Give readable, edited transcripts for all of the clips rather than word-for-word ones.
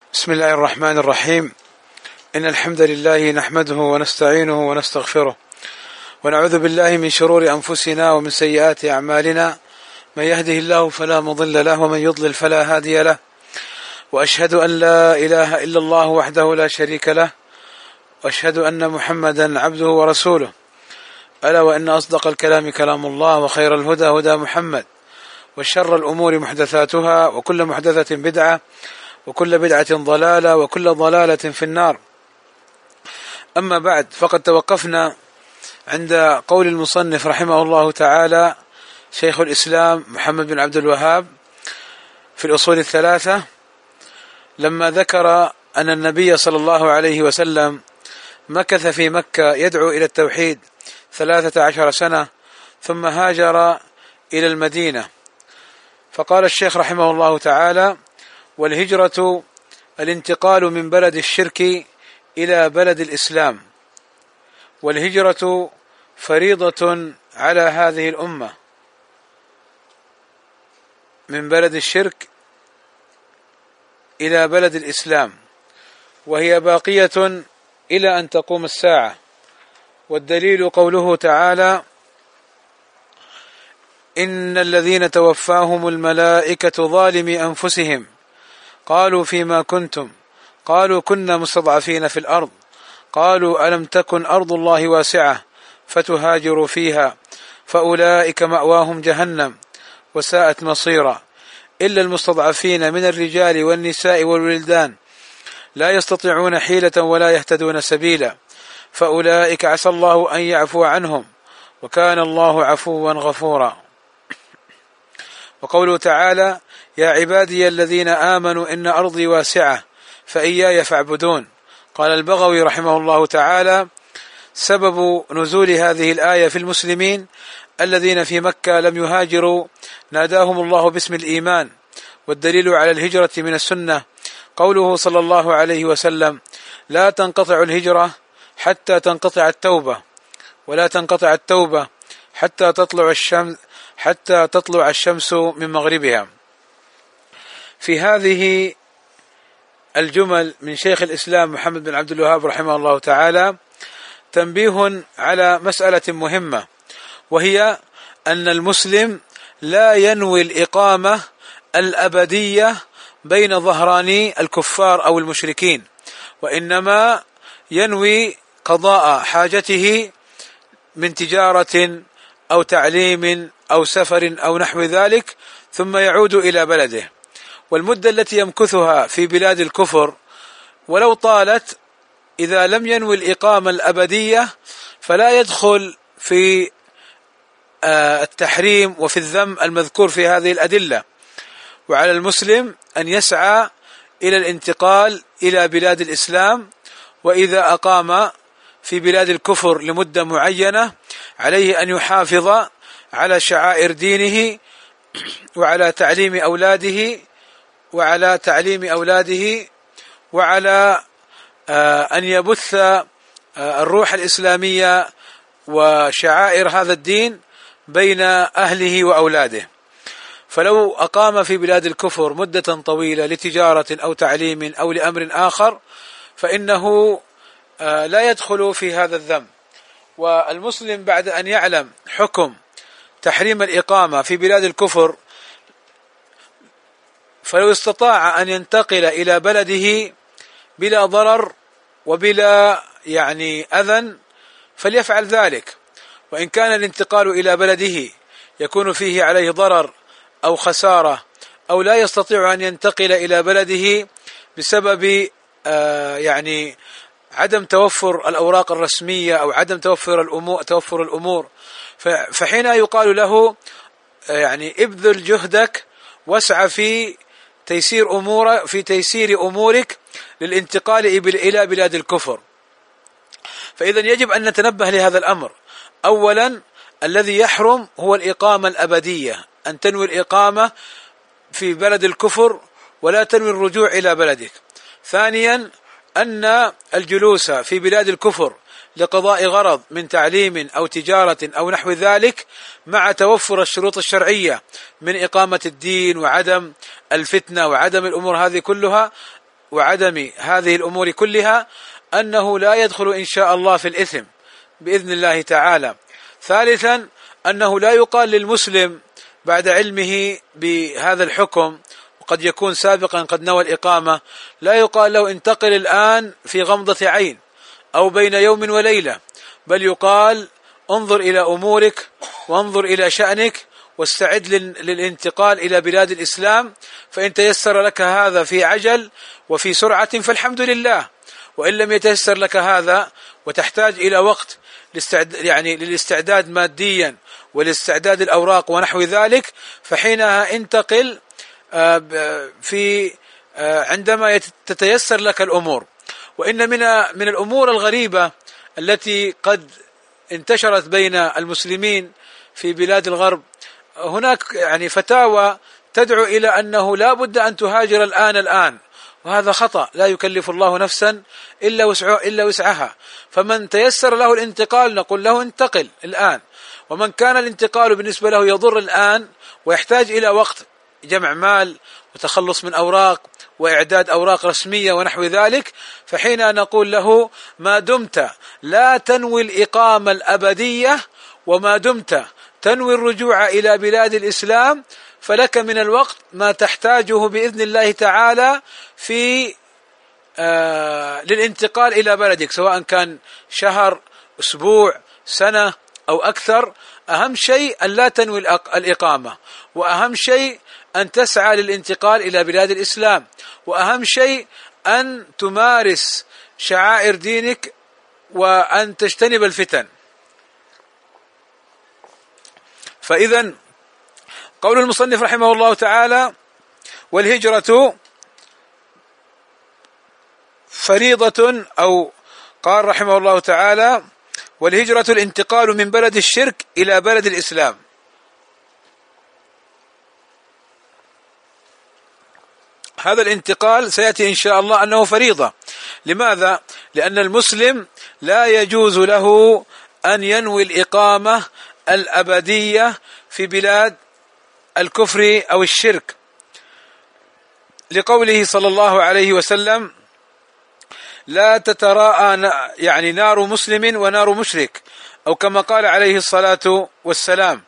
بسم الله الرحمن الرحيم. إن الحمد لله نحمده ونستعينه ونستغفره ونعوذ بالله من شرور أنفسنا ومن سيئات أعمالنا، من يهده الله فلا مضل له ومن يضلل فلا هادي له، وأشهد أن لا إله إلا الله وحده لا شريك له، وأشهد أن محمدا عبده ورسوله، ألا وإن أصدق الكلام كلام الله، وخير الهدى هدى محمد، وشر الأمور محدثاتها، وكل محدثة بدعة، وكل بدعة ضلالة، وكل ضلالة في النار. أما بعد، فقد توقفنا عند قول المصنف رحمه الله تعالى شيخ الإسلام محمد بن عبد الوهاب في الأصول الثلاثة، لما ذكر أن النبي صلى الله عليه وسلم مكث في مكة يدعو إلى التوحيد 13 سنة، ثم هاجر إلى المدينة. فقال الشيخ رحمه الله تعالى: والهجرة الانتقال من بلد الشرك إلى بلد الإسلام، والهجرة فريضة على هذه الأمة من بلد الشرك إلى بلد الإسلام، وهي باقية إلى أن تقوم الساعة. والدليل قوله تعالى: إن الذين توفاهم الملائكة ظالمي أنفسهم قالوا فيما كنتم، قالوا كنا مستضعفين في الأرض، قالوا ألم تكن أرض الله واسعة فتهاجروا فيها، فأولئك مأواهم جهنم وساءت مصيرا، إلا المستضعفين من الرجال والنساء والولدان لا يستطيعون حيلة ولا يهتدون سبيلا، فأولئك عسى الله أن يعفو عنهم، وكان الله عفوا غفورا. وقوله تعالى: يا عبادي الذين آمنوا إن أرضي واسعة فإياي فاعبدون. قال البغوي رحمه الله تعالى: سبب نزول هذه الآية في المسلمين الذين في مكة لم يهاجروا ناداهم الله باسم الإيمان. والدليل على الهجرة من السنة قوله صلى الله عليه وسلم: لا تنقطع الهجرة حتى تنقطع التوبة، ولا تنقطع التوبة حتى تطلع الشمس من مغربها. في هذه الجمل من شيخ الإسلام محمد بن عبد الوهاب رحمه الله تعالى تنبيه على مسألة مهمة، وهي أن المسلم لا ينوي الإقامة الأبدية بين ظهراني الكفار أو المشركين، وإنما ينوي قضاء حاجته من تجارة أو تعليم أو سفر أو نحو ذلك، ثم يعود إلى بلده. والمدة التي يمكثها في بلاد الكفر ولو طالت، إذا لم ينوي الإقامة الأبدية فلا يدخل في التحريم وفي الذم المذكور في هذه الأدلة. وعلى المسلم أن يسعى إلى الانتقال إلى بلاد الإسلام، وإذا أقام في بلاد الكفر لمدة معينة عليه أن يحافظ على شعائر دينه وعلى تعليم أولاده وعلى أن يبث الروح الإسلامية وشعائر هذا الدين بين أهله وأولاده. فلو أقام في بلاد الكفر مدة طويلة لتجارة أو تعليم أو لأمر آخر فإنه لا يدخل في هذا الذنب. والمسلم بعد أن يعلم حكم تحريم الإقامة في بلاد الكفر، فلو استطاع أن ينتقل إلى بلده بلا ضرر وبلا أذى فليفعل ذلك. وإن كان الانتقال إلى بلده يكون فيه عليه ضرر أو خسارة، أو لا يستطيع أن ينتقل إلى بلده بسبب عدم توفر الأوراق الرسمية أو عدم توفر الأمور، فحين يقال له ابذل جهدك واسعى في تيسير أمورك للانتقال إلى بلاد الكفر. فإذا يجب أن نتنبه لهذا الأمر. أولا، الذي يحرم هو الإقامة الأبدية، أن تنوي الإقامة في بلد الكفر ولا تنوي الرجوع إلى بلدك. ثانيا، أن الجلوس في بلاد الكفر لقضاء غرض من تعليم أو تجارة أو نحو ذلك مع توفر الشروط الشرعية من إقامة الدين وعدم الفتنة وعدم الأمور هذه كلها وعدم هذه الأمور كلها أنه لا يدخل إن شاء الله في الإثم بإذن الله تعالى. ثالثا أنه لا يقال للمسلم بعد علمه بهذا الحكم، وقد يكون سابقا قد نوى الإقامة، لا يقال له انتقل الآن في غمضة عين أو بين يوم وليلة، بل يقال انظر إلى أمورك وانظر إلى شأنك واستعد للانتقال إلى بلاد الإسلام، فإن تيسر لك هذا في عجل وفي سرعة فالحمد لله، وإن لم يتيسر لك هذا وتحتاج إلى وقت للاستعداد ماديا والاستعداد الأوراق ونحو ذلك، فحينها انتقل في عندما تتيسر لك الأمور. وإن من الأمور الغريبة التي قد انتشرت بين المسلمين في بلاد الغرب، هناك فتاوى تدعو إلى أنه لا بد أن تهاجر الآن، وهذا خطأ. لا يكلف الله نفسا إلا وسعها، فمن تيسر له الانتقال نقول له انتقل الآن، ومن كان الانتقال بالنسبة له يضر الآن ويحتاج إلى وقت جمع مال وتخلص من أوراق وإعداد أوراق رسمية ونحو ذلك، فحين نقول له ما دمت لا تنوي الإقامة الأبدية وما دمت تنوي الرجوع إلى بلاد الإسلام، فلك من الوقت ما تحتاجه بإذن الله تعالى في للانتقال إلى بلدك، سواء كان شهر، أسبوع، سنة أو أكثر. أهم شيء أن لا تنوي الإقامة، وأهم شيء أن تسعى للانتقال إلى بلاد الإسلام، وأهم شيء أن تمارس شعائر دينك وأن تجتنب الفتن. فإذا قول المصنف رحمه الله تعالى: والهجرة فريضة، أو قال رحمه الله تعالى: والهجرة الانتقال من بلد الشرك إلى بلد الإسلام. هذا الانتقال سيأتي إن شاء الله أنه فريضة. لماذا؟ لأن المسلم لا يجوز له أن ينوي الإقامة الأبدية في بلاد الكفر أو الشرك، لقوله صلى الله عليه وسلم: لا تتراءى نار مسلم ونار مشرك، أو كما قال عليه الصلاة والسلام.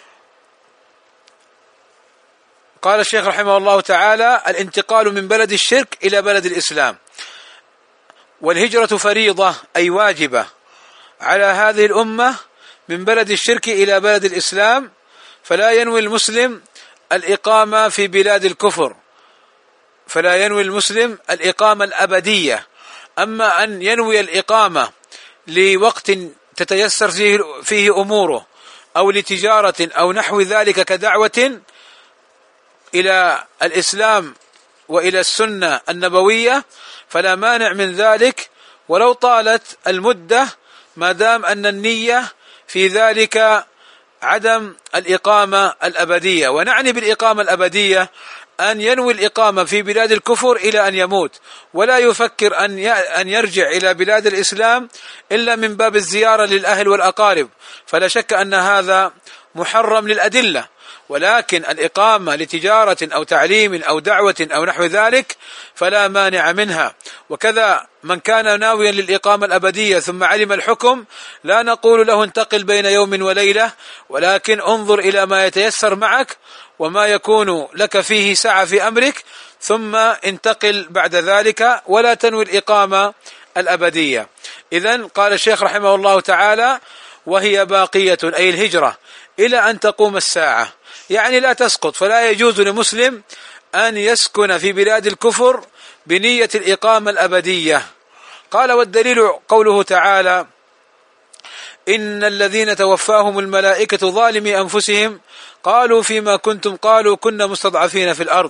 قال الشيخ رحمه الله تعالى: الانتقال من بلد الشرك إلى بلد الإسلام. والهجرة فريضة أي واجبة على هذه الأمة من بلد الشرك إلى بلد الإسلام، فلا ينوي المسلم الإقامة في بلاد الكفر، فلا ينوي المسلم الإقامة الأبدية. أما أن ينوي الإقامة لوقت تتيسر فيه أموره، أو لتجارة أو نحو ذلك كدعوة إلى الإسلام وإلى السنة النبوية، فلا مانع من ذلك ولو طالت المدة، ما دام أن النية في ذلك عدم الإقامة الأبدية. ونعني بالإقامة الأبدية أن ينوي الإقامة في بلاد الكفر إلى أن يموت، ولا يفكر أن يرجع إلى بلاد الإسلام إلا من باب الزيارة للأهل والأقارب، فلا شك أن هذا محرم للأدلة. ولكن الإقامة لتجارة أو تعليم أو دعوة أو نحو ذلك فلا مانع منها. وكذا من كان ناويا للإقامة الأبدية ثم علم الحكم، لا نقول له انتقل بين يوم وليلة، ولكن انظر إلى ما يتيسر معك وما يكون لك فيه سعة في أمرك، ثم انتقل بعد ذلك، ولا تنوي الإقامة الأبدية. إذن قال الشيخ رحمه الله تعالى: وهي باقية أي الهجرة إلى أن تقوم الساعة، يعني لا تسقط. فلا يجوز لمسلم أن يسكن في بلاد الكفر بنية الإقامة الأبدية. قال: والدليل قوله تعالى: إن الذين توفاهم الملائكة ظالمي أنفسهم قالوا فيما كنتم قالوا كنا مستضعفين في الأرض.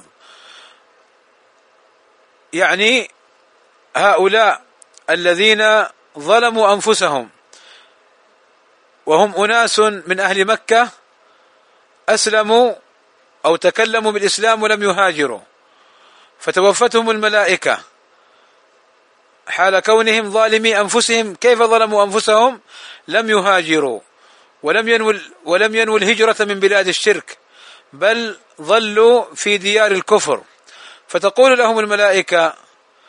يعني هؤلاء الذين ظلموا أنفسهم وهم أناس من أهل مكة أسلموا أو تكلموا بالإسلام ولم يهاجروا، فتوفتهم الملائكة حال كونهم ظالمي أنفسهم. كيف ظلموا أنفسهم؟ لم يهاجروا ولم ينووا الهجرة من بلاد الشرك، بل ظلوا في ديار الكفر. فتقول لهم الملائكة: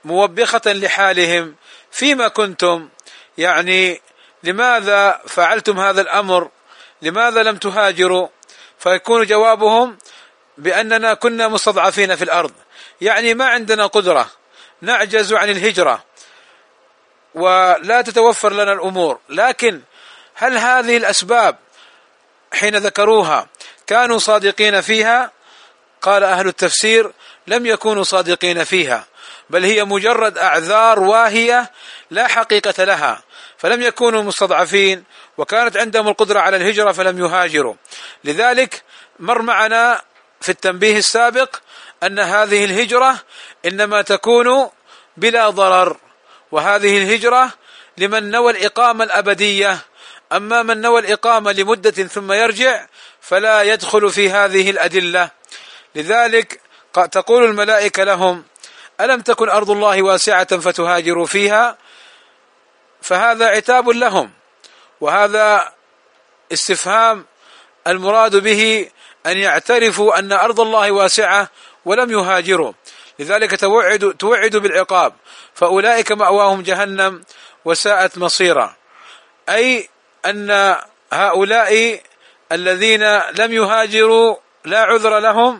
موبخة لحالهم: فيما كنتم؟ يعني لماذا فعلتم هذا الأمر؟ لماذا لم تهاجروا؟ فيكون جوابهم بأننا كنا مستضعفين في الأرض، يعني ما عندنا قدرة، نعجز عن الهجرة ولا تتوفر لنا الأمور. لكن هل هذه الأسباب حين ذكروها كانوا صادقين فيها؟ قال أهل التفسير: لم يكونوا صادقين فيها، بل هي مجرد أعذار واهية لا حقيقة لها، فلم يكونوا مستضعفين وكانت عندهم القدرة على الهجرة فلم يهاجروا. لذلك مر معنا في التنبيه السابق أن هذه الهجرة إنما تكون بلا ضرر، وهذه الهجرة لمن نوى الإقامة الأبدية، أما من نوى الإقامة لمدة ثم يرجع فلا يدخل في هذه الأدلة. لذلك تقول الملائكة لهم: ألم تكن أرض الله واسعة فتهاجروا فيها؟ فهذا عتاب لهم، وهذا استفهام المراد به أن يعترفوا أن أرض الله واسعة ولم يهاجروا، لذلك توعدوا بالعقاب، فأولئك مأواهم جهنم وساءت مصيرا، أي أن هؤلاء الذين لم يهاجروا لا عذر لهم.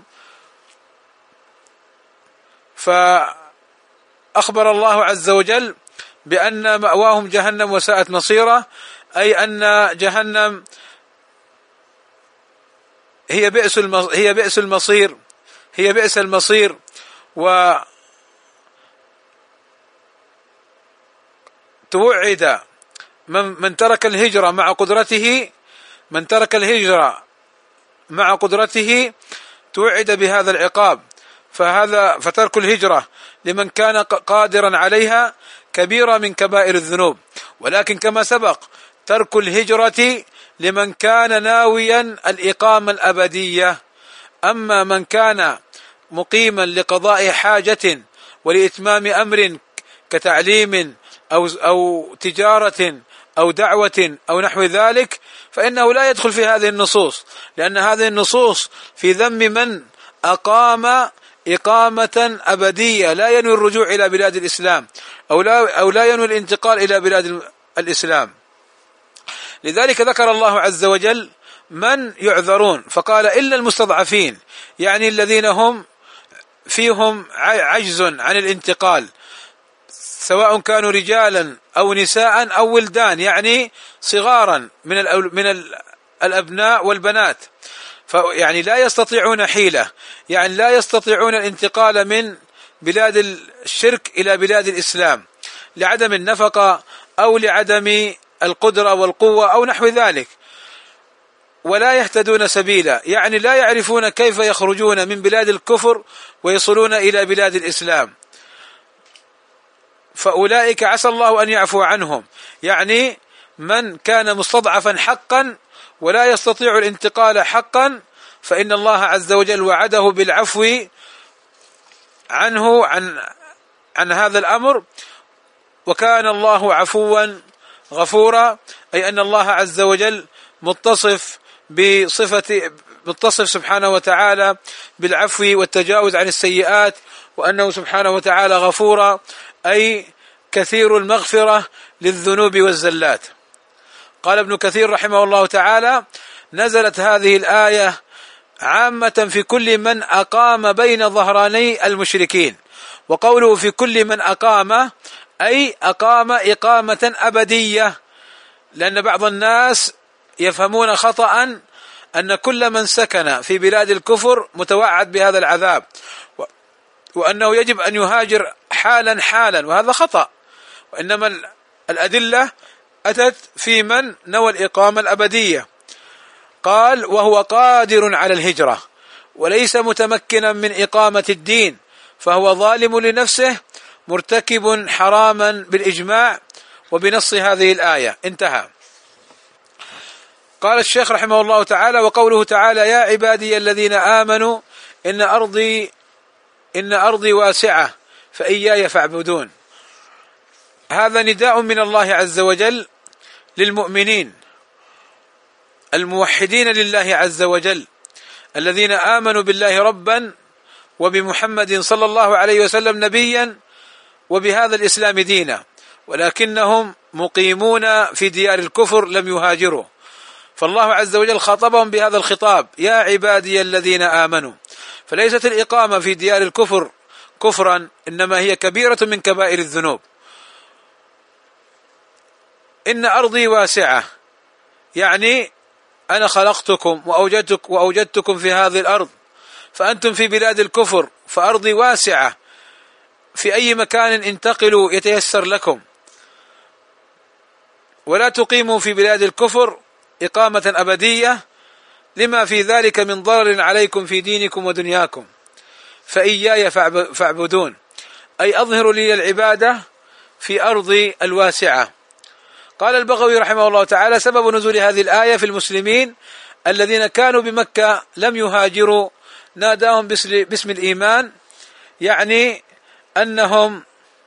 فأخبر الله عز وجل بأن مأواهم جهنم وساءت مصيرا، أي أن جهنم هي بئس المصير. وتوعد من ترك الهجرة مع قدرته توعد بهذا العقاب. فترك الهجرة لمن كان قادرا عليها كبيرة من كبائر الذنوب، ولكن كما سبق ترك الهجرة لمن كان ناويا الإقامة الأبدية. أما من كان مقيما لقضاء حاجة ولإتمام أمر كتعليم أو تجارة أو دعوة أو نحو ذلك فإنه لا يدخل في هذه النصوص، لأن هذه النصوص في ذم من أقام إقامة أبدية لا ينوي الرجوع إلى بلاد الإسلام أو لا ينوي الانتقال إلى بلاد الإسلام. لذلك ذكر الله عز وجل من يعذرون فقال: إلا المستضعفين، يعني الذين هم فيهم عجز عن الانتقال، سواء كانوا رجالا أو نساء أو ولدان، يعني صغارا من الأبناء والبنات، يعني لا يستطيعون حيلة، يعني لا يستطيعون الانتقال من بلاد الشرك إلى بلاد الإسلام لعدم النفقة أو لعدم القدرة والقوة أو نحو ذلك، ولا يهتدون سبيلا، يعني لا يعرفون كيف يخرجون من بلاد الكفر ويصلون إلى بلاد الإسلام. فأولئك عسى الله أن يعفو عنهم، يعني من كان مستضعفا حقا ولا يستطيع الانتقال حقا فإن الله عز وجل وعده بالعفو عنه عن هذا الأمر، وكان الله عفوا غفورا، أي أن الله عز وجل متصف سبحانه وتعالى بالعفو والتجاوز عن السيئات، وأنه سبحانه وتعالى غفورا أي كثير المغفرة للذنوب والزلات. قال ابن كثير رحمه الله تعالى: نزلت هذه الآية عامة في كل من أقام بين ظهراني المشركين، وقوله في كل من أقام أي أقام إقامة أبدية، لأن بعض الناس يفهمون خطأ أن كل من سكن في بلاد الكفر متوعد بهذا العذاب، وأنه يجب أن يهاجر حالا، وهذا خطأ، وإنما الأدلة أتت في من نوى الإقامة الأبدية. قال: وهو قادر على الهجرة وليس متمكنا من إقامة الدين فهو ظالم لنفسه مرتكب حراما بالإجماع وبنص هذه الآية. انتهى. قال الشيخ رحمه الله تعالى: وقوله تعالى: يا عبادي الذين آمنوا إن أرضي واسعة فإياي فاعبدون. هذا نداء من الله عز وجل للمؤمنين الموحدين لله عز وجل الذين آمنوا بالله ربا وبمحمد صلى الله عليه وسلم نبيا وبهذا الإسلام دينا، ولكنهم مقيمون في ديار الكفر لم يهاجروا. فالله عز وجل خاطبهم بهذا الخطاب: يا عبادي الذين آمنوا. فليست الإقامة في ديار الكفر كفرا، إنما هي كبيرة من كبائر الذنوب. إن أرضي واسعة، يعني أنا خلقتكم وأوجدتكم في هذه الأرض، فأنتم في بلاد الكفر، فأرضي واسعة، في أي مكان انتقلوا يتيسر لكم، ولا تقيموا في بلاد الكفر إقامة أبدية لما في ذلك من ضرر عليكم في دينكم ودنياكم، فإياي فاعبدون، أي أظهروا لي العبادة في أرضي الواسعة. قال البغوي رحمه الله تعالى: سبب نزول هذه الآية في المسلمين الذين كانوا بمكة لم يهاجروا، ناداهم باسم الإيمان، يعني أنهم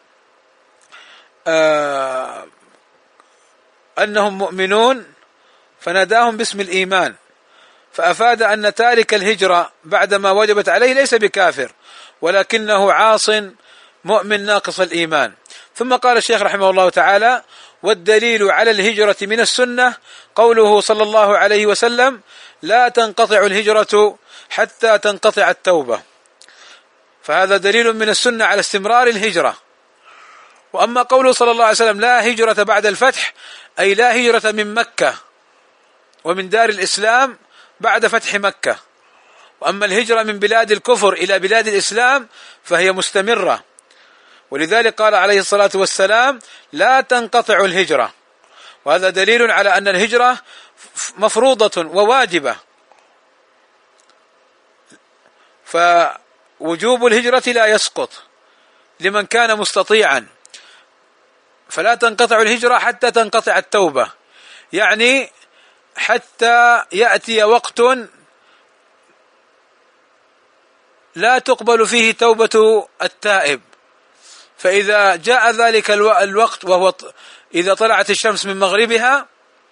مؤمنون، فناداهم باسم الإيمان، فأفاد أن تارك الهجرة بعدما وجبت عليه ليس بكافر، ولكنه عاص مؤمن ناقص الإيمان. ثم قال الشيخ رحمه الله تعالى: والدليل على الهجرة من السنة قوله صلى الله عليه وسلم: لا تنقطع الهجرة حتى تنقطع التوبة. فهذا دليل من السنة على استمرار الهجرة. وأما قوله صلى الله عليه وسلم: لا هجرة بعد الفتح، أي لا هجرة من مكة ومن دار الإسلام بعد فتح مكة. وأما الهجرة من بلاد الكفر إلى بلاد الإسلام فهي مستمرة، ولذلك قال عليه الصلاة والسلام: لا تنقطع الهجرة. وهذا دليل على أن الهجرة مفروضة وواجبة، فوجوب الهجرة لا يسقط لمن كان مستطيعا. فلا تنقطع الهجرة حتى تنقطع التوبة، يعني حتى يأتي وقت لا تقبل فيه توبة التائب. فإذا جاء ذلك الوقت، وهو إذا طلعت الشمس من مغربها،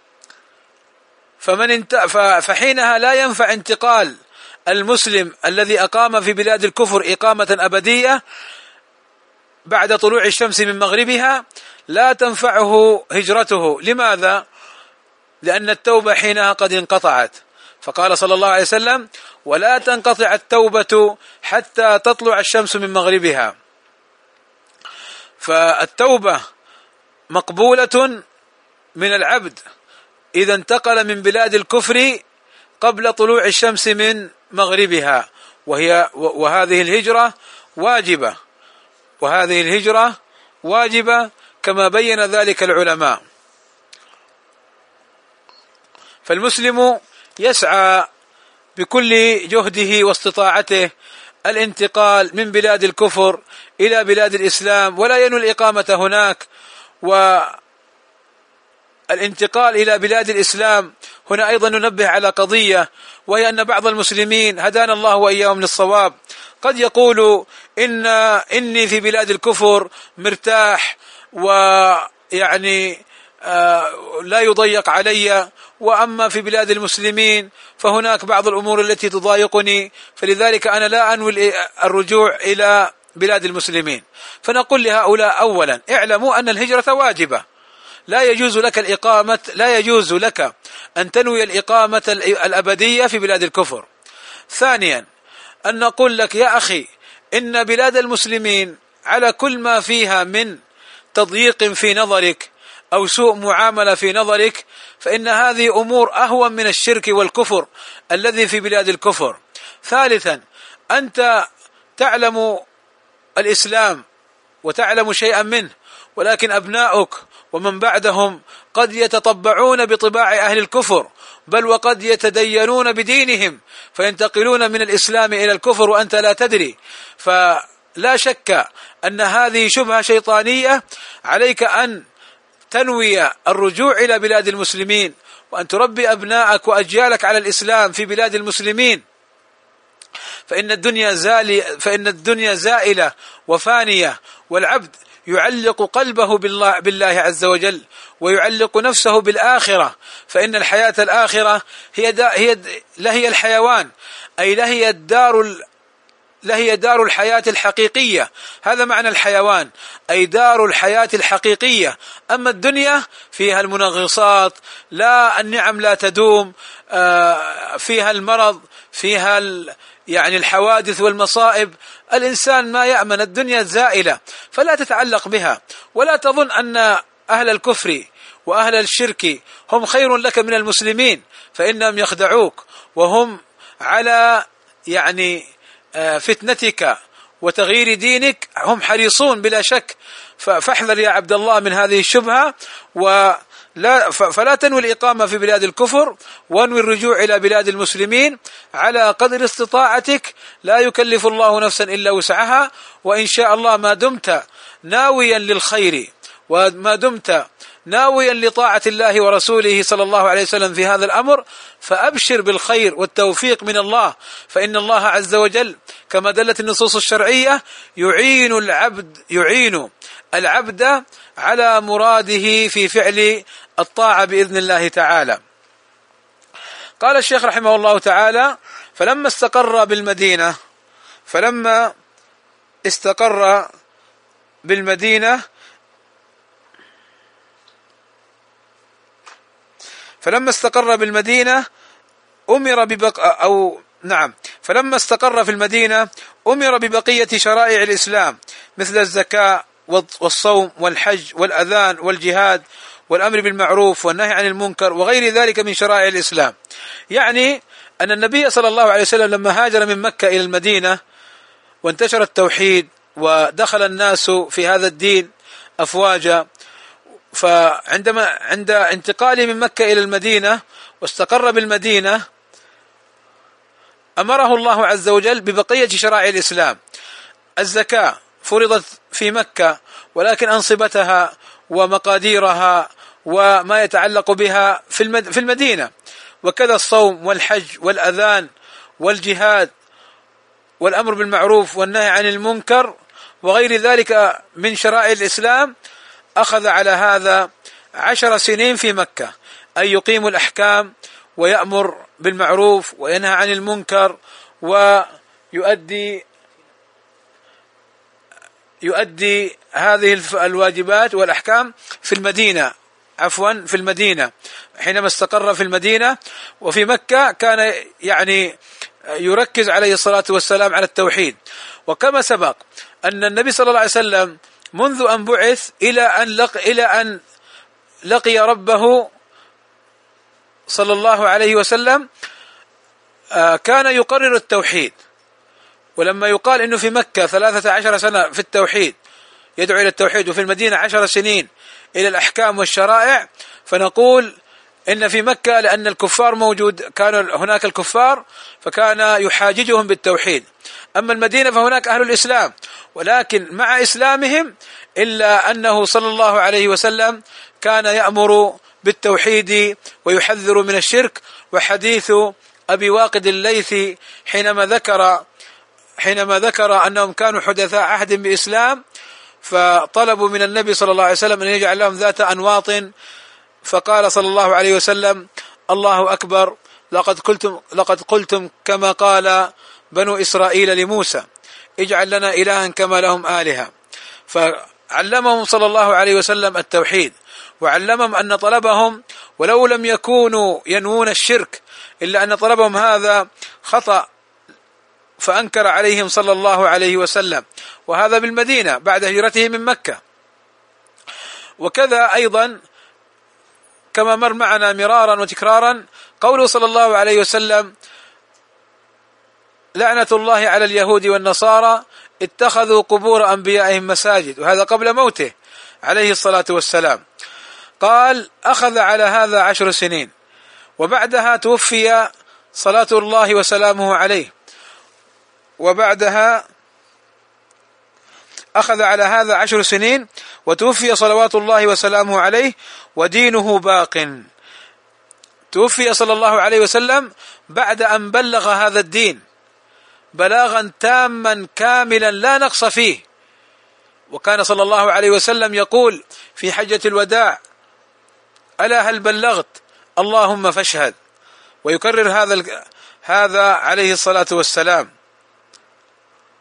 فحينها لا ينفع انتقال المسلم الذي أقام في بلاد الكفر إقامة أبدية بعد طلوع الشمس من مغربها، لا تنفعه هجرته. لماذا؟ لأن التوبة حينها قد انقطعت. فقال صلى الله عليه وسلم: ولا تنقطع التوبة حتى تطلع الشمس من مغربها. فالتوبة مقبولة من العبد إذا انتقل من بلاد الكفر قبل طلوع الشمس من مغربها، وهذه الهجرة واجبة كما بين ذلك العلماء. فالمسلم يسعى بكل جهده واستطاعته الانتقال من بلاد الكفر إلى بلاد الإسلام، ولا ينوي الإقامة هناك. والانتقال إلى بلاد الإسلام هنا أيضا ننبه على قضية، وهي أن بعض المسلمين هدانا الله وإياهم للصواب قد يقول إني في بلاد الكفر مرتاح، ويعني لا يضيق علي، وأما في بلاد المسلمين فهناك بعض الأمور التي تضايقني، فلذلك أنا لا أنوي الرجوع إلى بلاد المسلمين. فنقول لهؤلاء: أولا اعلموا أن الهجرة واجبة، لا يجوز لك أن تنوي الإقامة الأبدية في بلاد الكفر. ثانيا أن نقول لك: يا أخي، إن بلاد المسلمين على كل ما فيها من تضييق في نظرك أو سوء معاملة في نظرك، فإن هذه أمور أهون من الشرك والكفر الذي في بلاد الكفر. ثالثا أنت تعلم الإسلام وتعلم شيئا منه، ولكن أبناؤك ومن بعدهم قد يتطبعون بطباع أهل الكفر، بل وقد يتدينون بدينهم فينتقلون من الإسلام إلى الكفر وأنت لا تدري. فلا شك أن هذه شبهة شيطانية. عليك أن تنوي الرجوع إلى بلاد المسلمين، وأن تربي أبناءك وأجيالك على الإسلام في بلاد المسلمين، فإن الدنيا زائلة وفانية، والعبد يعلق قلبه بالله عز وجل، ويعلق نفسه بالآخرة، فإن الحياة الآخرة هي الحيوان، أي لهي الدار لهي دار الحياة الحقيقية. هذا معنى الحيوان، أي دار الحياة الحقيقية. أما الدنيا فيها المنغصات، لا النعم لا تدوم، فيها المرض، فيها يعني الحوادث والمصائب. الإنسان ما يأمن، الدنيا زائلة، فلا تتعلق بها، ولا تظن أن أهل الكفر وأهل الشرك هم خير لك من المسلمين، فإنهم يخدعوك وهم على يعني فتنتك وتغيير دينك هم حريصون بلا شك. فاحذر يا عبد الله من هذه الشبهة، فلا تنوي الإقامة في بلاد الكفر، وانوي الرجوع إلى بلاد المسلمين على قدر استطاعتك. لا يكلف الله نفسا إلا وسعها، وإن شاء الله ما دمت ناويا للخير وما دمت ناويا لطاعة الله ورسوله صلى الله عليه وسلم في هذا الأمر، فأبشر بالخير والتوفيق من الله، فإن الله عز وجل كما دلت النصوص الشرعية يعين العبد على مراده في فعل الطاعة بإذن الله تعالى. قال الشيخ رحمه الله تعالى: فلما استقر بالمدينة فلما استقر في المدينة أمر ببقية شرائع الإسلام مثل الزكاة والصوم والحج والأذان والجهاد والأمر بالمعروف والنهي عن المنكر وغير ذلك من شرائع الإسلام. يعني أن النبي صلى الله عليه وسلم لما هاجر من مكة إلى المدينة وانتشر التوحيد ودخل الناس في هذا الدين أفواجا، عند انتقاله من مكة إلى المدينة واستقر بالمدينة أمره الله عز وجل ببقية شرائع الإسلام. الزكاة فرضت في مكة، ولكن أنصبتها ومقاديرها وما يتعلق بها في المدينة، وكذا الصوم والحج والأذان والجهاد والأمر بالمعروف والنهي عن المنكر وغير ذلك من شرائع الإسلام. أخذ على هذا 10 سنين في مكة، أي يقيم الأحكام ويأمر بالمعروف وينهى عن المنكر ويؤدي هذه الواجبات والأحكام في المدينة حينما استقر في المدينة. وفي مكة كان يعني يركز عليه الصلاة والسلام على التوحيد. وكما سبق أن النبي صلى الله عليه وسلم منذ أن بعث إلى أن لقي ربه صلى الله عليه وسلم كان يقرر التوحيد. ولما يقال إنه في مكة 13 سنة في التوحيد يدعو إلى التوحيد، وفي المدينة 10 سنين إلى الأحكام والشرائع، فنقول إن في مكة لأن الكفار موجود، كان هناك الكفار فكان يحاججهم بالتوحيد. أما المدينة فهناك أهل الإسلام، ولكن مع إسلامهم إلا أنه صلى الله عليه وسلم كان يأمر بالتوحيد ويحذر من الشرك. وحديث أبي واقد الليثي حينما ذكر أنهم كانوا حدثاء عهد بإسلام، فطلبوا من النبي صلى الله عليه وسلم أن يجعل لهم ذات أنواط، فقال صلى الله عليه وسلم: الله أكبر، لقد قلتم كما قال بنو إسرائيل لموسى، اجعل لنا إلها كما لهم آلهة. فعلمهم صلى الله عليه وسلم التوحيد، وعلمهم أن طلبهم ولو لم يكونوا ينوون الشرك إلا أن طلبهم هذا خطأ، فأنكر عليهم صلى الله عليه وسلم، وهذا بالمدينة بعد هجرته من مكة. وكذا أيضا كما مر معنا مرارا وتكرارا قوله صلى الله عليه وسلم: لعنة الله على اليهود والنصارى اتخذوا قبور أنبيائهم مساجد، وهذا قبل موته عليه الصلاة والسلام. قال: أخذ على هذا 10 سنين، وبعدها توفي صلاة الله وسلامه عليه، وبعدها أخذ على هذا 10 سنين وتوفي صلوات الله وسلامه عليه ودينه باق. توفي صلى الله عليه وسلم بعد أن بلغ هذا الدين بلاغا تاما كاملا لا نقص فيه. وكان صلى الله عليه وسلم يقول في حجة الوداع: ألا هل بلغت؟ اللهم فاشهد. ويكرر هذا عليه الصلاة والسلام.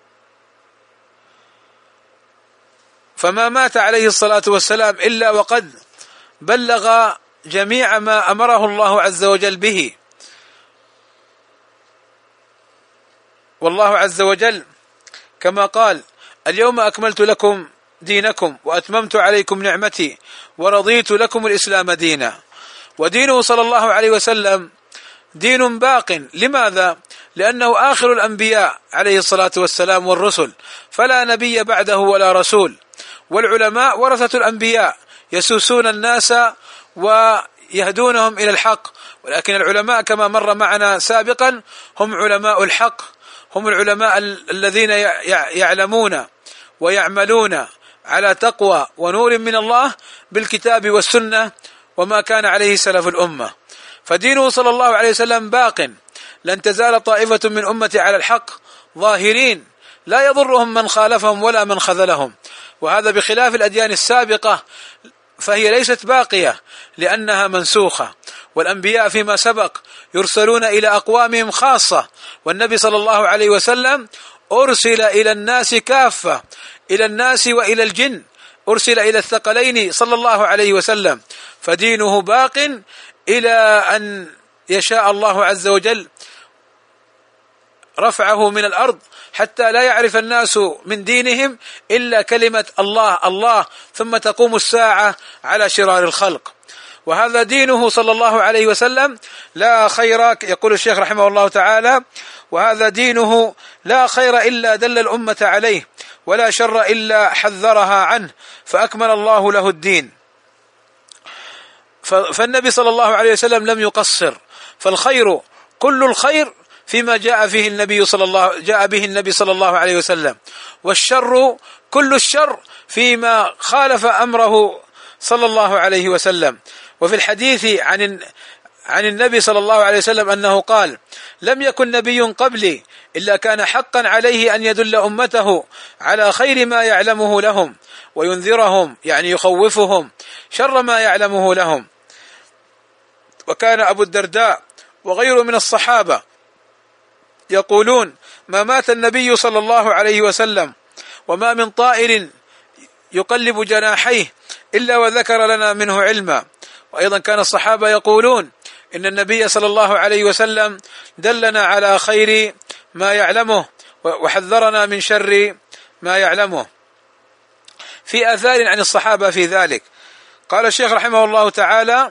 فما مات عليه الصلاة والسلام إلا وقد بلغ جميع ما أمره الله عز وجل به. والله عز وجل كما قال: اليوم أكملت لكم دينكم وأتممت عليكم نعمتي ورضيت لكم الإسلام دينا. ودينه صلى الله عليه وسلم دين باق. لماذا؟ لأنه آخر الأنبياء عليه الصلاة والسلام والرسل، فلا نبي بعده ولا رسول. والعلماء ورثة الأنبياء يسوسون الناس ويهدونهم إلى الحق، ولكن العلماء كما مر معنا سابقا هم علماء الحق، هم العلماء الذين يعلمون ويعملون على تقوى ونور من الله بالكتاب والسنة وما كان عليه سلف الأمة. فدينه صلى الله عليه وسلم باق، لن تزال طائفة من أمتي على الحق ظاهرين لا يضرهم من خالفهم ولا من خذلهم. وهذا بخلاف الأديان السابقة، فهي ليست باقية لأنها منسوخة. والأنبياء فيما سبق يرسلون إلى أقوامهم خاصة، والنبي صلى الله عليه وسلم أرسل إلى الناس كافة، إلى الناس وإلى الجن، أرسل إلى الثقلين صلى الله عليه وسلم. فدينه باق إلى أن يشاء الله عز وجل رفعه من الأرض، حتى لا يعرف الناس من دينهم إلا كلمة الله الله، ثم تقوم الساعة على شرار الخلق. وهذا دينه صلى الله عليه وسلم لا خير، يقول الشيخ رحمه الله تعالى: وهذا دينه لا خير إلا دل الأمة عليه، ولا شر إلا حذرها عنه، فأكمل الله له الدين. فالنبي صلى الله عليه وسلم لم يقصر، فالخير كل الخير فيما جاء به النبي صلى الله عليه وسلم، والشر كل الشر فيما خالف أمره صلى الله عليه وسلم. وفي الحديث عن النبي صلى الله عليه وسلم أنه قال: لم يكن نبي قبلي إلا كان حقا عليه أن يدل أمته على خير ما يعلمه لهم وينذرهم، يعني يخوفهم شر ما يعلمه لهم. وكان أبو الدرداء وغيره من الصحابة يقولون: ما مات النبي صلى الله عليه وسلم وما من طائر يقلب جناحيه إلا وذكر لنا منه علما. وأيضا كان الصحابة يقولون: إن النبي صلى الله عليه وسلم دلنا على خير ما يعلمه وحذرنا من شر ما يعلمه. في آثار عن الصحابة في ذلك. قال الشيخ رحمه الله تعالى: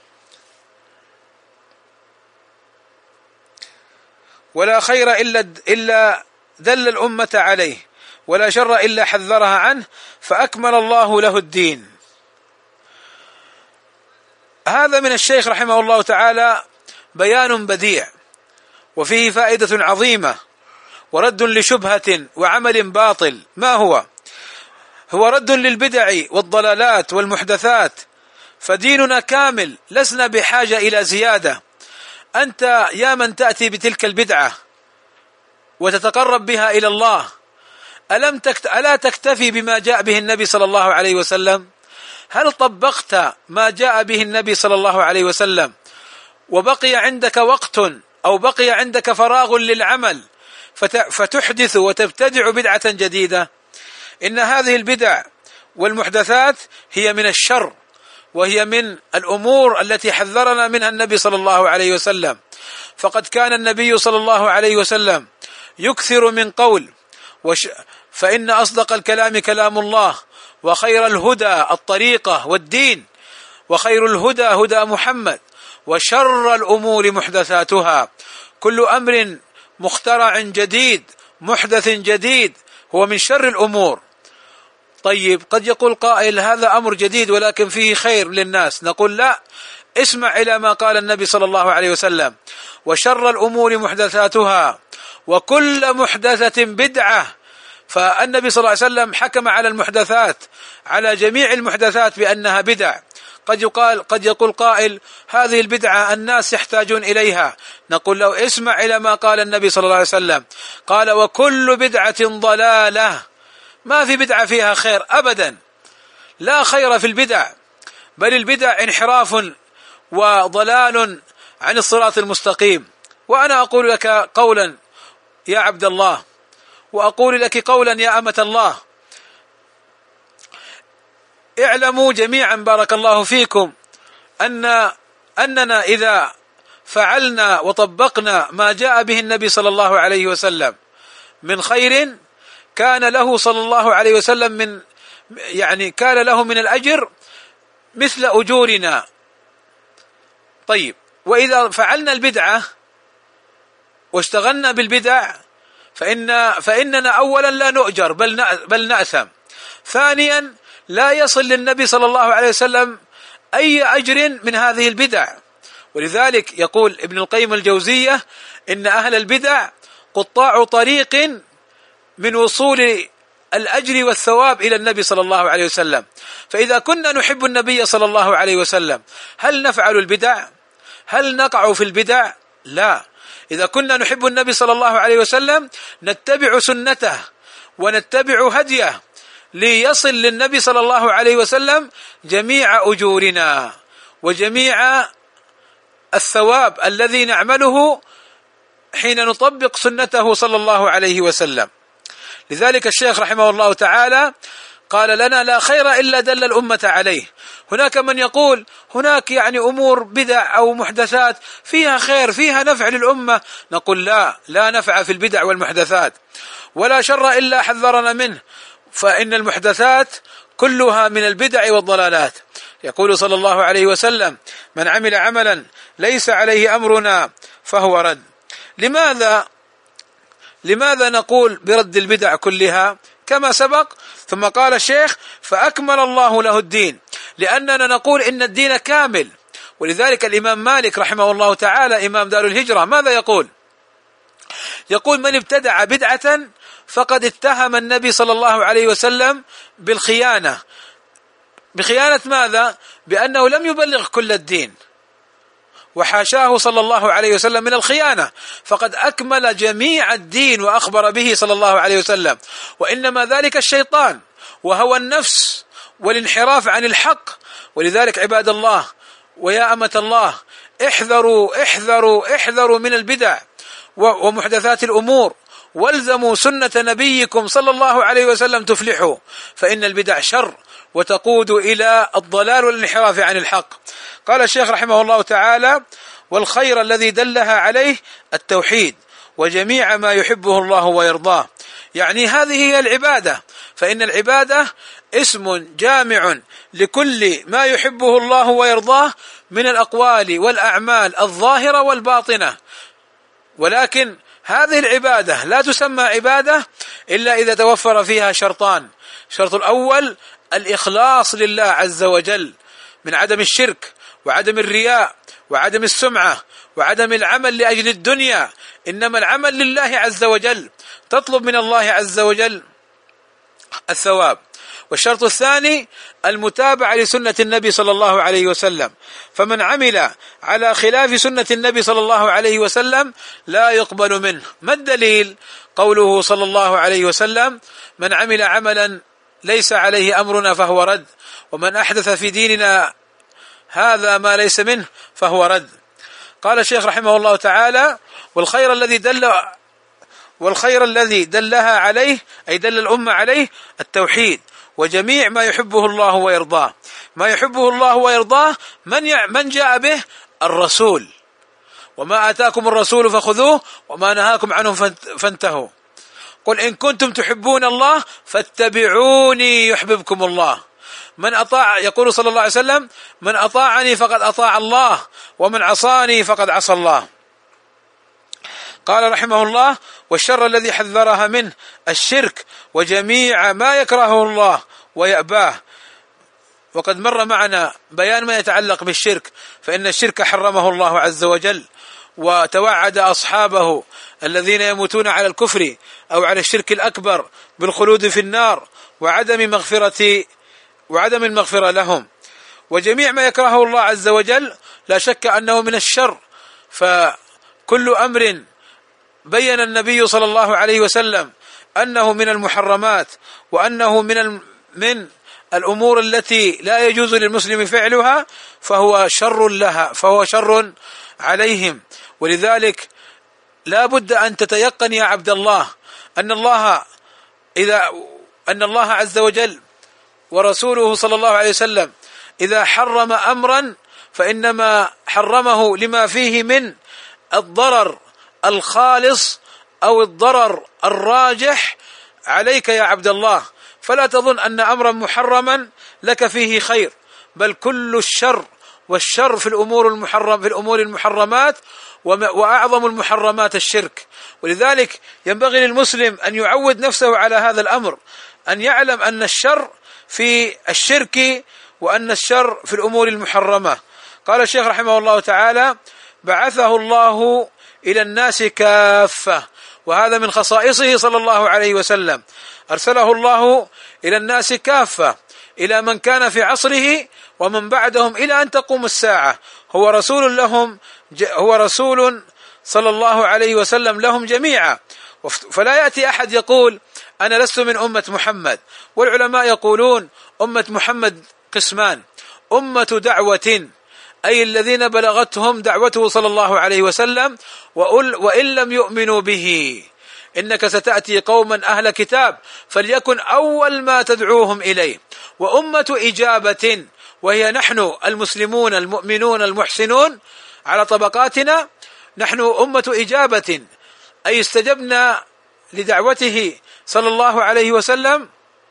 ولا خير إلا دل الأمة عليه، ولا شر إلا حذرها عنه، فأكمل الله له الدين. هذا من الشيخ رحمه الله تعالى بيان بديع، وفيه فائدة عظيمة، ورد لشبهة وعمل باطل. ما هو رد للبدع والضلالات والمحدثات. فديننا كامل، لسنا بحاجة إلى زيادة. أنت يا من تأتي بتلك البدعة وتتقرب بها إلى الله، ألا تكتفي بما جاء به النبي صلى الله عليه وسلم؟ هل طبقت ما جاء به النبي صلى الله عليه وسلم وبقي عندك وقت أو بقي عندك فراغ للعمل فتحدث وتبتدع بدعة جديدة؟ إن هذه البدع والمحدثات هي من الشر، وهي من الأمور التي حذرنا منها النبي صلى الله عليه وسلم. فقد كان النبي صلى الله عليه وسلم يكثر من قول: فإن أصدق الكلام كلام الله، وخير الهدى الطريقة والدين، وخير الهدى هدى محمد، وشر الأمور محدثاتها، كل أمر مخترع جديد محدث جديد هو من شر الأمور. طيب، قد يقول قائل: هذا أمر جديد ولكن فيه خير للناس. نقول: لا، اسمع إلى ما قال النبي صلى الله عليه وسلم: وشر الأمور محدثاتها، وكل محدثة بدعة. فالنبي صلى الله عليه وسلم حكم على المحدثات، على جميع المحدثات بأنها بدع. قد يقول قائل: هذه البدعة الناس يحتاجون إليها. نقول له: اسمع إلى ما قال النبي صلى الله عليه وسلم، قال: وكل بدعة ضلالة. ما في بدعة فيها خير أبدا، لا خير في البدع، بل البدع انحراف وضلال عن الصراط المستقيم. وأنا أقول لك قولا يا عبد الله، وأقول لك قولا يا أمة الله: اعلموا جميعا بارك الله فيكم أننا إذا فعلنا وطبقنا ما جاء به النبي صلى الله عليه وسلم من خير كان له صلى الله عليه وسلم كان له من الأجر مثل أجورنا. طيب، وإذا فعلنا البدعة واشتغلنا بالبدع فإننا أولا لا نؤجر بل نأثم. ثانيا، لا يصل للنبي صلى الله عليه وسلم أي أجر من هذه البدع. ولذلك يقول ابن القيم الجوزية إن أهل البدع قطاع طريق من وصول الأجر والثواب إلى النبي صلى الله عليه وسلم. فإذا كنا نحب النبي صلى الله عليه وسلم هل نفعل البدع؟ هل نقع في البدع؟ لا. إذا كنا نحب النبي صلى الله عليه وسلم نتبع سنته ونتبع هديه ليصل للنبي صلى الله عليه وسلم جميع أجورنا وجميع الثواب الذي نعمله حين نطبق سنته صلى الله عليه وسلم. لذلك الشيخ رحمه الله تعالى قال لنا: لا خير إلا دل الأمة عليه. هناك من يقول هناك أمور بدع أو محدثات فيها خير فيها نفع للأمة. نقول لا نفع في البدع والمحدثات، ولا شر إلا حذرنا منه، فإن المحدثات كلها من البدع والضلالات. يقول صلى الله عليه وسلم: من عمل عملا ليس عليه أمرنا فهو رد. لماذا نقول برد البدع كلها كما سبق؟ ثم قال الشيخ: فأكمل الله له الدين، لأننا نقول إن الدين كامل. ولذلك الإمام مالك رحمه الله تعالى إمام دار الهجرة ماذا يقول؟ يقول: من ابتدع بدعة فقد اتهم النبي صلى الله عليه وسلم بالخيانة. بخيانة ماذا؟ بأنه لم يبلغ كل الدين، وحاشاه صلى الله عليه وسلم من الخيانة، فقد أكمل جميع الدين وأخبر به صلى الله عليه وسلم. وإنما ذلك الشيطان وهوى النفس والانحراف عن الحق. ولذلك عباد الله ويا أمة الله، احذروا من البدع ومحدثات الأمور، والزموا سنة نبيكم صلى الله عليه وسلم تفلحوا، فإن البدع شر وتقود إلى الضلال والانحراف عن الحق. قال الشيخ رحمه الله تعالى: والخير الذي دلها عليه التوحيد وجميع ما يحبه الله ويرضاه. هذه هي العبادة، فإن العبادة اسم جامع لكل ما يحبه الله ويرضاه من الأقوال والأعمال الظاهرة والباطنة. ولكن هذه العبادة لا تسمى عبادة إلا إذا توفر فيها شرطان: الشرط الأول الإخلاص لله عز وجل من عدم الشرك وعدم الرياء وعدم السمعة وعدم العمل لأجل الدنيا، إنما العمل لله عز وجل، تطلب من الله عز وجل الثواب. والشرط الثاني المتابعة لسنة النبي صلى الله عليه وسلم، فمن عمل على خلاف سنة النبي صلى الله عليه وسلم لا يقبل منه. ما الدليل؟ قوله صلى الله عليه وسلم: من عمل عملا ليس عليه أمرنا فهو رد، ومن أحدث في ديننا هذا ما ليس منه فهو رد. قال الشيخ رحمه الله تعالى: والخير الذي دلها عليه أي دل الأمة عليه التوحيد وجميع ما يحبه الله ويرضاه. ما يحبه الله ويرضاه من جاء به؟ الرسول. وما آتاكم الرسول فخذوه وما نهاكم عنه فانتهوا. قل إن كنتم تحبون الله فاتبعوني يحببكم الله. من أطاع، يقول صلى الله عليه وسلم: من أطاعني فقد أطاع الله، ومن عصاني فقد عصى الله. قال رحمه الله: والشر الذي حذرها منه الشرك وجميع ما يكرهه الله ويأباه. وقد مر معنا بيان ما يتعلق بالشرك، فإن الشرك حرمه الله عز وجل، وتوعد أصحابه الذين يموتون على الكفر أو على الشرك الأكبر بالخلود في النار وعدم المغفرة لهم. وجميع ما يكرهه الله عز وجل لا شك أنه من الشر، فكل أمر بين النبي صلى الله عليه وسلم أنه من المحرمات وأنه من الأمور التي لا يجوز للمسلم فعلها فهو شر لها، فهو شر عليهم. ولذلك لا بد أن تتيقن يا عبد الله أن الله عز وجل ورسوله صلى الله عليه وسلم إذا حرم أمرا فإنما حرمه لما فيه من الضرر الخالص أو الضرر الراجح عليك يا عبد الله، فلا تظن أن أمرا محرما لك فيه خير، بل كل الشر والشر في الأمور المحرمات، وأعظم المحرمات الشرك. ولذلك ينبغي للمسلم أن يعود نفسه على هذا الأمر، أن يعلم أن الشر في الشرك وأن الشر في الأمور المحرمة. قال الشيخ رحمه الله تعالى: بعثه الله إلى الناس كافة، وهذا من خصائصه صلى الله عليه وسلم، أرسله الله إلى الناس كافة، إلى من كان في عصره ومن بعدهم إلى أن تقوم الساعة، هو رسول لهم، هو رسول صلى الله عليه وسلم لهم جميعا. فلا يأتي أحد يقول أنا لست من أمة محمد. والعلماء يقولون أمة محمد قسمان: أمة دعوة، أي الذين بلغتهم دعوته صلى الله عليه وسلم وإن لم يؤمنوا به، إنك ستأتي قوما أهل كتاب فليكن أول ما تدعوهم إليه. وأمة إجابة، وهي نحن المسلمون المؤمنون المحسنون على طبقاتنا، نحن أمة إجابة، أي استجبنا لدعوته صلى الله عليه وسلم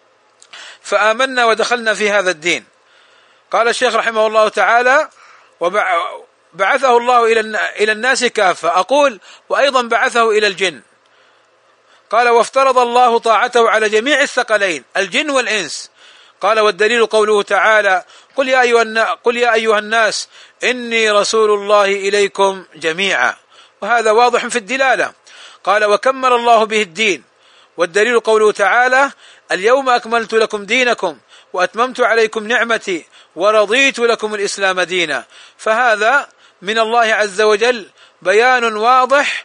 فآمنا ودخلنا في هذا الدين. قال الشيخ رحمه الله تعالى: وبعثه الله إلى الناس كافة. أقول: وأيضا بعثه إلى الجن. قال: وافترض الله طاعته على جميع الثقلين الجن والإنس. قال: والدليل قوله تعالى: قل يا أيها الناس إني رسول الله إليكم جميعا، وهذا واضح في الدلالة. قال: وكمل الله به الدين. والدليل قوله تعالى: اليوم أكملت لكم دينكم وأتممت عليكم نعمتي ورضيت لكم الإسلام دينا. فهذا من الله عز وجل بيان واضح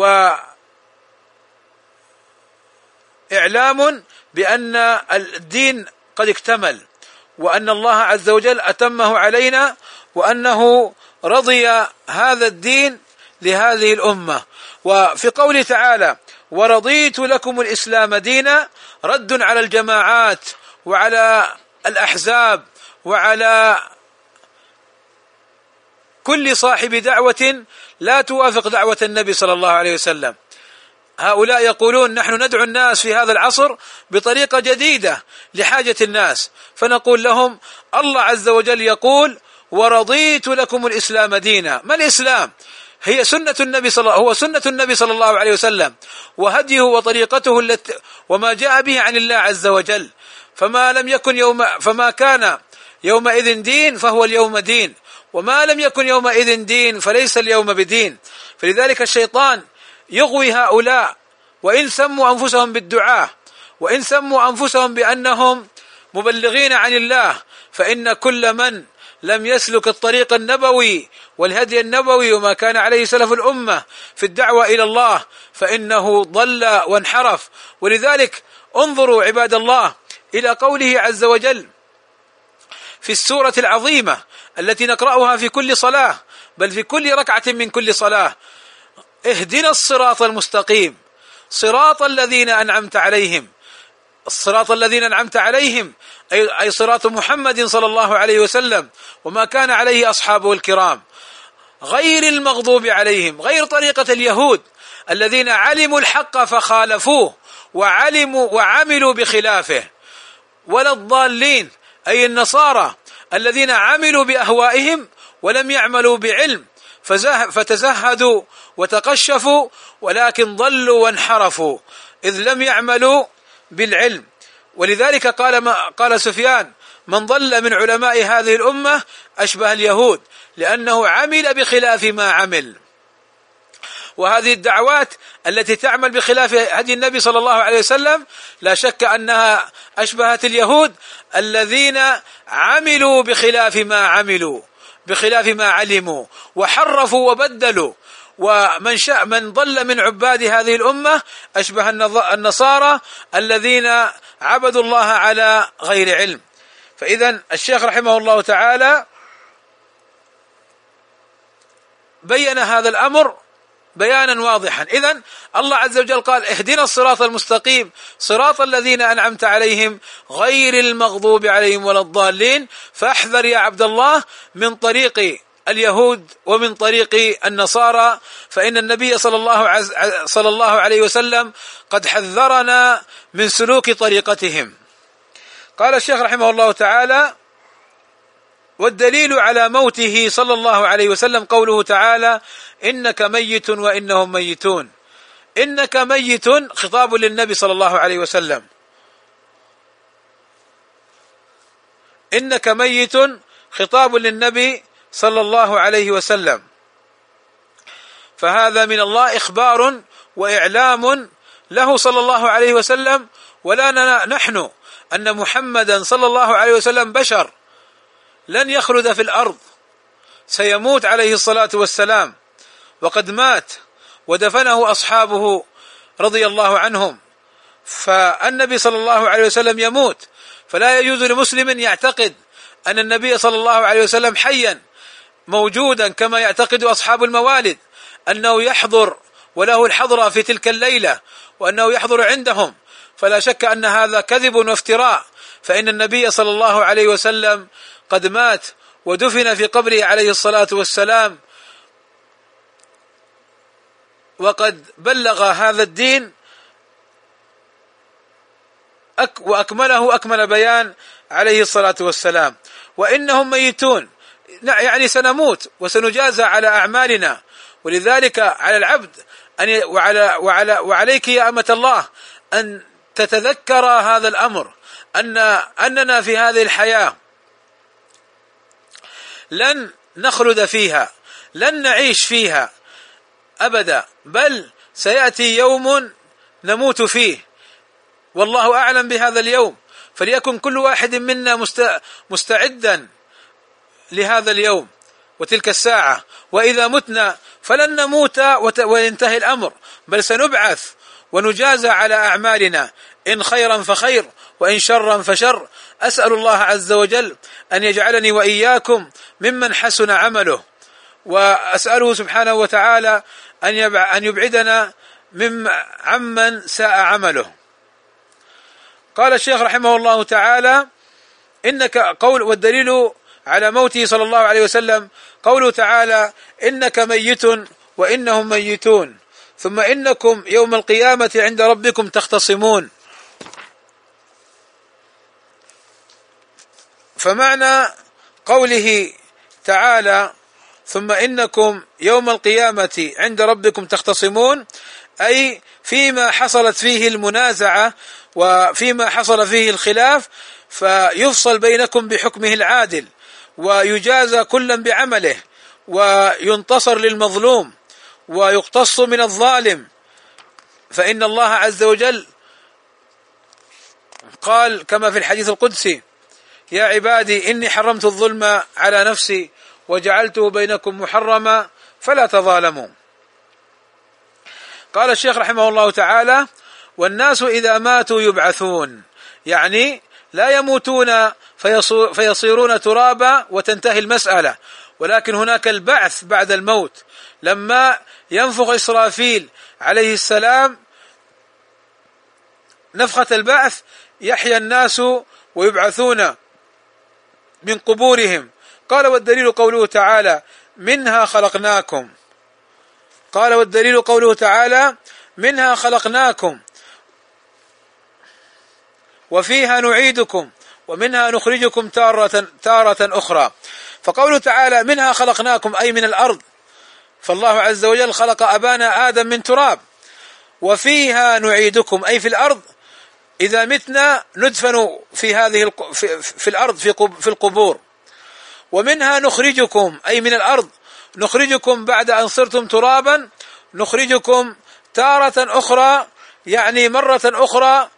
وإعلام بأن الدين قد اكتمل، وأن الله عز وجل أتمه علينا، وأنه رضي هذا الدين لهذه الأمة. وفي قوله تعالى: ورضيت لكم الإسلام دينا، رد على الجماعات وعلى الأحزاب وعلى كل صاحب دعوة لا توافق دعوة النبي صلى الله عليه وسلم. هؤلاء يقولون نحن ندعو الناس في هذا العصر بطريقة جديدة لحاجة الناس، فنقول لهم الله عز وجل يقول: ورضيت لكم الإسلام دينا. ما الإسلام؟ هي سنة النبي هو سنة النبي صلى الله عليه وسلم وهديه وطريقته وما جاء به عن الله عز وجل. فما كان يومئذ دين فهو اليوم دين، وما لم يكن يومئذ دين فليس اليوم بدين. فلذلك الشيطان يغوي هؤلاء، وإن سموا أنفسهم بالدعاء، وإن سموا أنفسهم بأنهم مبلغين عن الله، فإن كل من لم يسلك الطريق النبوي والهدي النبوي وما كان عليه سلف الأمة في الدعوة إلى الله فإنه ضل وانحرف. ولذلك انظروا عباد الله إلى قوله عز وجل في السورة العظيمة التي نقرأها في كل صلاة، بل في كل ركعة من كل صلاة: اهدنا الصراط المستقيم صراط الذين أنعمت عليهم. الصراط الذين أنعمت عليهم أي صراط محمد صلى الله عليه وسلم وما كان عليه أصحابه الكرام، غير المغضوب عليهم، غير طريقة اليهود الذين علموا الحق فخالفوه وعملوا بخلافه، ولا الضالين أي النصارى الذين عملوا بأهوائهم ولم يعملوا بعلم فتزهدوا وتقشفوا، ولكن ضلوا وانحرفوا إذ لم يعملوا بالعلم. ولذلك قال سفيان: من ضل من علماء هذه الأمة أشبه اليهود، لأنه عمل بخلاف ما عمل. وهذه الدعوات التي تعمل بخلاف هدي النبي صلى الله عليه وسلم لا شك أنها أشبهت اليهود الذين عملوا بخلاف ما علموا وحرفوا وبدلوا. من ضل من عباد هذه الأمة أشبه النصارى الذين عبدوا الله على غير علم. فإذا الشيخ رحمه الله تعالى بين هذا الأمر بيانا واضحا. إذن الله عز وجل قال اهدنا الصراط المستقيم صراط الذين أنعمت عليهم غير المغضوب عليهم ولا الضالين. فاحذر يا عبد الله من طريق اليهود ومن طريق النصارى، فإن النبي صلى الله عليه وسلم قد حذرنا من سلوك طريقتهم. قال الشيخ رحمه الله تعالى: والدليل على موته صلى الله عليه وسلم قوله تعالى: إنك ميت وإنهم ميتون. إنك ميت خطاب للنبي صلى الله عليه وسلم، إنك ميت خطاب للنبي صلى الله عليه وسلم، فهذا من الله إخبار وإعلام له صلى الله عليه وسلم، ولا نحن أن محمدا صلى الله عليه وسلم بشر لن يخلد في الأرض، سيموت عليه الصلاة والسلام، وقد مات ودفنه أصحابه رضي الله عنهم. فالنبي صلى الله عليه وسلم يموت، فلا يجوز لمسلم يعتقد أن النبي صلى الله عليه وسلم حيا موجودا كما يعتقد أصحاب الموالد أنه يحضر وله الحضرة في تلك الليلة وأنه يحضر عندهم، فلا شك أن هذا كذب وافتراء، فإن النبي صلى الله عليه وسلم قد مات ودفن في قبره عليه الصلاة والسلام، وقد بلغ هذا الدين وأكمله أكمل بيان عليه الصلاة والسلام. وإنهم ميتون، يعني سنموت وسنجازى على أعمالنا، ولذلك على العبد وعليك يا أمة الله أن تتذكر هذا الأمر، أننا في هذه الحياة لن نخلد فيها، لن نعيش فيها أبدا، بل سيأتي يوم نموت فيه، والله أعلم بهذا اليوم، فليكن كل واحد منا مستعدا لهذا اليوم وتلك الساعة. وإذا متنا فلن نموت وينتهي الأمر، بل سنبعث ونجازى على أعمالنا، إن خيرا فخير وإن شرا فشر. أسأل الله عز وجل أن يجعلني وإياكم ممن حسن عمله، وأسأله سبحانه وتعالى أن يبعدنا عمن ساء عمله. قال الشيخ رحمه الله تعالى: والدليل على موته صلى الله عليه وسلم قوله تعالى: إنك ميت وإنهم ميتون ثم إنكم يوم القيامة عند ربكم تختصمون. فمعنى قوله تعالى ثم إنكم يوم القيامة عند ربكم تختصمون، أي فيما حصلت فيه المنازعة وفيما حصل فيه الخلاف، فيفصل بينكم بحكمه العادل، ويجازى كلا بعمله، وينتصر للمظلوم، ويقتص من الظالم. فإن الله عز وجل قال كما في الحديث القدسي: يا عبادي إني حرمت الظلم على نفسي وجعلته بينكم محرما فلا تظالموا. قال الشيخ رحمه الله تعالى: والناس إذا ماتوا يبعثون، يعني لا يموتون فيصيرون ترابا وتنتهي المسألة، ولكن هناك البعث بعد الموت. لما ينفخ إسرافيل عليه السلام نفخة البعث يحيى الناس ويبعثون من قبورهم. قال: والدليل قوله تعالى: منها خلقناكم. قال: والدليل قوله تعالى: منها خلقناكم وفيها نعيدكم ومنها نخرجكم تارة أخرى. فقوله تعالى: منها خلقناكم أي من الأرض، فالله عز وجل خلق أبانا آدم من تراب. وفيها نعيدكم أي في الأرض، إذا متنا ندفن في الأرض في القبور. ومنها نخرجكم أي من الأرض، نخرجكم بعد أن صرتم ترابا، نخرجكم تارة أخرى، يعني مرة أخرى،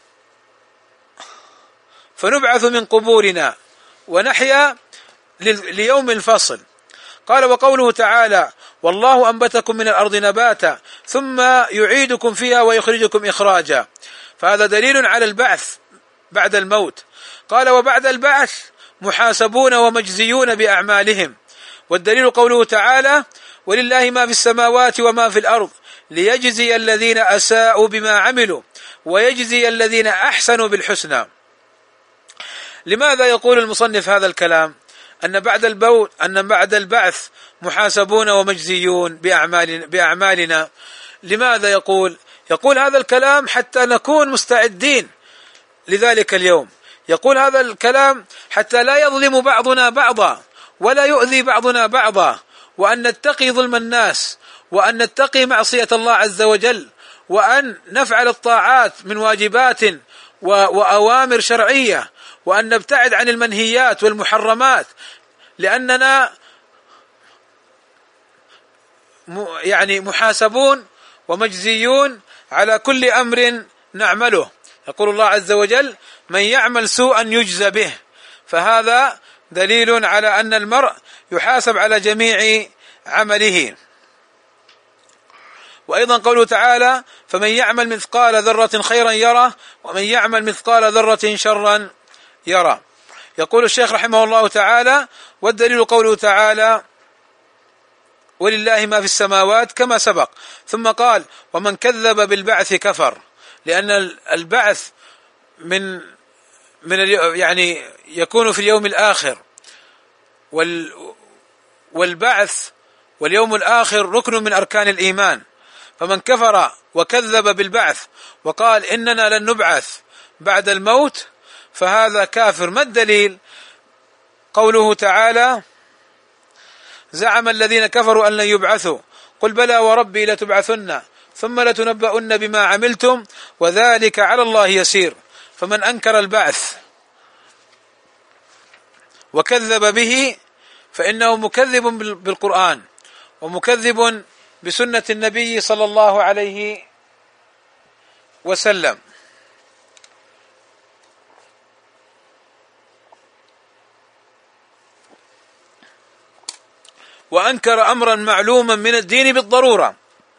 فنبعث من قبورنا ونحيا ليوم الفصل. قال: وقوله تعالى: والله أنبتكم من الأرض نباتا ثم يعيدكم فيها ويخرجكم إخراجا. فهذا دليل على البعث بعد الموت. قال: وبعد البعث محاسبون ومجزيون بأعمالهم. والدليل قوله تعالى: ولله ما في السماوات وما في الأرض ليجزي الذين أساءوا بما عملوا ويجزي الذين أحسنوا بالحسنى. لماذا يقول المصنف هذا الكلام؟ أن بعد البعث محاسبون ومجزيون بأعمالنا. لماذا يقول هذا الكلام؟ حتى نكون مستعدين لذلك اليوم. يقول هذا الكلام حتى لا يظلم بعضنا بعضا ولا يؤذي بعضنا بعضا، وأن نتقي ظلم الناس، وأن نتقي معصية الله عز وجل، وأن نفعل الطاعات من واجبات وأوامر شرعية، وأن نبتعد عن المنهيات والمحرمات، لأننا يعني محاسبون ومجزيون على كل أمر نعمله. يقول الله عز وجل: من يعمل سوءا يجزى به. فهذا دليل على أن المرء يحاسب على جميع عمله. وأيضا قوله تعالى: فمن يعمل مثقال ذرة خيرا يره ومن يعمل مثقال ذرة شرا يره. يقول الشيخ رحمه الله تعالى: والدليل قوله تعالى: ولله ما في السماوات، كما سبق. ثم قال: ومن كذب بالبعث كفر، لأن البعث من يعني يكون في اليوم الآخر، والبعث واليوم الآخر ركن من أركان الإيمان. فمن كفر وكذب بالبعث وقال إننا لن نبعث بعد الموت فهذا كافر. ما الدليل؟ قوله تعالى: زعم الذين كفروا أن لن يبعثوا قل بلى وربي لتبعثن ثم لتنبؤن بما عملتم وذلك على الله يسير. فمن أنكر البعث وكذب به فإنه مكذب بالقرآن ومكذب بسنة النبي صلى الله عليه وسلم. وأنكر أمرا معلوما من الدين بالضرورة.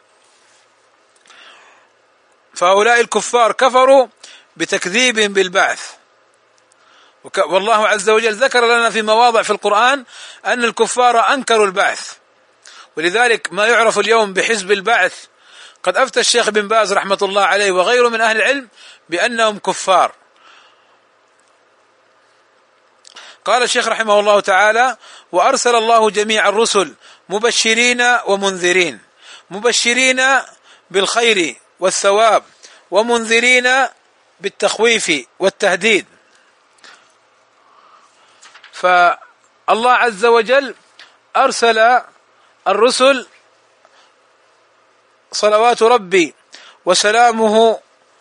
فهؤلاء الكفار كفروا بتكذيبهم بالبعث. والله عز وجل ذكر لنا في مواضع في القرآن أن الكفار أنكروا البعث، ولذلك ما يعرف اليوم بحزب البعث قد أفتى الشيخ بن باز رحمة الله عليه وغيره من أهل العلم بأنهم كفار. قال الشيخ رحمه الله تعالى: وأرسل الله جميع الرسل مبشرين ومنذرين، مبشرين بالخير والثواب ومنذرين بالتخويف والتهديد. فالله عز وجل أرسل الرسل صلوات ربي وسلامه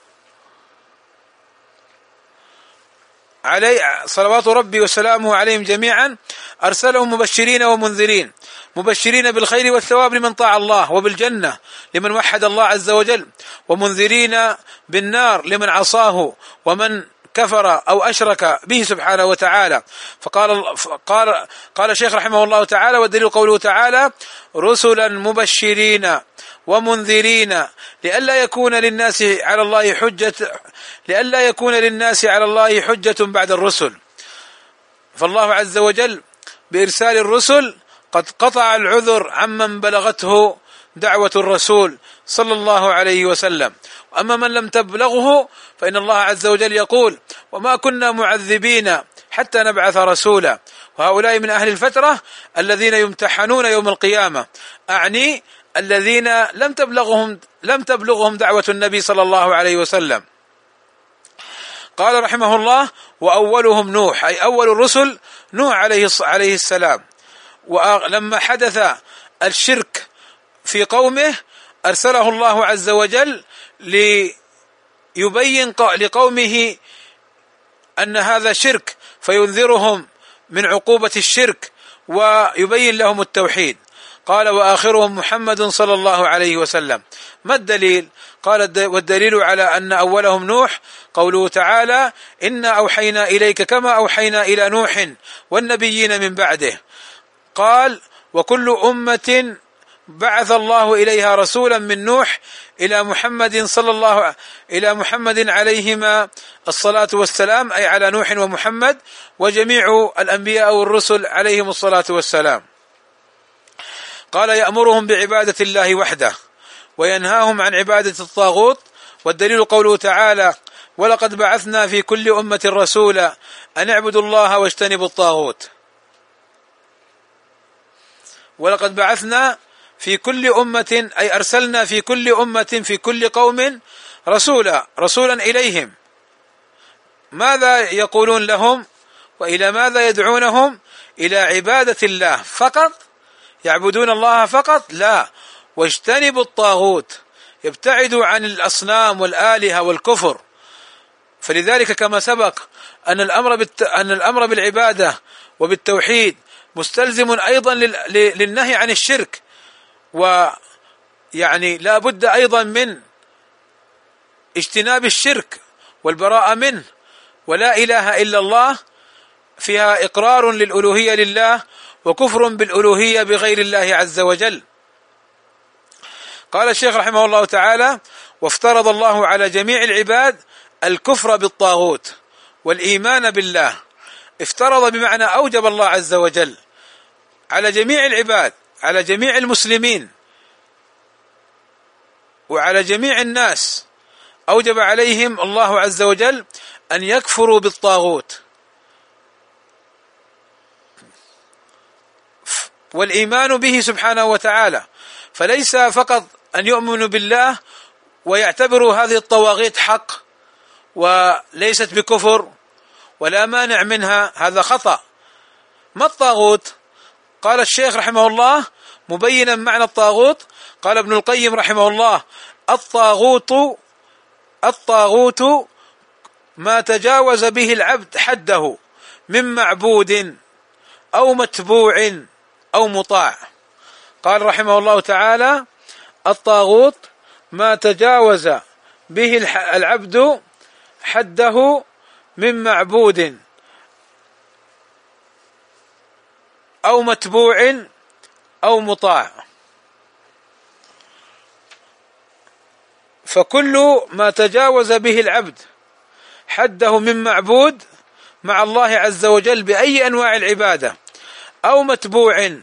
عليهم جميعا، أرسلهم مبشرين ومنذرين، مبشرين بالخير والثواب لمن طاع الله وبالجنة لمن وحد الله عز وجل، ومنذرين بالنار لمن عصاه ومن كفر أو أشرك به سبحانه وتعالى. قال الشيخ رحمه الله تعالى: والدليل قوله تعالى: رسلا مبشرين ومنذرين لئلا يكون للناس على الله حجة بعد الرسل. فالله عز وجل بإرسال الرسل قد قطع العذر عمن بلغته دعوة الرسول صلى الله عليه وسلم. أما من لم تبلغه فإن الله عز وجل يقول: وما كنا معذبين حتى نبعث رسولا. وهؤلاء من أهل الفترة الذين يمتحنون يوم القيامة، أعني الذين لم تبلغهم دعوة النبي صلى الله عليه وسلم. قال رحمه الله: وأولهم نوح، أي أول الرسل نوح عليه السلام. ولما حدث الشرك في قومه أرسله الله عز وجل ليبين لقومه أن هذا شرك، فينذرهم من عقوبة الشرك ويبين لهم التوحيد. قال: وآخرهم محمد صلى الله عليه وسلم. ما الدليل؟ قال: والدليل على أن أولهم نوح قوله تعالى: إنا أوحينا إليك كما أوحينا إلى نوح والنبيين من بعده. قال: وكل أمة بعث الله إليها رسولا من نوح إلى محمد عليهما الصلاة والسلام، أي على نوح ومحمد وجميع الأنبياء والرسل عليهم الصلاة والسلام. قال يأمرهم بعبادة الله وحده وينهاهم عن عبادة الطاغوت، والدليل قوله تعالى ولقد بعثنا في كل أمة رسولا أن اعبدوا الله واجتنبوا الطاغوت. ولقد بعثنا في كل أمة أي أرسلنا في كل أمة في كل قوم رسولا إليهم. ماذا يقولون لهم وإلى ماذا يدعونهم؟ إلى عبادة الله فقط، يعبدون الله فقط؟ لا، واجتنبوا الطاغوت، يبتعدوا عن الأصنام والآلهة والكفر. فلذلك كما سبق أن الأمر بالعبادة وبالتوحيد مستلزم أيضا للنهي عن الشرك، ويعني لا بد أيضا من اجتناب الشرك والبراءة منه. ولا إله إلا الله فيها إقرار للألوهية لله وكفر بالألوهية بغير الله عز وجل. قال الشيخ رحمه الله تعالى وافترض الله على جميع العباد الكفر بالطاغوت والإيمان بالله. افترض بمعنى أوجب الله عز وجل على جميع العباد، على جميع المسلمين وعلى جميع الناس، أوجب عليهم الله عز وجل أن يكفروا بالطاغوت والإيمان به سبحانه وتعالى. فليس فقط أن يؤمنوا بالله ويعتبروا هذه الطواغيت حق وليست بكفر ولا مانع منها، هذا خطأ. ما الطاغوت؟ قال الشيخ رحمه الله مبينا معنى الطاغوت، قال ابن القيم رحمه الله الطاغوت ما تجاوز به العبد حده من معبود أو متبوع أو مطاع. قال رحمه الله تعالى الطاغوت ما تجاوز به العبد حده من معبود أو متبوع أو مطاع. فكل ما تجاوز به العبد حده من معبود مع الله عز وجل بأي أنواع العبادة أو متبوع،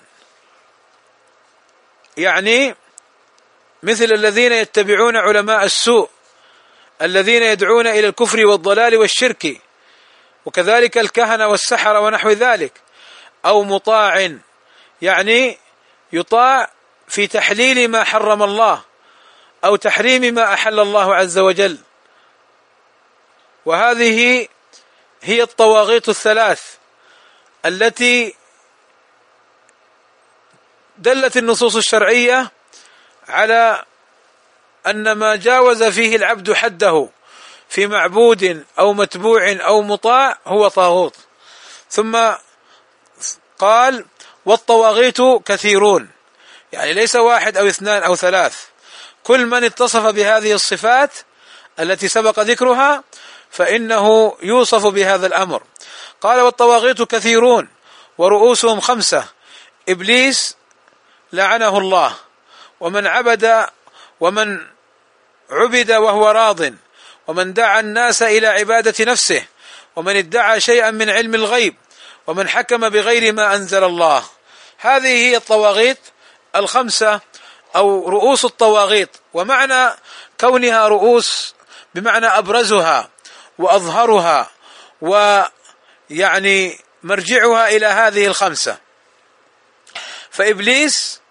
يعني مثل الذين يتبعون علماء السوء الذين يدعون إلى الكفر والضلال والشرك، وكذلك الكهنة والسحرة ونحو ذلك، أو مطاع يعني يطاع في تحليل ما حرم الله أو تحريم ما أحل الله عز وجل. وهذه هي الطواغيت الثلاث التي دلت النصوص الشرعية على أن ما جاوز فيه العبد حده في معبود أو متبوع أو مطاع هو طاغوت. ثم قال والطواغيت كثيرون، يعني ليس واحد أو اثنان أو ثلاث، كل من اتصف بهذه الصفات التي سبق ذكرها فإنه يوصف بهذا الأمر. قال والطواغيت كثيرون ورؤوسهم 5: إبليس لعنه الله، ومن عبد وهو راض، ومن دعا الناس إلى عبادة نفسه، ومن ادعى شيئا من علم الغيب، ومن حكم بغير ما أنزل الله. هذه هي الطواغيت 5 أو رؤوس الطواغيت. ومعنى كونها رؤوس بمعنى أبرزها وأظهرها ويعني مرجعها إلى هذه 5. فإبليس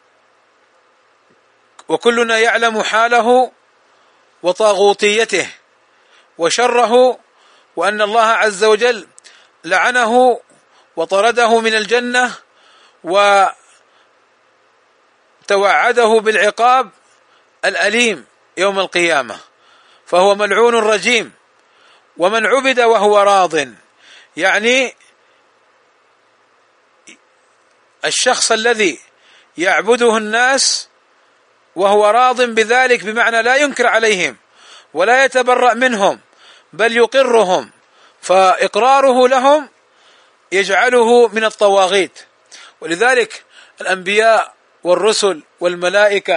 وكلنا يعلم حاله وطاغوتيته وشره، وأن الله عز وجل لعنه وطرده من الجنة وتوعده بالعقاب الأليم يوم القيامة، فهو ملعون رجيم. ومن عبد وهو راض يعني الشخص الذي يعبده الناس وهو راض بذلك، بمعنى لا ينكر عليهم ولا يتبرأ منهم بل يقرهم، فإقراره لهم يجعله من الطواغيت. ولذلك الأنبياء والرسل والملائكة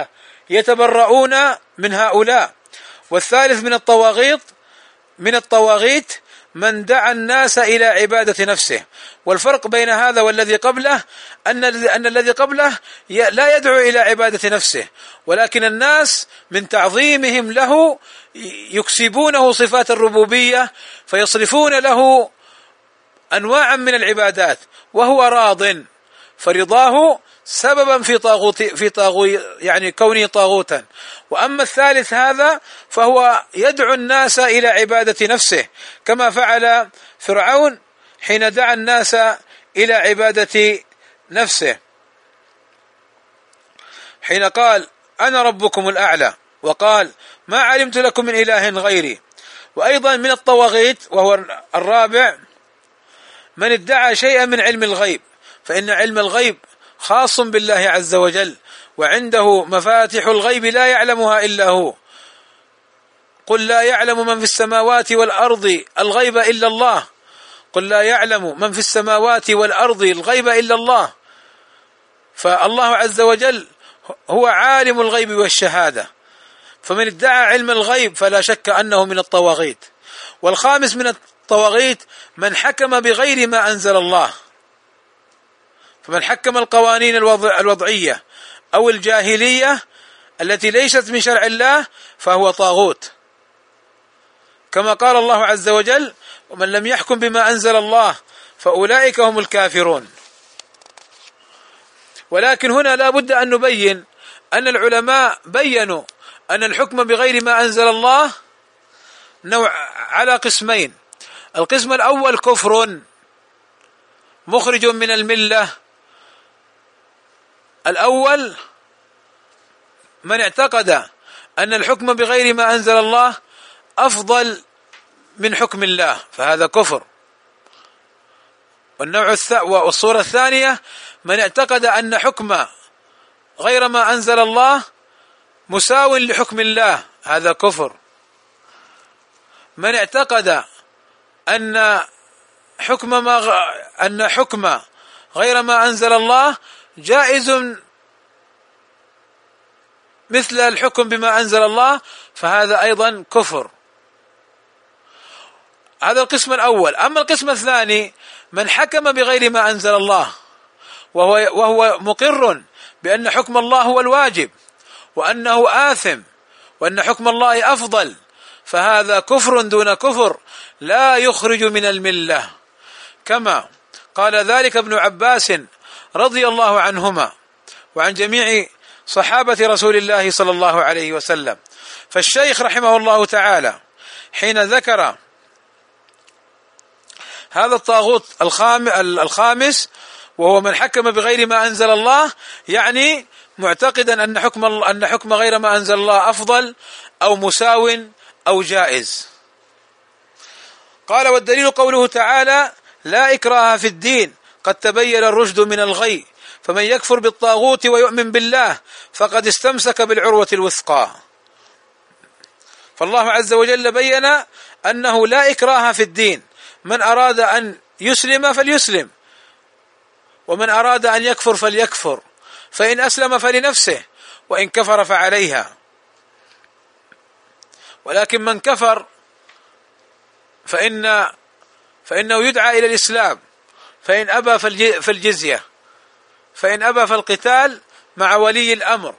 يتبرؤون من هؤلاء. والثالث من الطواغيت من دعا الناس إلى عبادة نفسه. والفرق بين هذا والذي قبله أن الذي قبله لا يدعو إلى عبادة نفسه، ولكن الناس من تعظيمهم له يكسبونه صفات الربوبية فيصرفون له أنواعا من العبادات وهو راض، فرضاه سببا في طاغوت يعني كونه طاغوتا. وأما الثالث هذا فهو يدعو الناس إلى عبادة نفسه، كما فعل فرعون حين دعا الناس إلى عبادة نفسه، حين قال أنا ربكم الأعلى، وقال ما علمت لكم من إله غيري. وأيضا من الطواغيت وهو الرابع من ادعى شيئا من علم الغيب، فإن علم الغيب خاص بالله عز وجل، وعنده مفاتح الغيب لا يعلمها إلا هو. قل لا يعلم من في السماوات والأرض الغيب إلا الله، قل لا يعلم من في السماوات والأرض الغيب إلا الله. فالله عز وجل هو عالم الغيب والشهادة، فمن ادعى علم الغيب فلا شك أنه من الطواغيت. والخامس من الطواغيت من حكم بغير ما أنزل الله، فمن حكم القوانين الوضعية أو الجاهلية التي ليست من شرع الله فهو طاغوت، كما قال الله عز وجل ومن لم يحكم بما أنزل الله فأولئك هم الكافرون. ولكن هنا لا بد أن نبين أن العلماء بيّنوا أن الحكم بغير ما أنزل الله نوع على قسمين. القسم الأول كفر مخرج من الملة. الأول من اعتقد أن الحكم بغير ما أنزل الله أفضل من حكم الله فهذا كفر. والصورة الثانية من اعتقد أن حكم غير ما أنزل الله مساو لحكم الله هذا كفر. من اعتقد أن حكم غير ما أنزل الله جائز مثل الحكم بما أنزل الله فهذا أيضا كفر. هذا القسم الأول. أما القسم الثاني من حكم بغير ما أنزل الله وهو مقر بأن حكم الله هو الواجب وأنه آثم وأن حكم الله أفضل فهذا كفر دون كفر لا يخرج من الملة، كما قال ذلك ابن عباس رضي الله عنهما وعن جميع صحابة رسول الله صلى الله عليه وسلم. فالشيخ رحمه الله تعالى حين ذكر هذا الطاغوت الخامس وهو من حكم بغير ما أنزل الله يعني معتقدا أن حكم غير ما أنزل الله أفضل أو مساو أو جائز. قال والدليل قوله تعالى لا إكراه في الدين قد تبين الرشد من الغي فمن يكفر بالطاغوت ويؤمن بالله فقد استمسك بالعروة الوثقى. فالله عز وجل بين أنه لا إكراه في الدين، من أراد أن يسلم فليسلم ومن أراد أن يكفر فليكفر، فإن أسلم فلنفسه وإن كفر فعليها. ولكن من كفر فإنه يدعى إلى الإسلام، فإن أبى فالجزية، فإن أبى فالقتال مع ولي الأمر.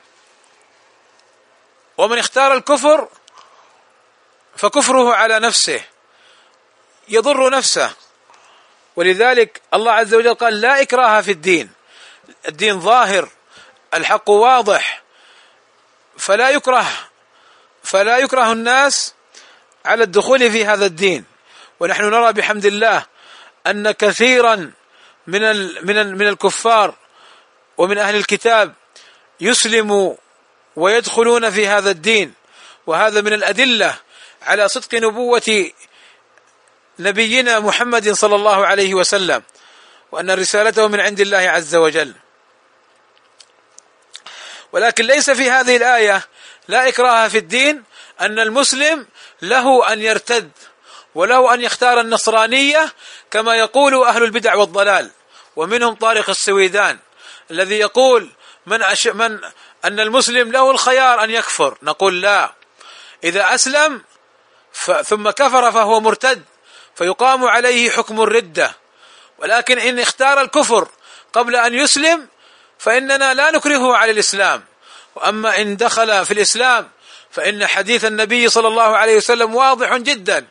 ومن اختار الكفر فكفره على نفسه يضر نفسه. ولذلك الله عز وجل قال لا إكراه في الدين، الدين ظاهر الحق واضح فلا يكره الناس على الدخول في هذا الدين. ونحن نرى بحمد الله أن كثيرا من الكفار ومن أهل الكتاب يسلموا ويدخلون في هذا الدين، وهذا من الأدلة على صدق نبوة نبينا محمد صلى الله عليه وسلم وأن رسالته من عند الله عز وجل. ولكن ليس في هذه الآية لا إكراه في الدين أن المسلم له أن يرتد وله أن يختار النصرانية كما يقول أهل البدع والضلال، ومنهم طارق السويدان الذي يقول أن المسلم له الخيار أن يكفر. نقول لا، إذا أسلم ثم كفر فهو مرتد، فيقام عليه حكم الردة. ولكن إن اختار الكفر قبل أن يسلم فإننا لا نكرهه على الإسلام. وأما إن دخل في الإسلام فإن حديث النبي صلى الله عليه وسلم واضح جدا: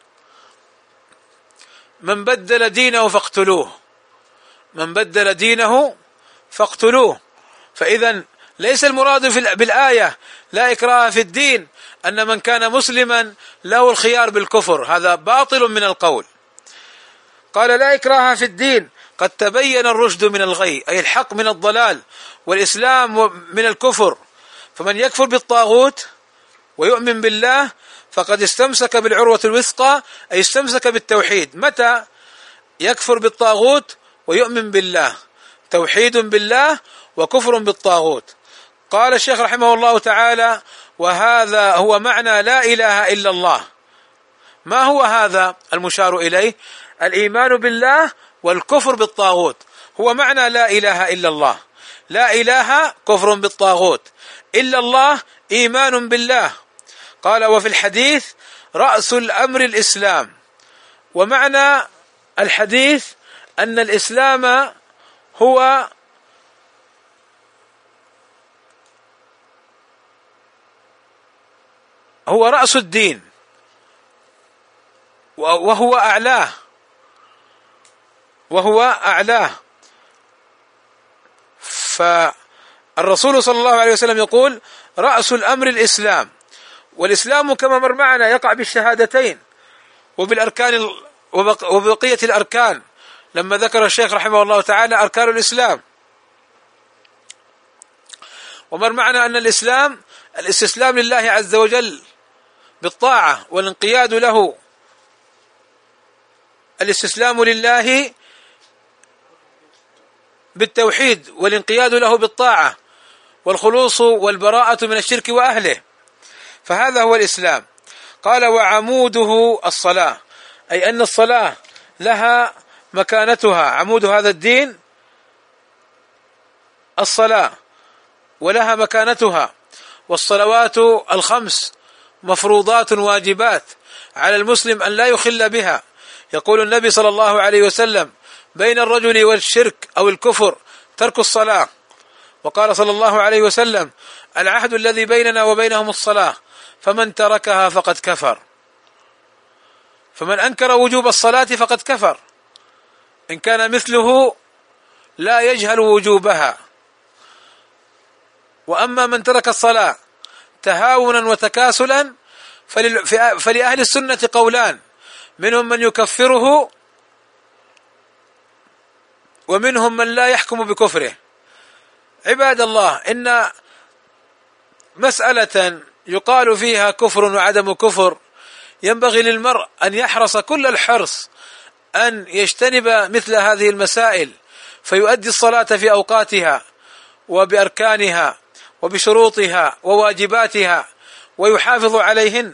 من بدل دينه فاقتلوه، من بدل دينه فاقتلوه. فإذا ليس المراد بالآية لا إكراه في الدين أن من كان مسلما له الخيار بالكفر، هذا باطل من القول. قال: لا إكراه في الدين قد تبين الرشد من الغي، أي الحق من الضلال، والإسلام من الكفر. فمن يكفر بالطاغوت ويؤمن بالله فقد استمسك بالعروة الوثقى، أي استمسك بالتوحيد. متى يكفر بالطاغوت ويؤمن بالله؟ توحيد بالله وكفر بالطاغوت. قال الشيخ رحمه الله تعالى: وهذا هو معنى لا إله إلا الله. ما هو هذا المشار إليه؟ الإيمان بالله والكفر بالطاغوت هو معنى لا إله إلا الله. لا إله كفر بالطاغوت، إلا الله إيمان بالله. قال: وفي الحديث رأس الأمر الإسلام. ومعنى الحديث أن الإسلام هو رأس الدين وهو أعلاه. فالرسول صلى الله عليه وسلم يقول: رأس الأمر الإسلام. والإسلام كما مر معنا يقع بالشهادتين وبالأركان وبقية الأركان، لما ذكر الشيخ رحمه الله تعالى أركان الإسلام. ومر معنا أن الإسلام الاستسلام لله عز وجل بالطاعة والانقياد له، الاستسلام لله بالتوحيد والانقياد له بالطاعة، والخلوص والبراءة من الشرك وأهله. فهذا هو الإسلام. قال: وعموده الصلاة، أي أن الصلاة لها مكانتها، عمود هذا الدين الصلاة ولها مكانتها. والصلوات الخمس مفروضات واجبات على المسلم أن لا يخل بها. يقول النبي صلى الله عليه وسلم: بين الرجل والشرك أو الكفر ترك الصلاة. وقال صلى الله عليه وسلم: العهد الذي بيننا وبينهم الصلاة، فمن تركها فقد كفر. فمن أنكر وجوب الصلاة فقد كفر إن كان مثله لا يجهل وجوبها. وأما من ترك الصلاة تهاونا وتكاسلا فلأهل السنة قولان: منهم من يكفره ومنهم من لا يحكم بكفره. عباد الله، إن مسألة يقال فيها كفر وعدم كفر ينبغي للمرء أن يحرص كل الحرص أن يجتنب مثل هذه المسائل، فيؤدي الصلاة في أوقاتها وبأركانها وبشروطها وواجباتها ويحافظ عليهن،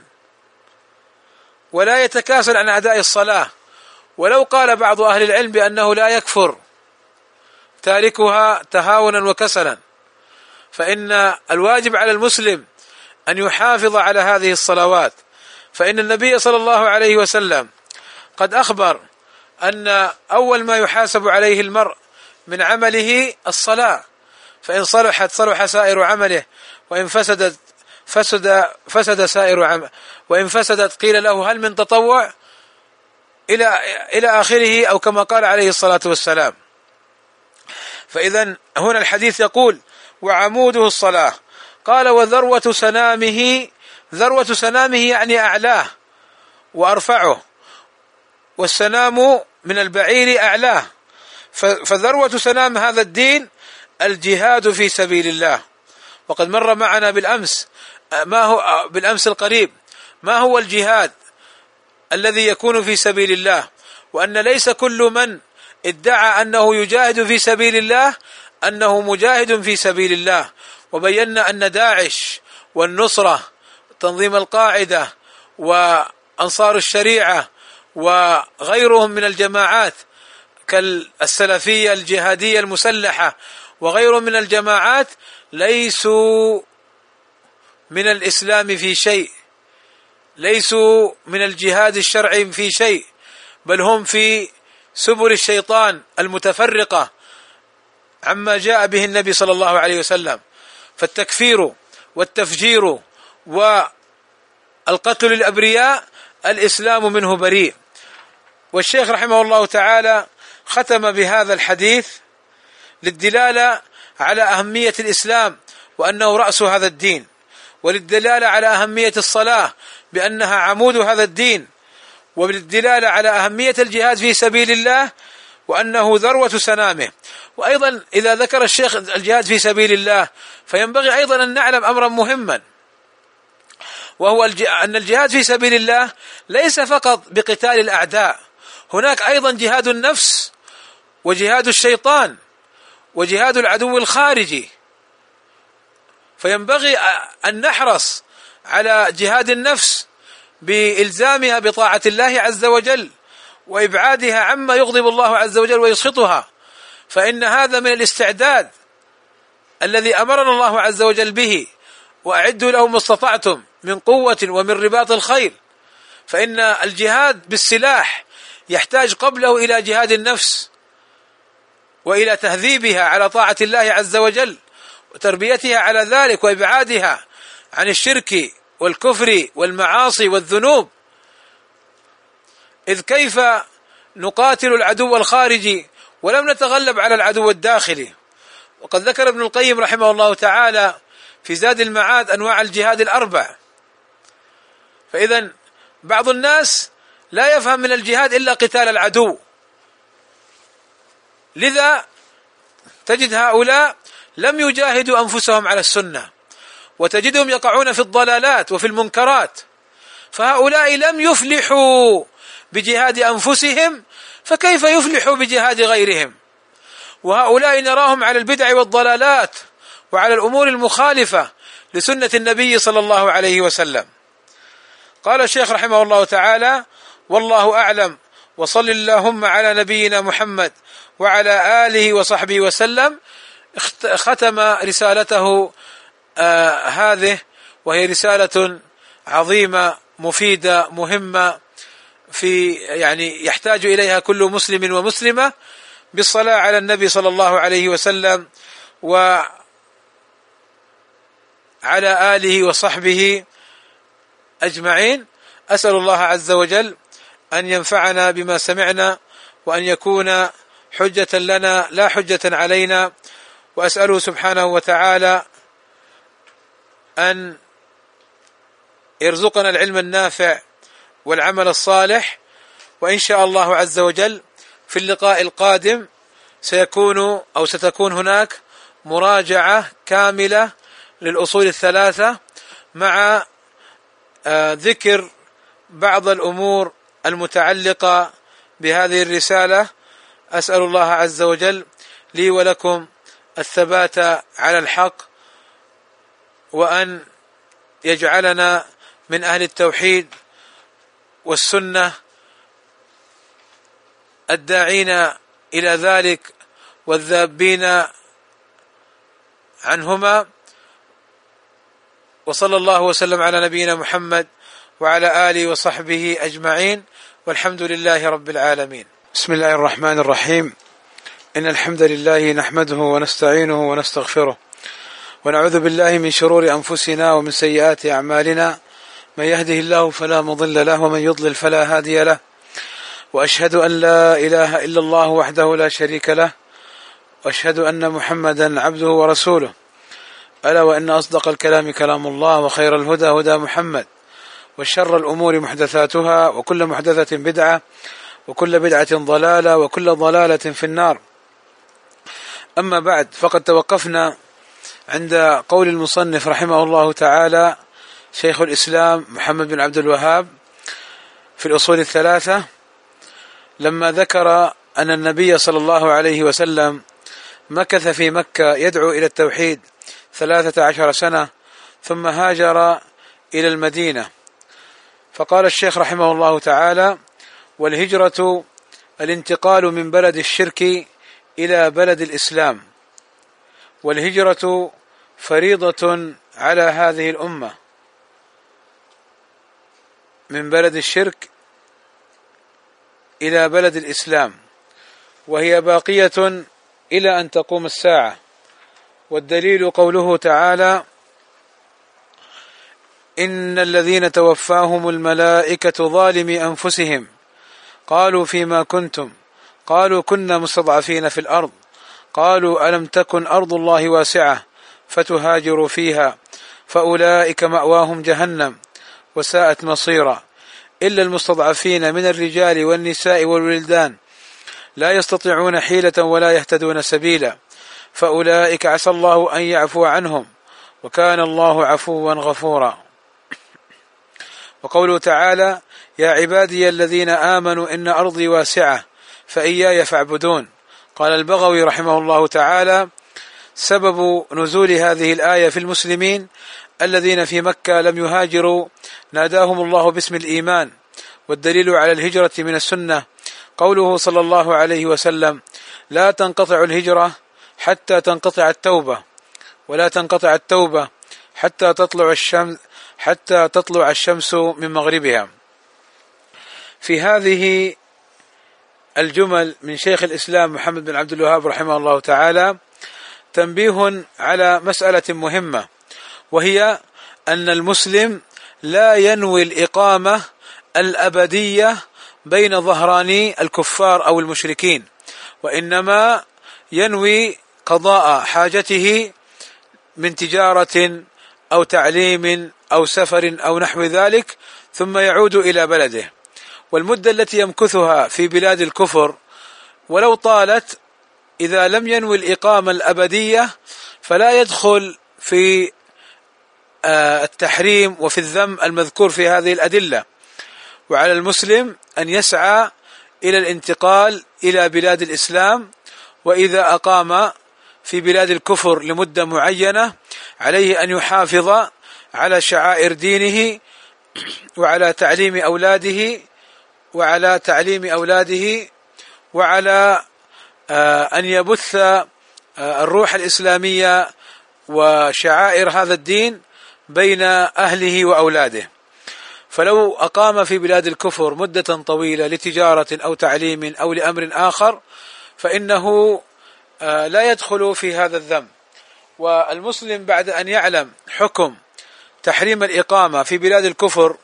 ولا يتكاسل عن أداء الصلاة. ولو قال بعض أهل العلم بأنه لا يكفر تاركها تهاونا وكسلا، فإن الواجب على المسلم أن يحافظ على هذه الصلوات. فإن النبي صلى الله عليه وسلم قد أخبر أن أول ما يحاسب عليه المرء من عمله الصلاة، فإن صلحت صلح سائر عمله، وإن فسدت فسد سائر عمله، وإن فسدت قيل له هل من تطوع، إلى آخره، أو كما قال عليه الصلاة والسلام. فإذا هنا الحديث يقول: وعموده الصلاة. قال: وذروة سنامه، ذروة سنامه يعني أعلاه وأرفعه، والسنام من البعير أعلاه. فذروة سنام هذا الدين الجهاد في سبيل الله. وقد مر معنا بالأمس القريب ما هو الجهاد الذي يكون في سبيل الله، وأن ليس كل من ادعى أنه يجاهد في سبيل الله أنه مجاهد في سبيل الله. وبينا أن داعش والنصرة تنظيم القاعدة وأنصار الشريعة وغيرهم من الجماعات كالسلفية الجهادية المسلحة وغيرهم من الجماعات ليسوا من الإسلام في شيء، ليسوا من الجهاد الشرعي في شيء، بل هم في سبل الشيطان المتفرقة عما جاء به النبي صلى الله عليه وسلم. فالتكفير والتفجير والقتل للأبرياء الإسلام منه بريء. والشيخ رحمه الله تعالى ختم بهذا الحديث للدلالة على أهمية الإسلام وأنه رأس هذا الدين، وللدلالة على أهمية الصلاة بأنها عمود هذا الدين، وللدلالة على أهمية الجهاد في سبيل الله وأنه ذروة سنامه. وأيضا إذا ذكر الشيخ الجهاد في سبيل الله فينبغي أيضا أن نعلم أمرا مهما، وهو أن الجهاد في سبيل الله ليس فقط بقتال الأعداء، هناك أيضا جهاد النفس وجهاد الشيطان وجهاد العدو الخارجي. فينبغي أن نحرص على جهاد النفس بإلزامها بطاعة الله عز وجل وإبعادها عما يغضب الله عز وجل ويسخطها، فإن هذا من الاستعداد الذي أمرنا الله عز وجل به، وأعدوا لهم ما استطعتم من قوة ومن رباط الخيل. فإن الجهاد بالسلاح يحتاج قبله إلى جهاد النفس وإلى تهذيبها على طاعة الله عز وجل وتربيتها على ذلك وإبعادها عن الشرك والكفر والمعاصي والذنوب. إذ كيف نقاتل العدو الخارجي ولم نتغلب على العدو الداخلي؟ وقد ذكر ابن القيم رحمه الله تعالى في زاد المعاد أنواع الجهاد الأربع. فإذا بعض الناس لا يفهم من الجهاد إلا قتال العدو، لذا تجد هؤلاء لم يجاهدوا أنفسهم على السنة، وتجدهم يقعون في الضلالات وفي المنكرات. فهؤلاء لم يفلحوا بجهاد أنفسهم، فكيف يفلحوا بجهاد غيرهم؟ وهؤلاء نراهم على البدع والضلالات وعلى الأمور المخالفة لسنة النبي صلى الله عليه وسلم. قال الشيخ رحمه الله تعالى: والله أعلم، وصل اللهم على نبينا محمد وعلى آله وصحبه وسلم. ختم رسالته هذه، وهي رسالة عظيمة مفيدة مهمة يعني يحتاج إليها كل مسلم ومسلمة، بالصلاة على النبي صلى الله عليه وسلم وعلى آله وصحبه أجمعين. أسأل الله عز وجل أن ينفعنا بما سمعنا، وأن يكون حجة لنا لا حجة علينا، وأسأله سبحانه وتعالى أن يرزقنا العلم النافع والعمل الصالح. وإن شاء الله عز وجل في اللقاء القادم ستكون هناك مراجعة كاملة للأصول الثلاثة مع ذكر بعض الأمور المتعلقة بهذه الرسالة. أسأل الله عز وجل لي ولكم الثبات على الحق، وأن يجعلنا من أهل التوحيد والسنة الداعين إلى ذلك والذابين عنهما. وصلى الله وسلم على نبينا محمد وعلى آله وصحبه أجمعين، والحمد لله رب العالمين. بسم الله الرحمن الرحيم. إن الحمد لله نحمده ونستعينه ونستغفره، ونعوذ بالله من شرور أنفسنا ومن سيئات أعمالنا. من يهده الله فلا مضل له، ومن يضلل فلا هادي له. وأشهد أن لا إله إلا الله وحده لا شريك له، وأشهد أن محمدا عبده ورسوله. ألا وإن أصدق الكلام كلام الله، وخير الهدى هدى محمد، وشر الأمور محدثاتها، وكل محدثة بدعة، وكل بدعة ضلالة، وكل ضلالة في النار. أما بعد، فقد توقفنا عند قول المصنف رحمه الله تعالى شيخ الإسلام محمد بن عبد الوهاب في الأصول الثلاثة، لما ذكر أن النبي صلى الله عليه وسلم مكث في مكة يدعو إلى التوحيد 13 سنة، ثم هاجر إلى المدينة. فقال الشيخ رحمه الله تعالى: والهجرة الانتقال من بلد الشرك إلى بلد الإسلام، والهجرة فريضة على هذه الأمة من بلد الشرك إلى بلد الإسلام، وهي باقية إلى أن تقوم الساعة. والدليل قوله تعالى: إن الذين توفاهم الملائكة ظالمي أنفسهم قالوا فيما كنتم قالوا كنا مستضعفين في الأرض قالوا ألم تكن أرض الله واسعة فتهاجروا فيها فأولئك مأواهم جهنم وساءت مصيرا إلا المستضعفين من الرجال والنساء والولدان لا يستطيعون حيلة ولا يهتدون سبيلا فأولئك عسى الله أن يعفو عنهم وكان الله عفوا غفورا. وقوله تعالى: يا عبادي الذين آمنوا إن أرضي واسعة فإياي فاعبدون. قال البغوي رحمه الله تعالى: سبب نزول هذه الآية في المسلمين الذين في مكة لم يهاجروا ناداهم الله باسم الإيمان، والدليل على الهجرة من السنة قوله صلى الله عليه وسلم: لا تنقطع الهجرة حتى تنقطع التوبة، ولا تنقطع التوبة حتى تطلع الشمس من مغربها. في هذه الجمل من شيخ الإسلام محمد بن عبد الوهاب رحمه الله تعالى تنبيه على مسألة مهمة، وهي أن المسلم لا ينوي الإقامة الأبدية بين ظهراني الكفار أو المشركين، وإنما ينوي قضاء حاجته من تجارة أو تعليم أو سفر أو نحو ذلك، ثم يعود إلى بلده. والمدة التي يمكثها في بلاد الكفر ولو طالت، إذا لم ينوي الإقامة الأبدية فلا يدخل في التحريم وفي الذم المذكور في هذه الأدلة. وعلى المسلم أن يسعى إلى الانتقال إلى بلاد الإسلام، وإذا أقام في بلاد الكفر لمدة معينة عليه أن يحافظ على شعائر دينه وعلى تعليم أولاده وعلى أن يبث الروح الإسلامية وشعائر هذا الدين بين أهله وأولاده. فلو أقام في بلاد الكفر مدة طويلة لتجارة أو تعليم أو لأمر آخر فإنه لا يدخل في هذا الذنب. والمسلم بعد أن يعلم حكم تحريم الإقامة في بلاد الكفر،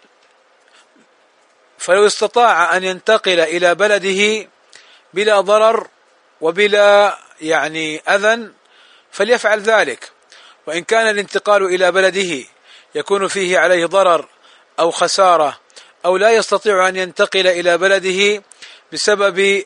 فلو استطاع أن ينتقل إلى بلده بلا ضرر وبلا أذى فليفعل ذلك. وإن كان الانتقال إلى بلده يكون فيه عليه ضرر أو خسارة أو لا يستطيع أن ينتقل إلى بلده بسبب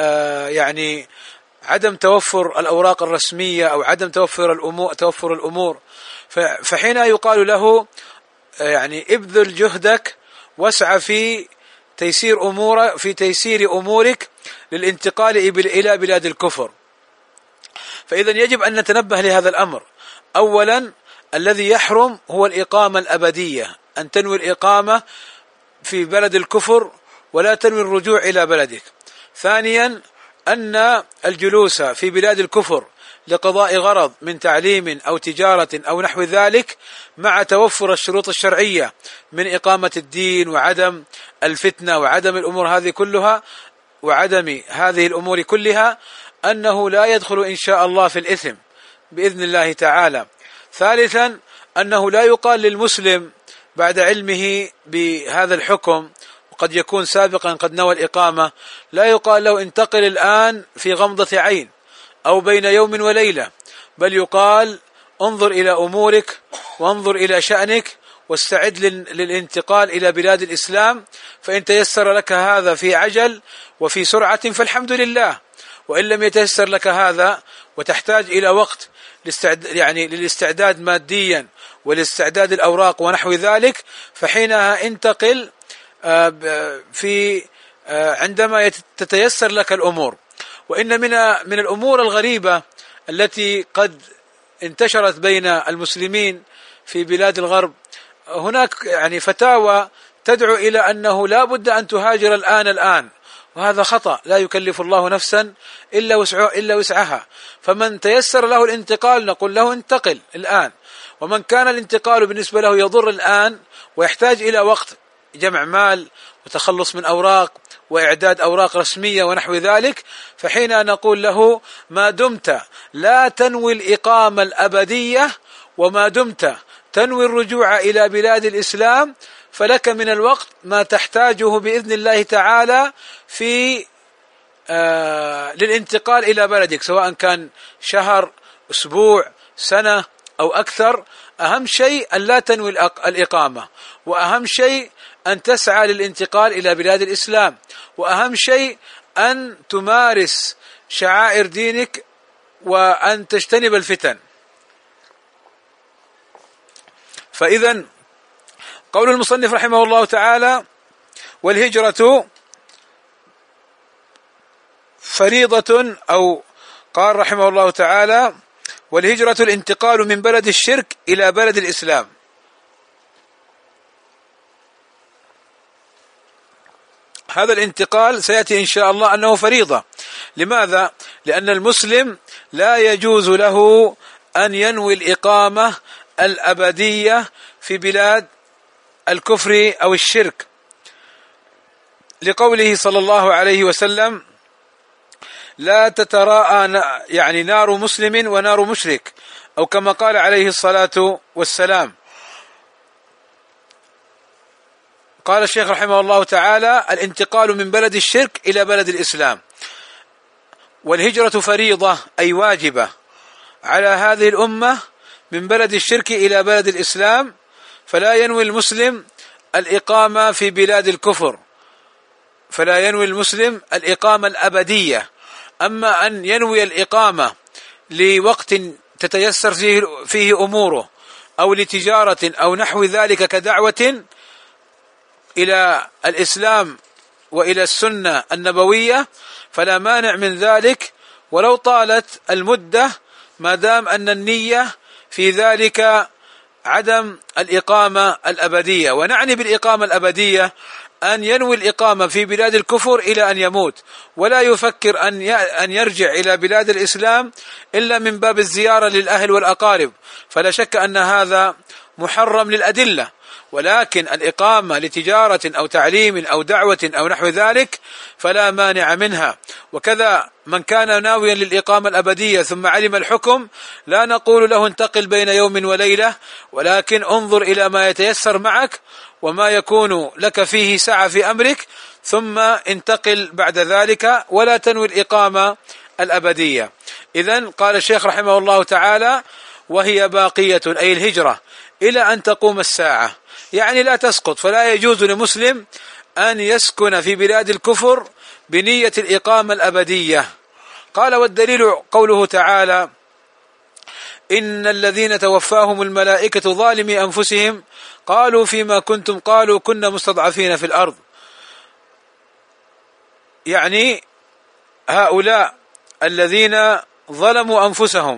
عدم توفر الأوراق الرسمية أو عدم توفر الأمور، فحين يقال له ابذل جهدك واسعى في تيسير أمورك للانتقال إلى بلاد الكفر. فإذا يجب أن نتنبه لهذا الأمر. أولا، الذي يحرم هو الإقامة الأبدية، أن تنوي الإقامة في بلد الكفر ولا تنوي الرجوع إلى بلدك. ثانيا، أن الجلوس في بلاد الكفر لقضاء غرض من تعليم أو تجارة أو نحو ذلك مع توفر الشروط الشرعية من إقامة الدين وعدم الفتنة وعدم هذه الأمور كلها أنه لا يدخل إن شاء الله في الإثم بإذن الله تعالى. ثالثا، أنه لا يقال للمسلم بعد علمه بهذا الحكم، وقد يكون سابقا قد نوى الإقامة، لا يقال له انتقل الآن في غمضة عين أو بين يوم وليلة، بل يقال انظر إلى أمورك وانظر إلى شأنك واستعد للانتقال إلى بلاد الإسلام، فإن تيسر لك هذا في عجل وفي سرعة فالحمد لله، وإن لم يتيسر لك هذا وتحتاج إلى وقت للاستعداد ماديا والاستعداد الأوراق ونحو ذلك، فحينها انتقل عندما تتيسر لك الأمور. وإن من الأمور الغريبة التي قد انتشرت بين المسلمين في بلاد الغرب، هناك فتاوى تدعو إلى أنه لا بد أن تهاجر الآن، وهذا خطأ. لا يكلف الله نفسا إلا وسعها، فمن تيسر له الانتقال نقول له انتقل الآن، ومن كان الانتقال بالنسبة له يضر الآن ويحتاج إلى وقت جمع مال وتخلص من أوراق وإعداد أوراق رسمية ونحو ذلك، فحين نقول له ما دمت لا تنوي الإقامة الأبدية وما دمت تنوي الرجوع إلى بلاد الإسلام فلك من الوقت ما تحتاجه بإذن الله تعالى في للانتقال إلى بلدك، سواء كان شهر، أسبوع، سنة أو أكثر. أهم شيء أن لا تنوي الإقامة، وأهم شيء أن تسعى للانتقال إلى بلاد الإسلام، وأهم شيء أن تمارس شعائر دينك وأن تجتنب الفتن. فإذا قول المصنف رحمه الله تعالى: والهجرة فريضة، أو قال رحمه الله تعالى: والهجرة الانتقال من بلد الشرك إلى بلد الإسلام. هذا الانتقال سيأتي إن شاء الله أنه فريضة. لماذا؟ لأن المسلم لا يجوز له أن ينوي الإقامة الأبدية في بلاد الكفر أو الشرك، لقوله صلى الله عليه وسلم: لا تتراءى يعني نار مسلم ونار مشرك، أو كما قال عليه الصلاة والسلام. قال الشيخ رحمه الله تعالى: الانتقال من بلد الشرك إلى بلد الإسلام. والهجرة فريضة أي واجبة على هذه الأمة من بلد الشرك إلى بلد الإسلام، فلا ينوي المسلم الإقامة في بلاد الكفر، فلا ينوي المسلم الإقامة الأبدية. أما أن ينوي الإقامة لوقت تتيسر فيه أموره، أو لتجارة أو نحو ذلك كدعوة إلى الإسلام وإلى السنة النبوية، فلا مانع من ذلك ولو طالت المدة، ما دام أن النية في ذلك عدم الإقامة الأبدية. ونعني بالإقامة الأبدية أن ينوي الإقامة في بلاد الكفر إلى أن يموت، ولا يفكر أن يرجع إلى بلاد الإسلام إلا من باب الزيارة للأهل والأقارب، فلا شك أن هذا محرم للأدلة. ولكن الإقامة لتجارة أو تعليم أو دعوة أو نحو ذلك فلا مانع منها. وكذا من كان ناويا للإقامة الأبدية ثم علم الحكم، لا نقول له انتقل بين يوم وليلة، ولكن انظر إلى ما يتيسر معك وما يكون لك فيه سعة في أمرك، ثم انتقل بعد ذلك، ولا تنوي الإقامة الأبدية. إذن قال الشيخ رحمه الله تعالى: وهي باقية أي الهجرة إلى أن تقوم الساعة، يعني لا تسقط. فلا يجوز لمسلم أن يسكن في بلاد الكفر بنية الإقامة الأبدية. قال: والدليل قوله تعالى: إن الذين توفاهم الملائكة ظالمي أنفسهم قالوا فيما كنتم قالوا كنا مستضعفين في الأرض. يعني هؤلاء الذين ظلموا أنفسهم،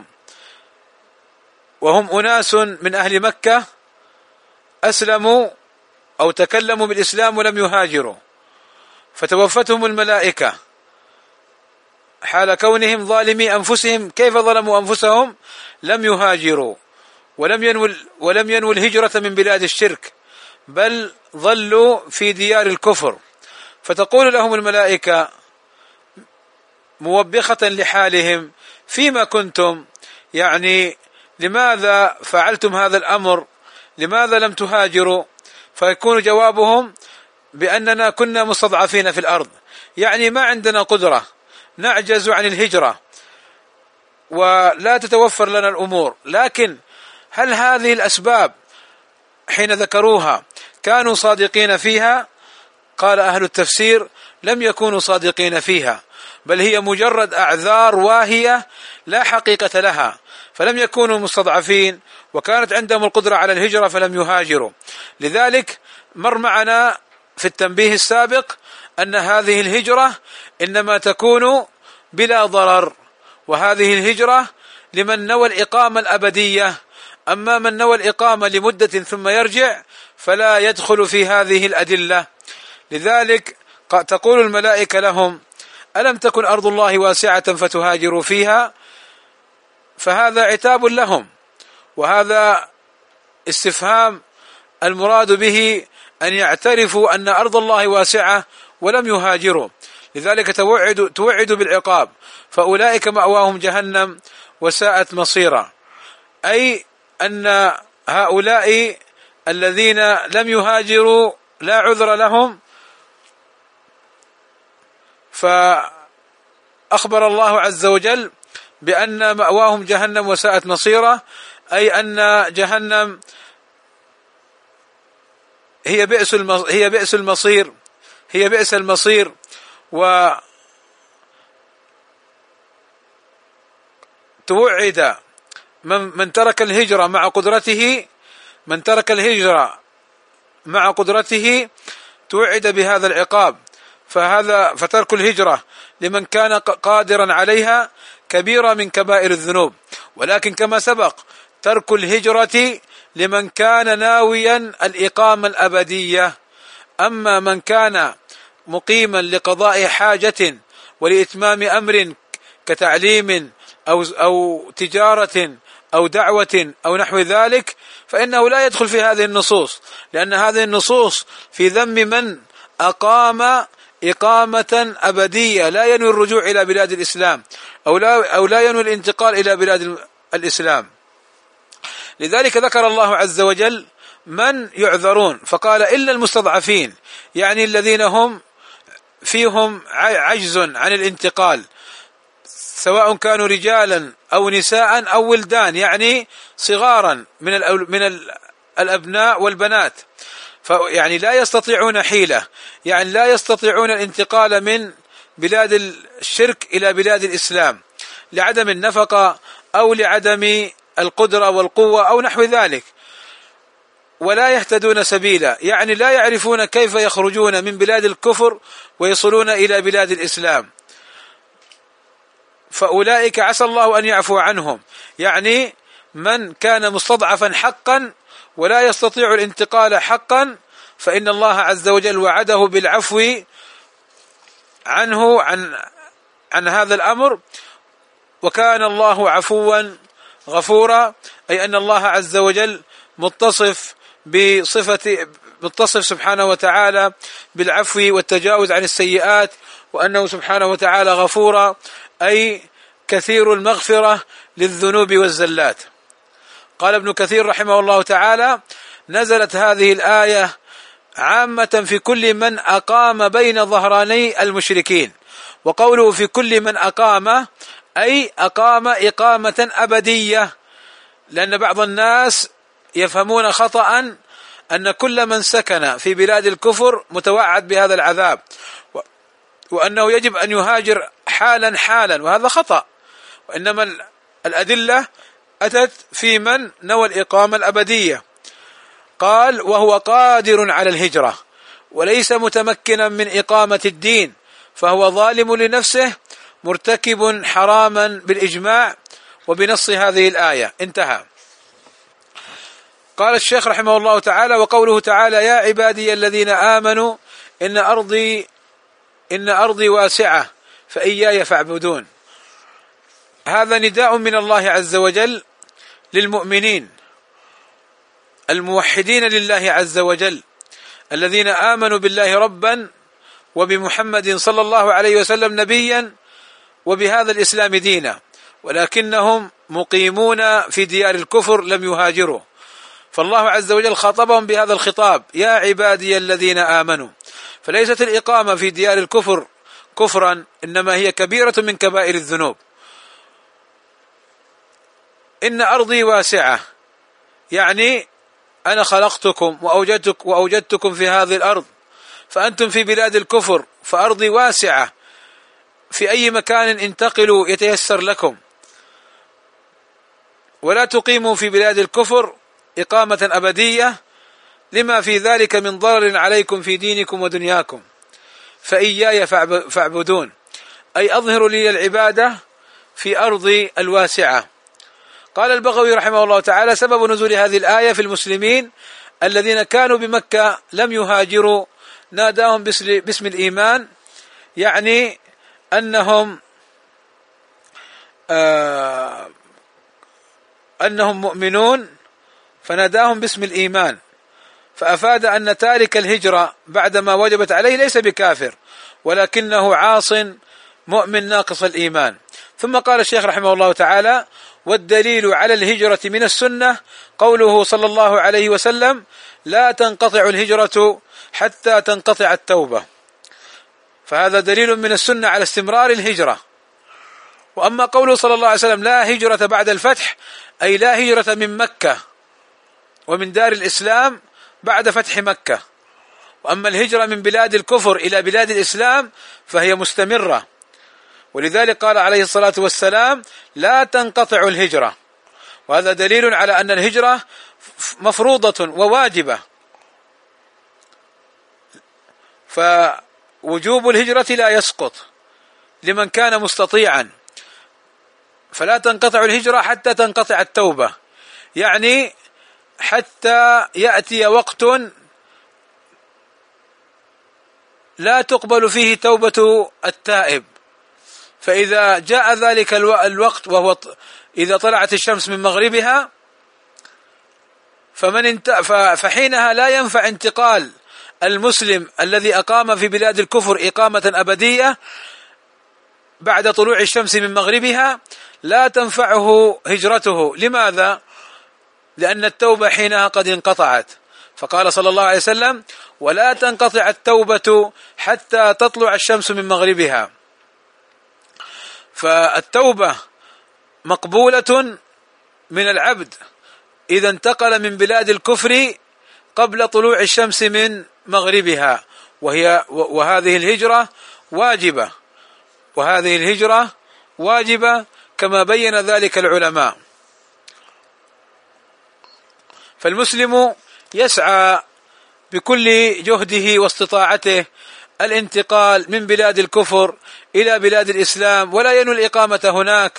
وهم أناس من أهل مكة أسلموا أو تكلموا بالإسلام ولم يهاجروا، فتوفتهم الملائكة حال كونهم ظالمي أنفسهم. كيف ظلموا أنفسهم؟ لم يهاجروا ولم ينووا الهجرة من بلاد الشرك، بل ظلوا في ديار الكفر. فتقول لهم الملائكة موبخة لحالهم: فيما كنتم، يعني لماذا فعلتم هذا الأمر؟ لماذا لم تهاجروا؟ فيكون جوابهم بأننا كنا مستضعفين في الأرض، يعني ما عندنا قدرة، نعجز عن الهجرة ولا تتوفر لنا الأمور. لكن هل هذه الأسباب حين ذكروها كانوا صادقين فيها؟ قال أهل التفسير: لم يكونوا صادقين فيها، بل هي مجرد أعذار واهية لا حقيقة لها، فلم يكونوا مستضعفين وكانت عندهم القدرة على الهجرة فلم يهاجروا. لذلك مر معنا في التنبيه السابق أن هذه الهجرة إنما تكون بلا ضرر، وهذه الهجرة لمن نوى الإقامة الأبدية. أما من نوى الإقامة لمدة ثم يرجع فلا يدخل في هذه الأدلة. لذلك تقول الملائكة لهم: ألم تكن أرض الله واسعة فتهاجروا فيها؟ فهذا عتاب لهم، وهذا استفهام المراد به أن يعترفوا أن أرض الله واسعة ولم يهاجروا، لذلك توعدوا بالعقاب، فأولئك مأواهم جهنم وساءت مصيرا. أي أن هؤلاء الذين لم يهاجروا لا عذر لهم، فأخبر الله عز وجل بأن مأواهم جهنم وساءت مصيرا، أي أن جهنم هي بئس المصير. وتوعد من ترك الهجرة مع قدرته توعد بهذا العقاب. فترك الهجرة لمن كان قادرا عليها كبيرة من كبائر الذنوب، ولكن كما سبق ترك الهجرة لمن كان ناويا الإقامة الأبدية. أما من كان مقيما لقضاء حاجة ولإتمام أمر كتعليم أو تجارة أو دعوة أو نحو ذلك، فإنه لا يدخل في هذه النصوص، لأن هذه النصوص في ذم من أقام إقامة أبدية لا ينوي الرجوع إلى بلاد الإسلام أو لا ينوي الانتقال إلى بلاد الإسلام. لذلك ذكر الله عز وجل من يعذرون فقال إلا المستضعفين، يعني الذين هم فيهم عجز عن الانتقال، سواء كانوا رجالا أو نساء أو ولدان، يعني صغارا من الأبناء والبنات، يعني لا يستطيعون حيلة، يعني لا يستطيعون الانتقال من بلاد الشرك إلى بلاد الإسلام لعدم النفقة أو لعدم القدرة والقوة أو نحو ذلك، ولا يهتدون سبيلا، يعني لا يعرفون كيف يخرجون من بلاد الكفر ويصلون إلى بلاد الإسلام. فأولئك عسى الله أن يعفو عنهم، يعني من كان مستضعفا حقا ولا يستطيع الانتقال حقا، فإن الله عز وجل وعده بالعفو عنه عن هذا الأمر، وكان الله عفوا غفورا، أي أن الله عز وجل متصف سبحانه وتعالى بالعفو والتجاوز عن السيئات، وأنه سبحانه وتعالى غفورا أي كثير المغفرة للذنوب والزلات. قال ابن كثير رحمه الله تعالى: نزلت هذه الآية عامة في كل من أقام بين ظهراني المشركين، وقوله في كل من أقام أي أقام إقامة أبدية، لأن بعض الناس يفهمون خطأ أن كل من سكن في بلاد الكفر متوعد بهذا العذاب، وأنه يجب أن يهاجر حالا، وهذا خطأ، وإنما الأدلة أتت في من نوى الإقامة الأبدية. قال: وهو قادر على الهجرة وليس متمكنا من إقامة الدين فهو ظالم لنفسه مرتكب حراما بالإجماع وبنص هذه الآية. انتهى. قال الشيخ رحمه الله تعالى: وقوله تعالى: يا عبادي الذين آمنوا إن أرضي واسعة فإياي فاعبدون. هذا نداء من الله عز وجل للمؤمنين الموحدين لله عز وجل، الذين آمنوا بالله ربا وبمحمد صلى الله عليه وسلم نبيا وبهذا الإسلام دينا، ولكنهم مقيمون في ديار الكفر لم يهاجروا، فالله عز وجل خاطبهم بهذا الخطاب: يا عبادي الذين آمنوا. فليست الإقامة في ديار الكفر كفرا، إنما هي كبيرة من كبائر الذنوب. إن أرضي واسعة، يعني أنا خلقتكم وأوجدتكم في هذه الأرض، فأنتم في بلاد الكفر، فأرضي واسعة، في أي مكان انتقلوا يتيسر لكم، ولا تقيموا في بلاد الكفر إقامة أبدية لما في ذلك من ضرر عليكم في دينكم ودنياكم، فإياي فاعبدون، أي أظهروا لي العبادة في أرضي الواسعة. قال البغوي رحمه الله تعالى: سبب نزول هذه الآية في المسلمين الذين كانوا بمكة لم يهاجروا ناداهم باسم الإيمان، يعني أنهم مؤمنون، فناداهم باسم الإيمان، فأفاد أن تارك الهجرة بعدما وجبت عليه ليس بكافر، ولكنه عاص مؤمن ناقص الإيمان. ثم قال الشيخ رحمه الله تعالى: والدليل على الهجرة من السنة قوله صلى الله عليه وسلم: لا تنقطع الهجرة حتى تنقطع التوبة. فهذا دليل من السنة على استمرار الهجرة. وأما قوله صلى الله عليه وسلم: لا هجرة بعد الفتح، أي لا هجرة من مكة ومن دار الإسلام بعد فتح مكة. وأما الهجرة من بلاد الكفر إلى بلاد الإسلام فهي مستمرة، ولذلك قال عليه الصلاة والسلام: لا تنقطع الهجرة. وهذا دليل على أن الهجرة مفروضة وواجبة، فوجوب الهجرة لا يسقط لمن كان مستطيعا. فلا تنقطع الهجرة حتى تنقطع التوبة، يعني حتى يأتي وقت لا تقبل فيه توبة التائب. فإذا جاء ذلك الوقت وهو إذا طلعت الشمس من مغربها فحينها لا ينفع انتقال المسلم الذي أقام في بلاد الكفر إقامة أبدية بعد طلوع الشمس من مغربها، لا تنفعه هجرته. لماذا؟ لأن التوبة حينها قد انقطعت. فقال صلى الله عليه وسلم: ولا تنقطع التوبة حتى تطلع الشمس من مغربها. فالتوبة مقبولة من العبد إذا انتقل من بلاد الكفر قبل طلوع الشمس من مغربها، وهذه الهجرة واجبة، وهذه الهجرة واجبة كما بين ذلك العلماء. فالمسلم يسعى بكل جهده واستطاعته الانتقال من بلاد الكفر إلى بلاد الإسلام، ولا ينوي الإقامة هناك.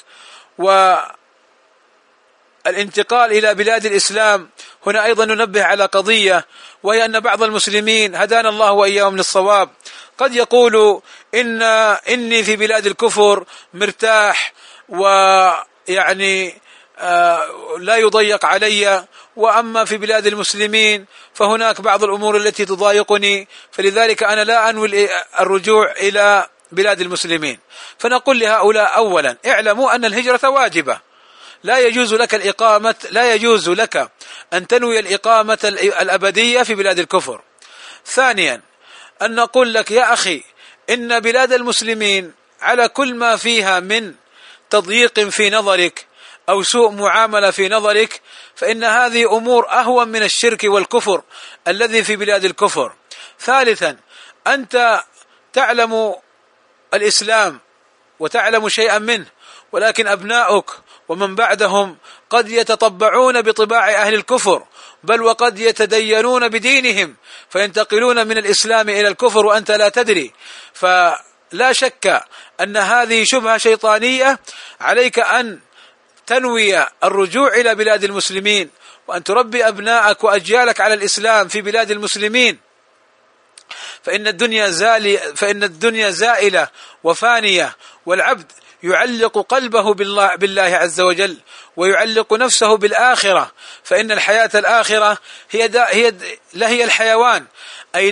والانتقال إلى بلاد الإسلام هنا أيضا ننبه على قضية، وهي أن بعض المسلمين هدانا الله وإياهم للصواب قد يقول إني في بلاد الكفر مرتاح، ويعني لا يضيق علي، وأما في بلاد المسلمين فهناك بعض الأمور التي تضايقني، فلذلك أنا لا أنوي الرجوع إلى بلاد المسلمين. فنقول لهؤلاء: أولا اعلموا أن الهجرة واجبة، لا يجوز لك أن تنوي الإقامة الأبدية في بلاد الكفر. ثانيا أن نقول لك: يا أخي، إن بلاد المسلمين على كل ما فيها من تضييق في نظرك أو سوء معاملة في نظرك فإن هذه أمور أهون من الشرك والكفر الذي في بلاد الكفر. ثالثا أنت تعلم الإسلام وتعلم شيئا منه، ولكن أبناؤك ومن بعدهم قد يتطبعون بطباع أهل الكفر، بل وقد يتدينون بدينهم فينتقلون من الإسلام إلى الكفر وأنت لا تدري. فلا شك أن هذه شبهة شيطانية، عليك أن تنوي الرجوع إلى بلاد المسلمين وأن تربي أبناءك وأجيالك على الإسلام في بلاد المسلمين، فإن الدنيا زائلة وفانية، والعبد يعلق قلبه بالله عز وجل، ويعلق نفسه بالآخرة، فإن الحياة الآخرة هي الحيوان، أي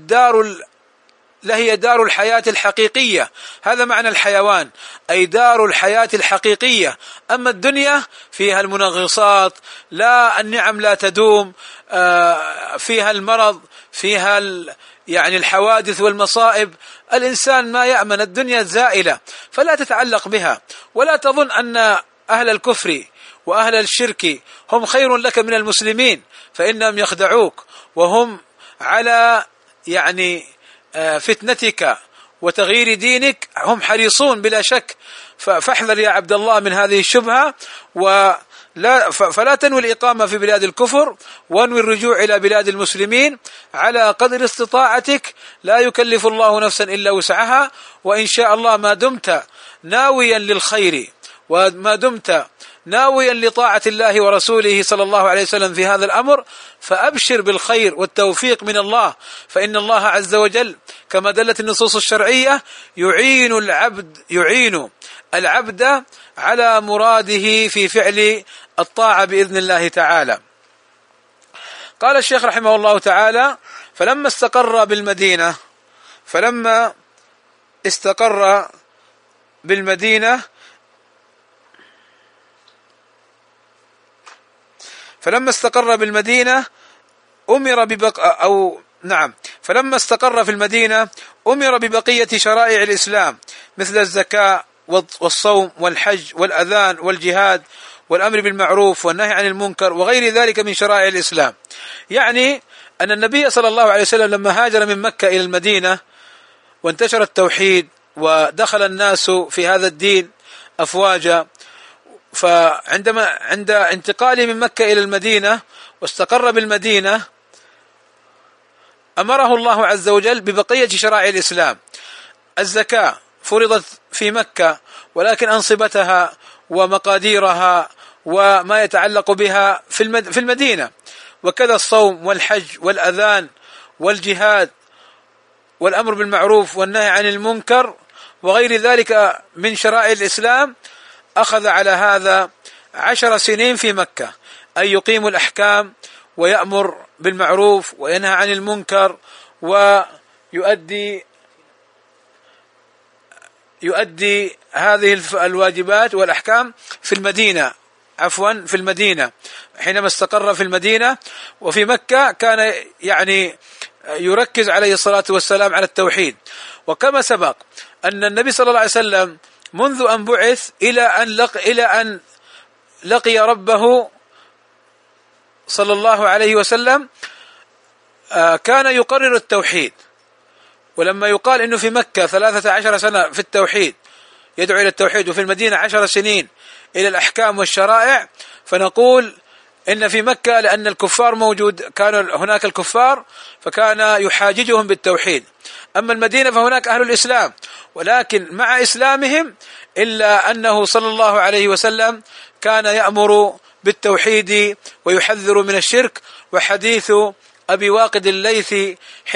لهي دار الحياة الحقيقية. هذا معنى الحيوان، أي دار الحياة الحقيقية. أما الدنيا فيها المنغصات، النعم لا تدوم، فيها المرض، فيها يعني الحوادث والمصائب. الإنسان ما يأمن، الدنيا زائلة، فلا تتعلق بها، ولا تظن أن أهل الكفر وأهل الشرك هم خير لك من المسلمين، فإنهم يخدعوك وهم على يعني فتنتك وتغيير دينك هم حريصون بلا شك. فاحذر يا عبد الله من هذه الشبهة، فلا تنوي الإقامة في بلاد الكفر، وانوي الرجوع إلى بلاد المسلمين على قدر استطاعتك. لا يكلف الله نفسا إلا وسعها، وإن شاء الله ما دمت ناويا للخير وما دمت ناويا لطاعة الله ورسوله صلى الله عليه وسلم في هذا الأمر فأبشر بالخير والتوفيق من الله، فإن الله عز وجل كما دلت النصوص الشرعية يعين العبد على مراده في فعل الطاعة بإذن الله تعالى. قال الشيخ رحمه الله تعالى: فلما استقر بالمدينة فلما استقر في المدينة أمر ببقية شرائع الإسلام مثل الزكاة والصوم والحج والأذان والجهاد والأمر بالمعروف والنهي عن المنكر وغير ذلك من شرائع الإسلام. يعني أن النبي صلى الله عليه وسلم لما هاجر من مكة إلى المدينة وانتشر التوحيد ودخل الناس في هذا الدين أفواجا، عند انتقاله من مكة إلى المدينة واستقر بالمدينة أمره الله عز وجل ببقية شرائع الإسلام. الزكاة فرضت في مكة، ولكن أنصبتها ومقاديرها وما يتعلق بها في المدينة، وكذا الصوم والحج والأذان والجهاد والأمر بالمعروف والنهي عن المنكر وغير ذلك من شرائع الإسلام. أخذ على هذا 10 سنين في مكة، أي يقيم الأحكام ويأمر بالمعروف وينهى عن المنكر ويؤدي هذه الواجبات والأحكام في المدينة حينما استقر في المدينة. وفي مكة كان يعني يركز عليه الصلاة والسلام على التوحيد. وكما سبق أن النبي صلى الله عليه وسلم منذ أن بعث إلى أن لقي ربه صلى الله عليه وسلم كان يقرر التوحيد. ولما يقال إنه في مكة 13 سنة في التوحيد يدعو إلى التوحيد، وفي المدينة 10 سنين إلى الأحكام والشرائع، فنقول إن في مكة لأن الكفار موجود، كان هناك الكفار فكان يحاججهم بالتوحيد. أما المدينة فهناك أهل الإسلام، ولكن مع إسلامهم إلا أنه صلى الله عليه وسلم كان يأمر بالتوحيد ويحذر من الشرك. وحديث أبي واقد الليثي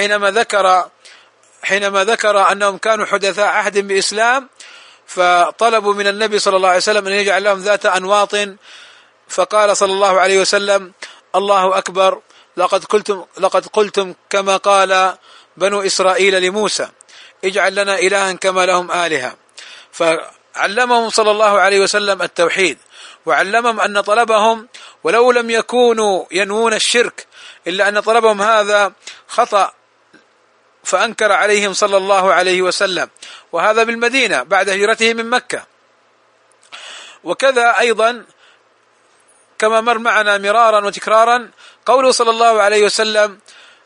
حينما ذكر أنهم كانوا حدثاء عهد بإسلام، فطلبوا من النبي صلى الله عليه وسلم أن يجعل لهم ذات أنواط، فقال صلى الله عليه وسلم: الله أكبر، لقد قلتم كما قال بنو إسرائيل لموسى: اجعل لنا إلها كما لهم آلهة. فعلمهم صلى الله عليه وسلم التوحيد، وعلمهم أن طلبهم ولو لم يكونوا ينوون الشرك إلا أن طلبهم هذا خطأ، فأنكر عليهم صلى الله عليه وسلم، وهذا بالمدينة بعد هجرته من مكة. وكذا أيضا كما مر معنا مرارا وتكرارا قوله صلى الله عليه وسلم: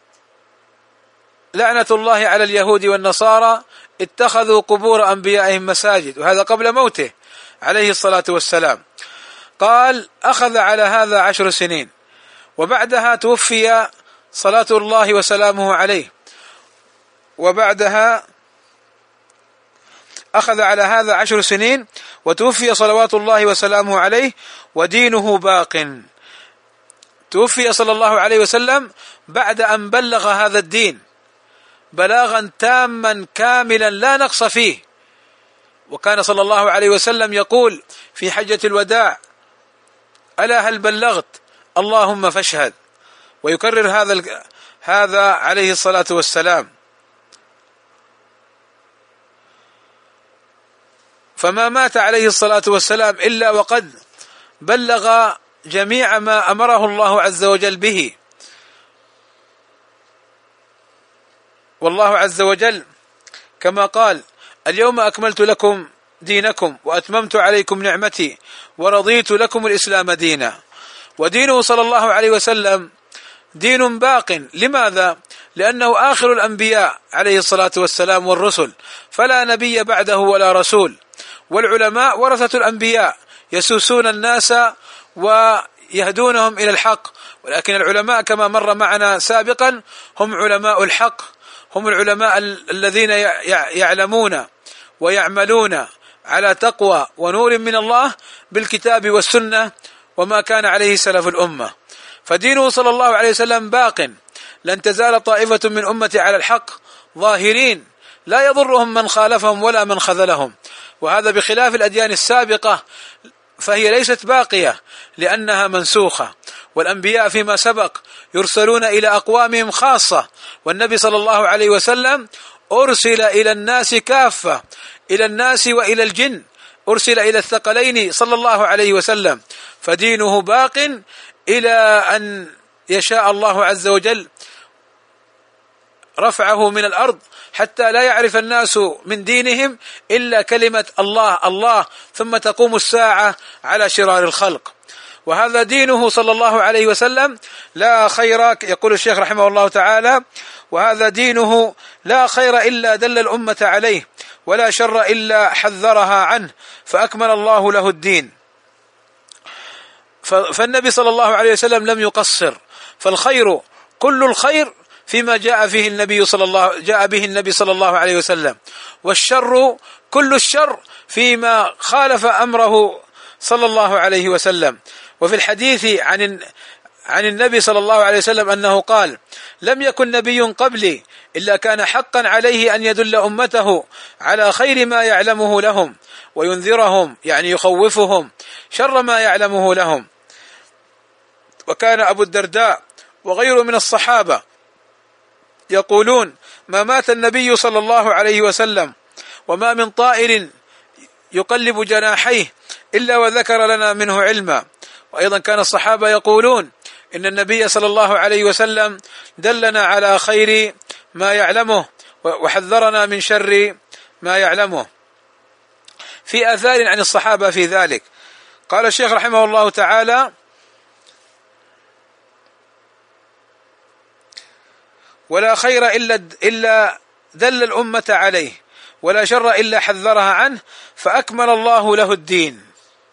لعنة الله على اليهود والنصارى اتخذوا قبور أنبيائهم مساجد، وهذا قبل موته عليه الصلاة والسلام. قال: أخذ على هذا 10 سنين، وبعدها توفي صلاة الله وسلامه عليه، وبعدها أخذ على هذا 10 سنين وتوفي صلوات الله وسلامه عليه ودينه باق. توفي صلى الله عليه وسلم بعد أن بلغ هذا الدين بلاغا تاما كاملا لا نقص فيه. وكان صلى الله عليه وسلم يقول في حجة الوداع: ألا هل بلغت؟ اللهم فاشهد. ويكرر هذا عليه الصلاة والسلام. فما مات عليه الصلاة والسلام إلا وقد بلغ جميع ما أمره الله عز وجل به. والله عز وجل كما قال: اليوم أكملت لكم دينكم وأتممت عليكم نعمتي ورضيت لكم الإسلام دينا. ودينه صلى الله عليه وسلم دين باق. لماذا؟ لأنه آخر الأنبياء عليه الصلاة والسلام والرسل، فلا نبي بعده ولا رسول. والعلماء ورثة الأنبياء يسوسون الناس ويهدونهم إلى الحق، ولكن العلماء كما مر معنا سابقا هم علماء الحق، هم العلماء الذين يعلمون ويعملون على تقوى ونور من الله بالكتاب والسنة وما كان عليه سلف الأمة. فدينه صلى الله عليه وسلم باق، لن تزال طائفة من أمتي على الحق ظاهرين لا يضرهم من خالفهم ولا من خذلهم. وهذا بخلاف الأديان السابقة، فهي ليست باقية لأنها منسوخة. والأنبياء فيما سبق يرسلون إلى أقوامهم خاصة، والنبي صلى الله عليه وسلم أرسل إلى الناس كافة، إلى الناس وإلى الجن، أرسل إلى الثقلين صلى الله عليه وسلم، فدينه باق إلى أن يشاء الله عز وجل رفعه من الأرض، حتى لا يعرف الناس من دينهم إلا كلمة الله الله، ثم تقوم الساعة على شرار الخلق. وهذا دينه صلى الله عليه وسلم لا خير، يقول الشيخ رحمه الله تعالى: وهذا دينه لا خير إلا دل الأمة عليه، ولا شر إلا حذرها عنه، فأكمل الله له الدين. فالنبي صلى الله عليه وسلم لم يقصر، فالخير كل الخير فيما جاء به النبي صلى الله عليه وسلم، والشر كل الشر فيما خالف أمره صلى الله عليه وسلم. وفي الحديث عن النبي صلى الله عليه وسلم أنه قال: لم يكن نبي قبلي إلا كان حقا عليه أن يدل أمته على خير ما يعلمه لهم، وينذرهم، يعني يخوفهم، شر ما يعلمه لهم. وكان أبو الدرداء وغيره من الصحابة يقولون: ما مات النبي صلى الله عليه وسلم، وما من طائر يقلب جناحيه إلا وذكر لنا منه علما. وأيضا كان الصحابة يقولون: إن النبي صلى الله عليه وسلم دلنا على خير ما يعلمه، وحذرنا من شر ما يعلمه. في آثار عن الصحابة في ذلك. قال الشيخ رحمه الله تعالى: ولا خير إلا دل الأمة عليه، ولا شر إلا حذرها عنه، فأكمل الله له الدين.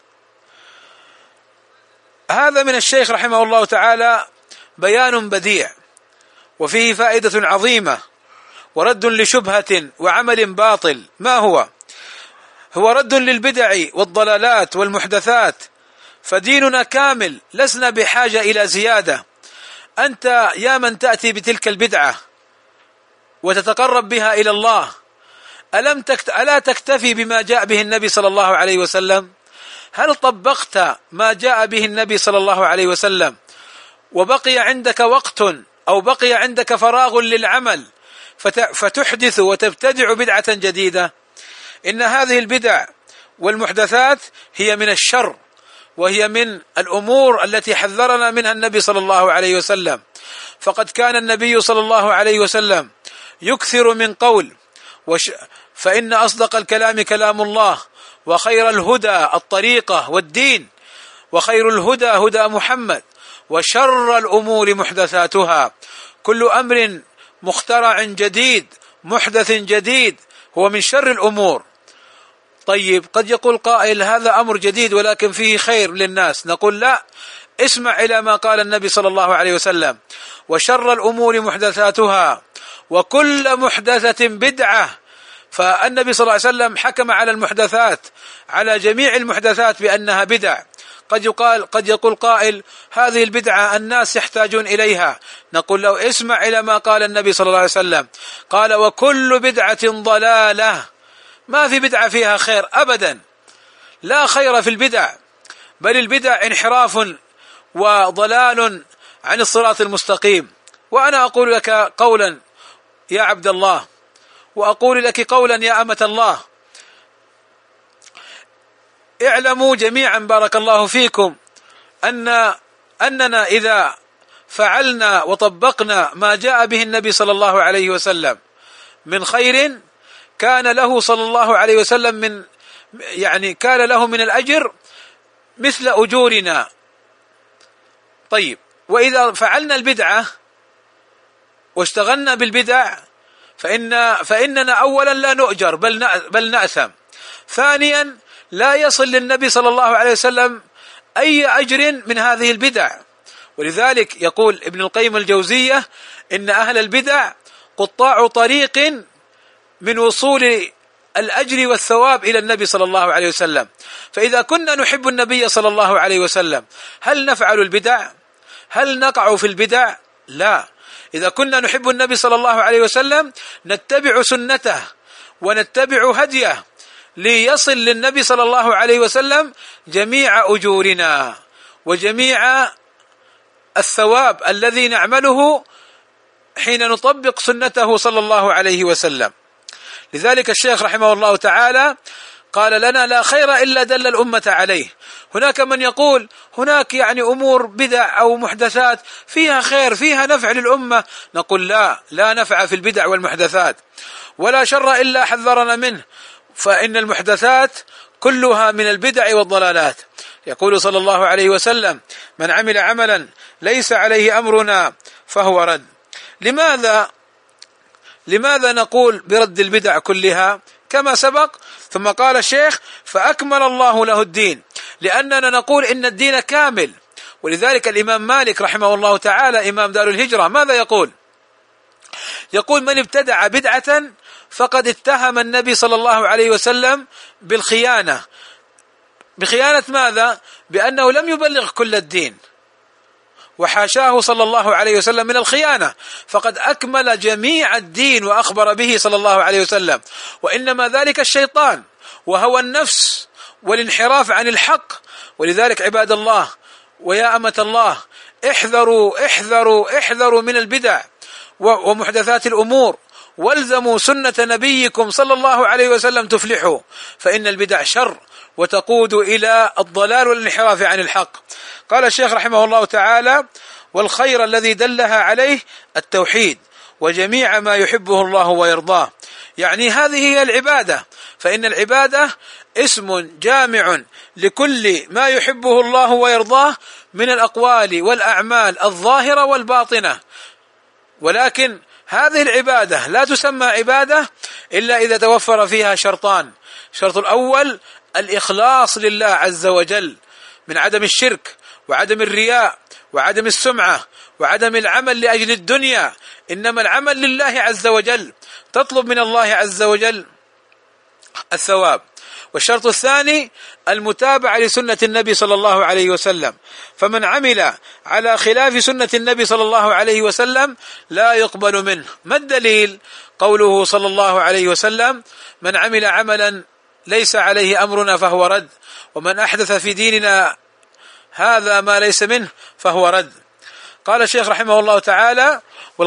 هذا من الشيخ رحمه الله تعالى بيان بديع، وفيه فائدة عظيمة، ورد لشبهة وعمل باطل. ما هو رد للبدع والضلالات والمحدثات، فديننا كامل، لسنا بحاجة إلى زيادة. أنت يا من تأتي بتلك البدعة وتتقرب بها إلى الله، ألا تكتفي بما جاء به النبي صلى الله عليه وسلم؟ هل طبقت ما جاء به النبي صلى الله عليه وسلم وبقي عندك وقت أو بقي عندك فراغ للعمل فتحدث وتبتدع بدعة جديدة؟ إن هذه البدع والمحدثات هي من الشر، وهي من الأمور التي حذرنا منها النبي صلى الله عليه وسلم. فقد كان النبي صلى الله عليه وسلم يكثر من قول: فإن أصدق الكلام كلام الله، وخير الهدى الطريقة والدين، وخير الهدى هدى محمد، وشر الأمور محدثاتها، كل أمر مخترع جديد محدث جديد هو من شر الأمور. طيب، قد يقول قائل: هذا أمر جديد ولكن فيه خير للناس. نقول: لا، اسمع إلى ما قال النبي صلى الله عليه وسلم: وشر الأمور محدثاتها، وكل محدثة بدعة. فالنبي صلى الله عليه وسلم حكم على المحدثات، على جميع المحدثات بأنها بدع. قد يقول قائل: هذه البدعة الناس يحتاجون إليها. نقول له: اسمع إلى ما قال النبي صلى الله عليه وسلم، قال: وكل بدعة ضلالة. ما في بدعة فيها خير أبدا، لا خير في البدع، بل البدع انحراف وضلال عن الصراط المستقيم. وأنا أقول لك قولا يا عبد الله، وأقول لك قولا يا أمة الله: اعلموا جميعا بارك الله فيكم أننا إذا فعلنا وطبقنا ما جاء به النبي صلى الله عليه وسلم من خير، كان له صلى الله عليه وسلم كان له من الأجر مثل أجورنا. طيب، وإذا فعلنا البدعة واشتغلنا بالبدع فإننا أولا لا نؤجر بل نأثم. ثانيا، لا يصل للنبي صلى الله عليه وسلم أي أجر من هذه البدع. ولذلك يقول ابن القيم الجوزية: إن أهل البدع قطاع طريق من وصول الأجر والثواب إلى النبي صلى الله عليه وسلم. فإذا كنا نحب النبي صلى الله عليه وسلم، هل نفعل البدع؟ هل نقع في البدع؟ لا. إذا كنا نحب النبي صلى الله عليه وسلم نتبع سنته ونتبع هديه ليصل للنبي صلى الله عليه وسلم جميع أجورنا وجميع الثواب الذي نعمله حين نطبق سنته صلى الله عليه وسلم. لذلك الشيخ رحمه الله تعالى قال لنا: لا خير إلا دل الأمة عليه. هناك من يقول هناك أمور بدع أو محدثات فيها خير فيها نفع للأمة، نقول لا نفع في البدع والمحدثات، ولا شر إلا حذرنا منه، فإن المحدثات كلها من البدع والضلالات. يقول صلى الله عليه وسلم: من عمل عملا ليس عليه أمرنا فهو رد. لماذا نقول برد البدع كلها كما سبق؟ ثم قال الشيخ: فأكمل الله له الدين، لأننا نقول إن الدين كامل. ولذلك الإمام مالك رحمه الله تعالى إمام دار الهجرة ماذا يقول؟ يقول: من ابتدع بدعة فقد اتهم النبي صلى الله عليه وسلم بالخيانة. بخيانة ماذا؟ بأنه لم يبلغ كل الدين، وحاشاه صلى الله عليه وسلم من الخيانة، فقد أكمل جميع الدين وأخبر به صلى الله عليه وسلم. وإنما ذلك الشيطان وهوى النفس والانحراف عن الحق. ولذلك عباد الله ويا أمة الله، احذروا من البدع ومحدثات الأمور، والزموا سنة نبيكم صلى الله عليه وسلم تفلحوا، فإن البدع شر وتقود إلى الضلال والانحراف عن الحق. قال الشيخ رحمه الله تعالى: والخير الذي دلها عليه التوحيد وجميع ما يحبه الله ويرضاه. يعني هذه هي العبادة، فإن العبادة اسم جامع لكل ما يحبه الله ويرضاه من الأقوال والأعمال الظاهرة والباطنة. ولكن هذه العبادة لا تسمى عبادة إلا إذا توفر فيها شرطان: الشرط الأول الإخلاص لله عز وجل من عدم الشرك وعدم الرياء وعدم السمعة وعدم العمل لأجل الدنيا، إنما العمل لله عز وجل، تطلب من الله عز وجل الثواب. والشرط الثاني المتابعة لسنة النبي صلى الله عليه وسلم، فمن عمل على خلاف سنة النبي صلى الله عليه وسلم لا يقبل منه. ما الدليل؟ قوله صلى الله عليه وسلم: من عمل عملا ليس عليه أمرنا فهو رد، ومن أحدث في ديننا هذا ما ليس منه فهو رد. قال الشيخ رحمه الله تعالى: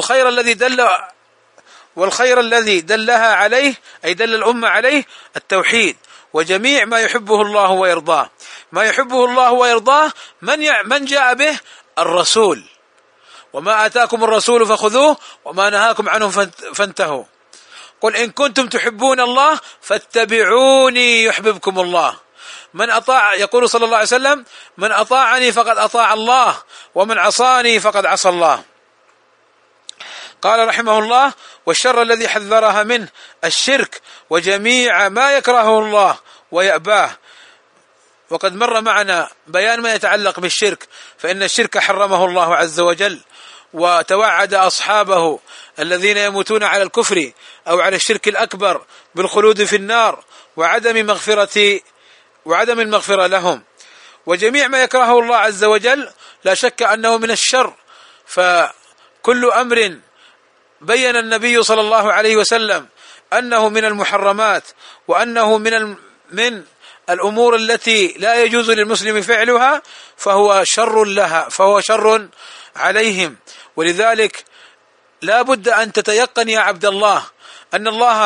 والخير الذي دلها عليه أي دل الأمة عليه التوحيد وجميع ما يحبه الله ويرضاه. ما يحبه الله ويرضاه من جاء به؟ الرسول. وما آتاكم الرسول فخذوه وما نهاكم عنه فانتهوا. قل إن كنتم تحبون الله فاتبعوني يحببكم الله. من أطاع، يقول صلى الله عليه وسلم: من أطاعني فقد أطاع الله، ومن عصاني فقد عصى الله. قال رحمه الله: والشر الذي حذرها منه الشرك وجميع ما يكرهه الله ويأباه. وقد مر معنا بيان ما يتعلق بالشرك، فإن الشرك حرمه الله عز وجل، وتوعد أصحابه الذين يموتون على الكفر أو على الشرك الأكبر بالخلود في النار وعدم المغفرة لهم. وجميع ما يكرهه الله عز وجل لا شك أنه من الشر، فكل أمر بين النبي صلى الله عليه وسلم أنه من المحرمات وأنه من الأمور التي لا يجوز للمسلم فعلها فهو شر لها، فهو شر عليهم. ولذلك لا بد أن تتيقن يا عبد الله أن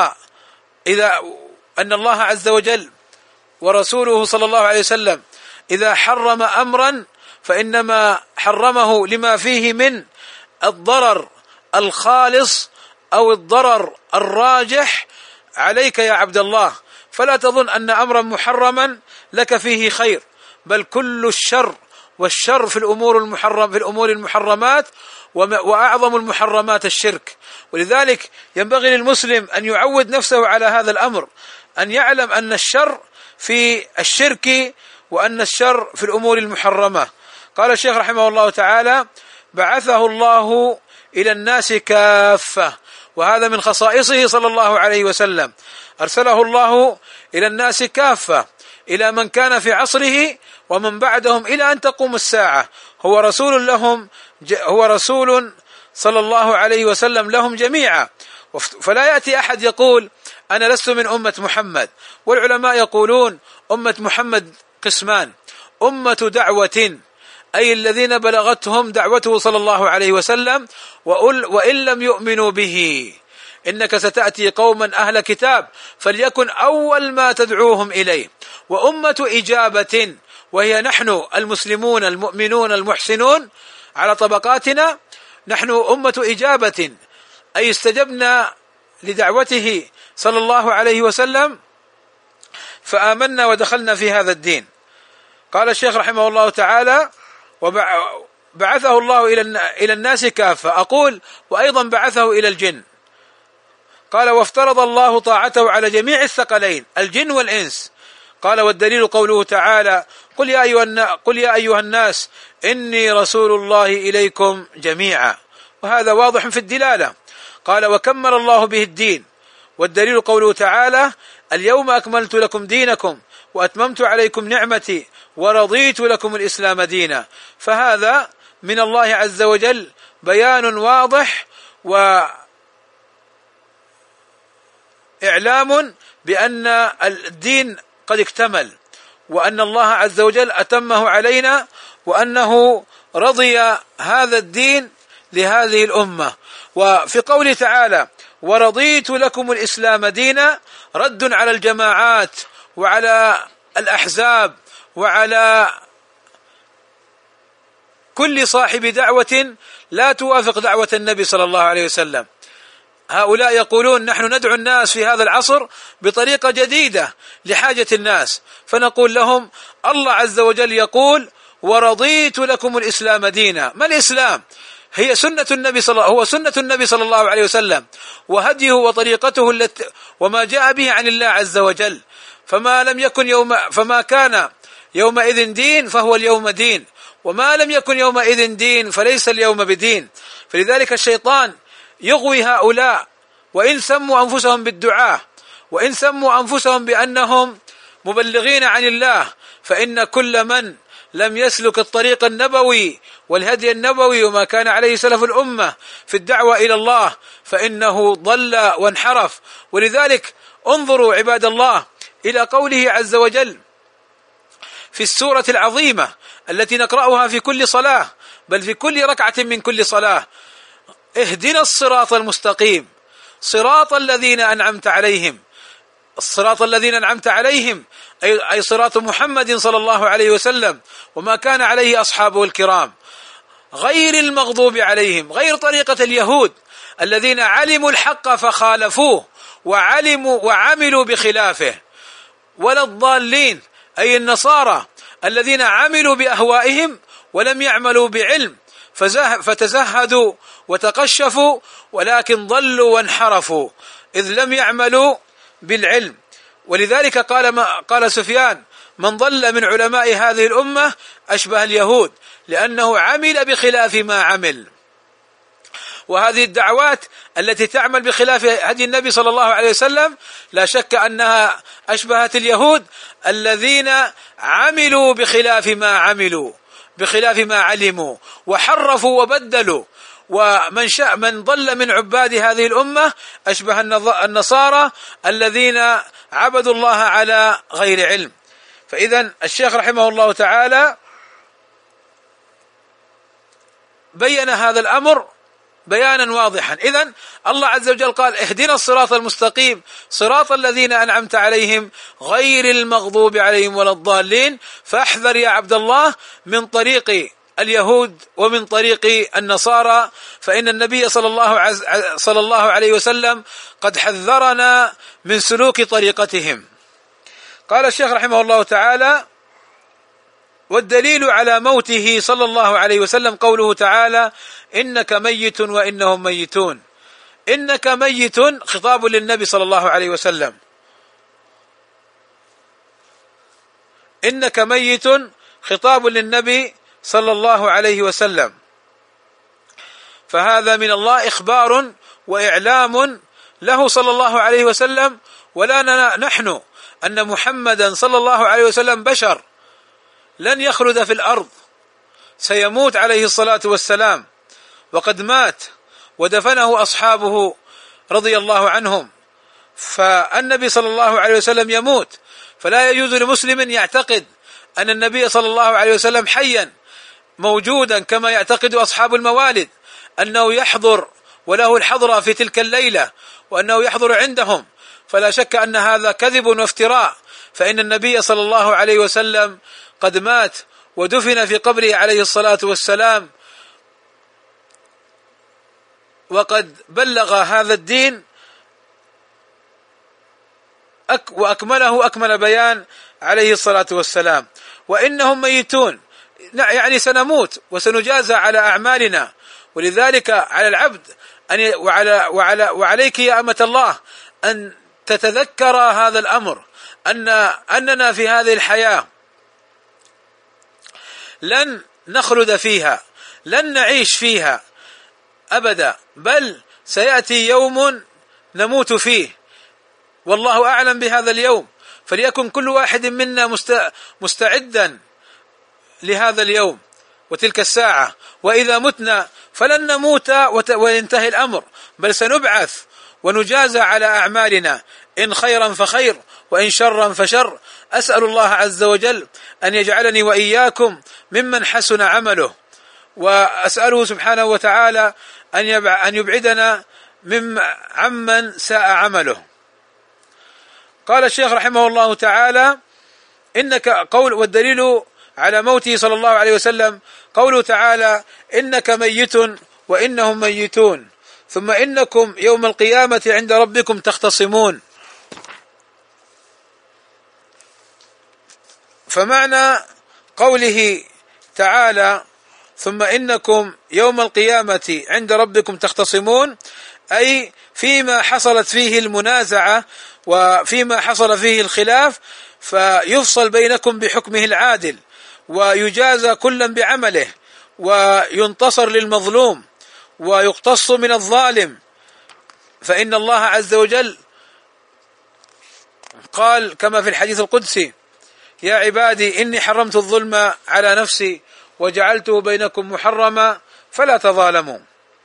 الله عز وجل ورسوله صلى الله عليه وسلم إذا حرم أمرا فإنما حرمه لما فيه من الضرر الخالص أو الضرر الراجح عليك يا عبد الله. فلا تظن أن أمرا محرما لك فيه خير، بل كل والشر في الأمور المحرمات، وأعظم المحرمات الشرك. ولذلك ينبغي للمسلم أن يعود نفسه على هذا الأمر، أن يعلم أن الشر في الشرك وأن الشر في الأمور المحرمة. قال الشيخ رحمه الله تعالى: بعثه الله إلى الناس كافة، وهذا من خصائصه صلى الله عليه وسلم، أرسله الله إلى الناس كافة، إلى من كان في عصره ومن بعدهم إلى أن تقوم الساعة. هو رسول صلى الله عليه وسلم لهم جميعا. فلا يأتي أحد يقول أنا لست من أمة محمد. والعلماء يقولون أمة محمد قسمان: أمة دعوة أي الذين بلغتهم دعوته صلى الله عليه وسلم، وإن لم يؤمنوا به، إنك ستأتي قوما أهل كتاب فليكن أول ما تدعوهم إليه. وأمة إجابة، وهي نحن المسلمون المؤمنون المحسنون على طبقاتنا، نحن أمة إجابة، أي استجبنا لدعوته صلى الله عليه وسلم فآمنا ودخلنا في هذا الدين. قال الشيخ رحمه الله تعالى: وبعثه الله إلى الناس كافة. أقول: وأيضا بعثه إلى الجن. قال: وافترض الله طاعته على جميع الثقلين الجن والإنس. قال: والدليل قوله تعالى: قل يا أيها الناس إني رسول الله إليكم جميعا، وهذا واضح في الدلالة. قال: وكمل الله به الدين. والدليل قوله تعالى: اليوم أكملت لكم دينكم وأتممت عليكم نعمتي ورضيت لكم الإسلام دينا. فهذا من الله عز وجل بيان واضح وإعلام بأن الدين قد اكتمل، وأن الله عز وجل أتمه علينا، وأنه رضي هذا الدين لهذه الأمة. وفي قوله تعالى: ورضيت لكم الإسلام دينا، رد على الجماعات وعلى الأحزاب وعلى كل صاحب دعوة لا توافق دعوة النبي صلى الله عليه وسلم. هؤلاء يقولون: نحن ندعو الناس في هذا العصر بطريقة جديدة لحاجة الناس، فنقول لهم: الله عز وجل يقول: ورضيت لكم الإسلام دينا. ما الإسلام؟ هي سنة النبي سنة النبي صلى الله عليه وسلم، وهديه وطريقته وما جاء به عن الله عز وجل. فما كان يومئذ دين فهو اليوم دين، وما لم يكن يومئذ دين فليس اليوم بدين. فلذلك الشيطان يغوي هؤلاء، وإن سموا أنفسهم بالدعاء، وإن سموا أنفسهم بأنهم مبلغين عن الله، فإن كل من لم يسلك الطريق النبوي والهدي النبوي وما كان عليه سلف الأمة في الدعوة إلى الله فإنه ضل وانحرف. ولذلك انظروا عباد الله إلى قوله عز وجل في السورة العظيمة التي نقرأها في كل صلاة، بل في كل ركعة من كل صلاة: اهدنا الصراط المستقيم صراط الذين أنعمت عليهم. الصراط الذين أنعمت عليهم أي صراط محمد صلى الله عليه وسلم وما كان عليه أصحابه الكرام، غير المغضوب عليهم، غير طريقة اليهود الذين علموا الحق فخالفوه وعملوا بخلافه، ولا الضالين أي النصارى الذين عملوا بأهوائهم ولم يعملوا بعلم فتزهدوا وتقشفوا، ولكن ضلوا وانحرفوا إذ لم يعملوا بالعلم. ولذلك قال سفيان: من ضل من علماء هذه الأمة أشبه اليهود، لأنه عمل بخلاف ما عمل. وهذه الدعوات التي تعمل بخلاف هدي النبي صلى الله عليه وسلم لا شك أنها أشبهت اليهود الذين عملوا بخلاف ما عملوا، بخلاف ما علموا، وحرفوا وبدلوا. من ضل من عباد هذه الأمة أشبه النصارى الذين عبدوا الله على غير علم. فإذا الشيخ رحمه الله تعالى بين هذا الأمر بيانا واضحا. إذن الله عز وجل قال: اهدنا الصراط المستقيم صراط الذين أنعمت عليهم غير المغضوب عليهم ولا الضالين. فاحذر يا عبد الله من طريق اليهود ومن طريق النصارى، فإن النبي صلى الله عليه وسلم قد حذرنا من سلوك طريقتهم. قال الشيخ رحمه الله تعالى: والدليل على موته صلى الله عليه وسلم قوله تعالى: إنك ميت وإنهم ميتون. إنك ميت خطاب للنبي صلى الله عليه وسلم، إنك ميت خطاب للنبي صلى الله عليه وسلم. فهذا من الله إخبار وإعلام له صلى الله عليه وسلم، ولا نحن أن محمدا صلى الله عليه وسلم بشر لن يخلد في الأرض، سيموت عليه الصلاة والسلام، وقد مات ودفنه أصحابه رضي الله عنهم. فالنبي صلى الله عليه وسلم يموت، فلا يجوز لمسلم يعتقد أن النبي صلى الله عليه وسلم حيا موجودا كما يعتقد أصحاب الموالد أنه يحضر وله الحضرة في تلك الليلة وأنه يحضر عندهم، فلا شك أن هذا كذب وافتراء، فإن النبي صلى الله عليه وسلم قد مات ودفن في قبره عليه الصلاة والسلام، وقد بلغ هذا الدين وأكمله أكمل بيان عليه الصلاة والسلام. وإنهم ميتون، يعني سنموت وسنجازى على أعمالنا، ولذلك على العبد وعليك يا أمة الله أن تتذكر هذا الأمر، أننا في هذه الحياة لن نخلد فيها، لن نعيش فيها أبدا، بل سيأتي يوم نموت فيه، والله أعلم بهذا اليوم، فليكن كل واحد منا مستعدا لهذا اليوم وتلك الساعة. وإذا متنا فلن نموت وينتهي الأمر، بل سنبعث ونجازى على أعمالنا، إن خيرا فخير وإن شرا فشر. أسأل الله عز وجل أن يجعلني وإياكم ممن حسن عمله، وأسأله سبحانه وتعالى أن يبعدنا عمن ساء عمله. قال الشيخ رحمه الله تعالى: إنك قول، والدليل على موته صلى الله عليه وسلم قوله تعالى: إنك ميت وإنهم ميتون ثم إنكم يوم القيامة عند ربكم تختصمون. فمعنى قوله تعالى ثم إنكم يوم القيامة عند ربكم تختصمون، أي فيما حصلت فيه المنازعة وفيما حصل فيه الخلاف، فيفصل بينكم بحكمه العادل، ويجازى كلا بعمله، وينتصر للمظلوم، ويقتص من الظالم. فإن الله عز وجل قال كما في الحديث القدسي: يا عبادي إني حرمت الظلم على نفسي وجعلته بينكم محرما فلا تظالموا.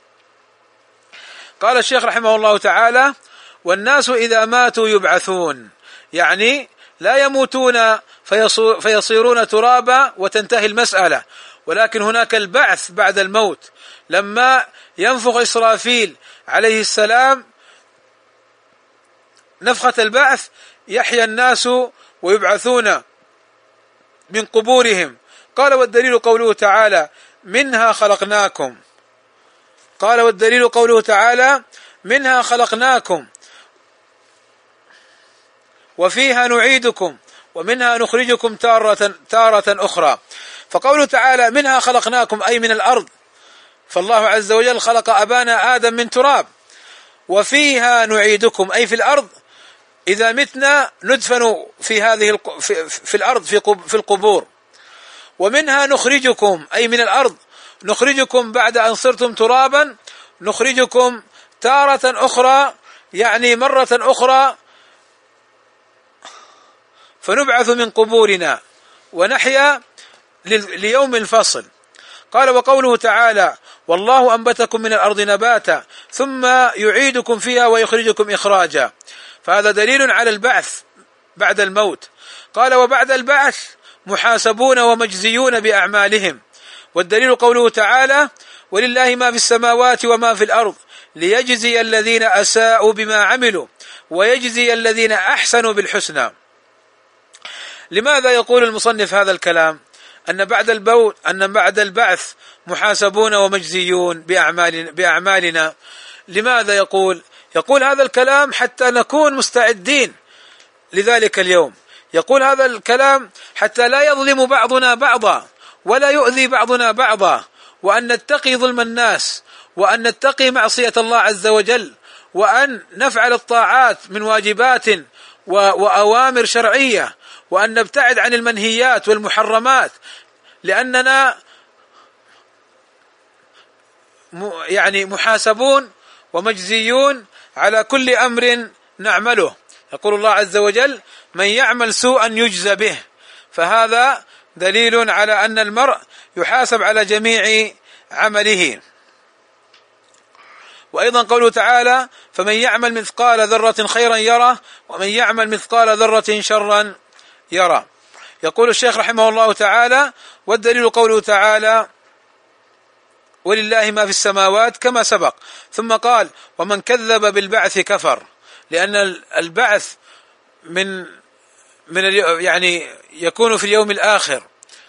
قال الشيخ رحمه الله تعالى: والناس إذا ماتوا يبعثون، يعني لا يموتون فيصيرون ترابا وتنتهي المسألة، ولكن هناك البعث بعد الموت. لما ينفخ إسرافيل عليه السلام نفخة البعث يحيى الناس ويبعثون من قبورهم. قال: والدليل قوله تعالى: منها خلقناكم. قال: والدليل قوله تعالى: منها خلقناكم وفيها نعيدكم ومنها نخرجكم تارة أخرى. فقوله تعالى: منها خلقناكم أي من الأرض، فالله عز وجل خلق أبانا آدم من تراب. وفيها نعيدكم أي في الأرض، إذا متنا ندفن في الأرض في القبور. ومنها نخرجكم أي من الأرض، نخرجكم بعد أن صرتم ترابا، نخرجكم تارة أخرى، يعني مرة أخرى، فنبعث من قبورنا ونحيا ليوم الفصل. قال: وقوله تعالى: والله أنبتكم من الأرض نباتا ثم يعيدكم فيها ويخرجكم إخراجا. فهذا دليل على البعث بعد الموت. قال: وبعد البعث محاسبون ومجزيون بأعمالهم. والدليل قوله تعالى: ولله ما في السماوات وما في الأرض ليجزي الذين أساءوا بما عملوا ويجزي الذين أحسنوا بالحسنى. لماذا يقول المصنف هذا الكلام؟ أن بعد البعث محاسبون ومجزيون بأعمالنا. لماذا يقول هذا الكلام؟ حتى نكون مستعدين لذلك اليوم. يقول هذا الكلام حتى لا يظلم بعضنا بعضا ولا يؤذي بعضنا بعضا، وأن نتقي ظلم الناس، وأن نتقي معصية الله عز وجل، وأن نفعل الطاعات من واجبات وأوامر شرعية، وأن نبتعد عن المنهيات والمحرمات، لأننا يعني محاسبون ومجزيون على كل أمر نعمله. يقول الله عز وجل: من يعمل سوءا يجزى به. فهذا دليل على أن المرء يحاسب على جميع عمله. وأيضا قوله تعالى: فمن يعمل مثقال ذرة خيرا يره ومن يعمل مثقال ذرة شرا يره. يقول الشيخ رحمه الله تعالى: والدليل قوله تعالى: ولله ما في السماوات كما سبق. ثم قال ومن كذب بالبعث كفر، لأن البعث من يعني يكون في اليوم الآخر،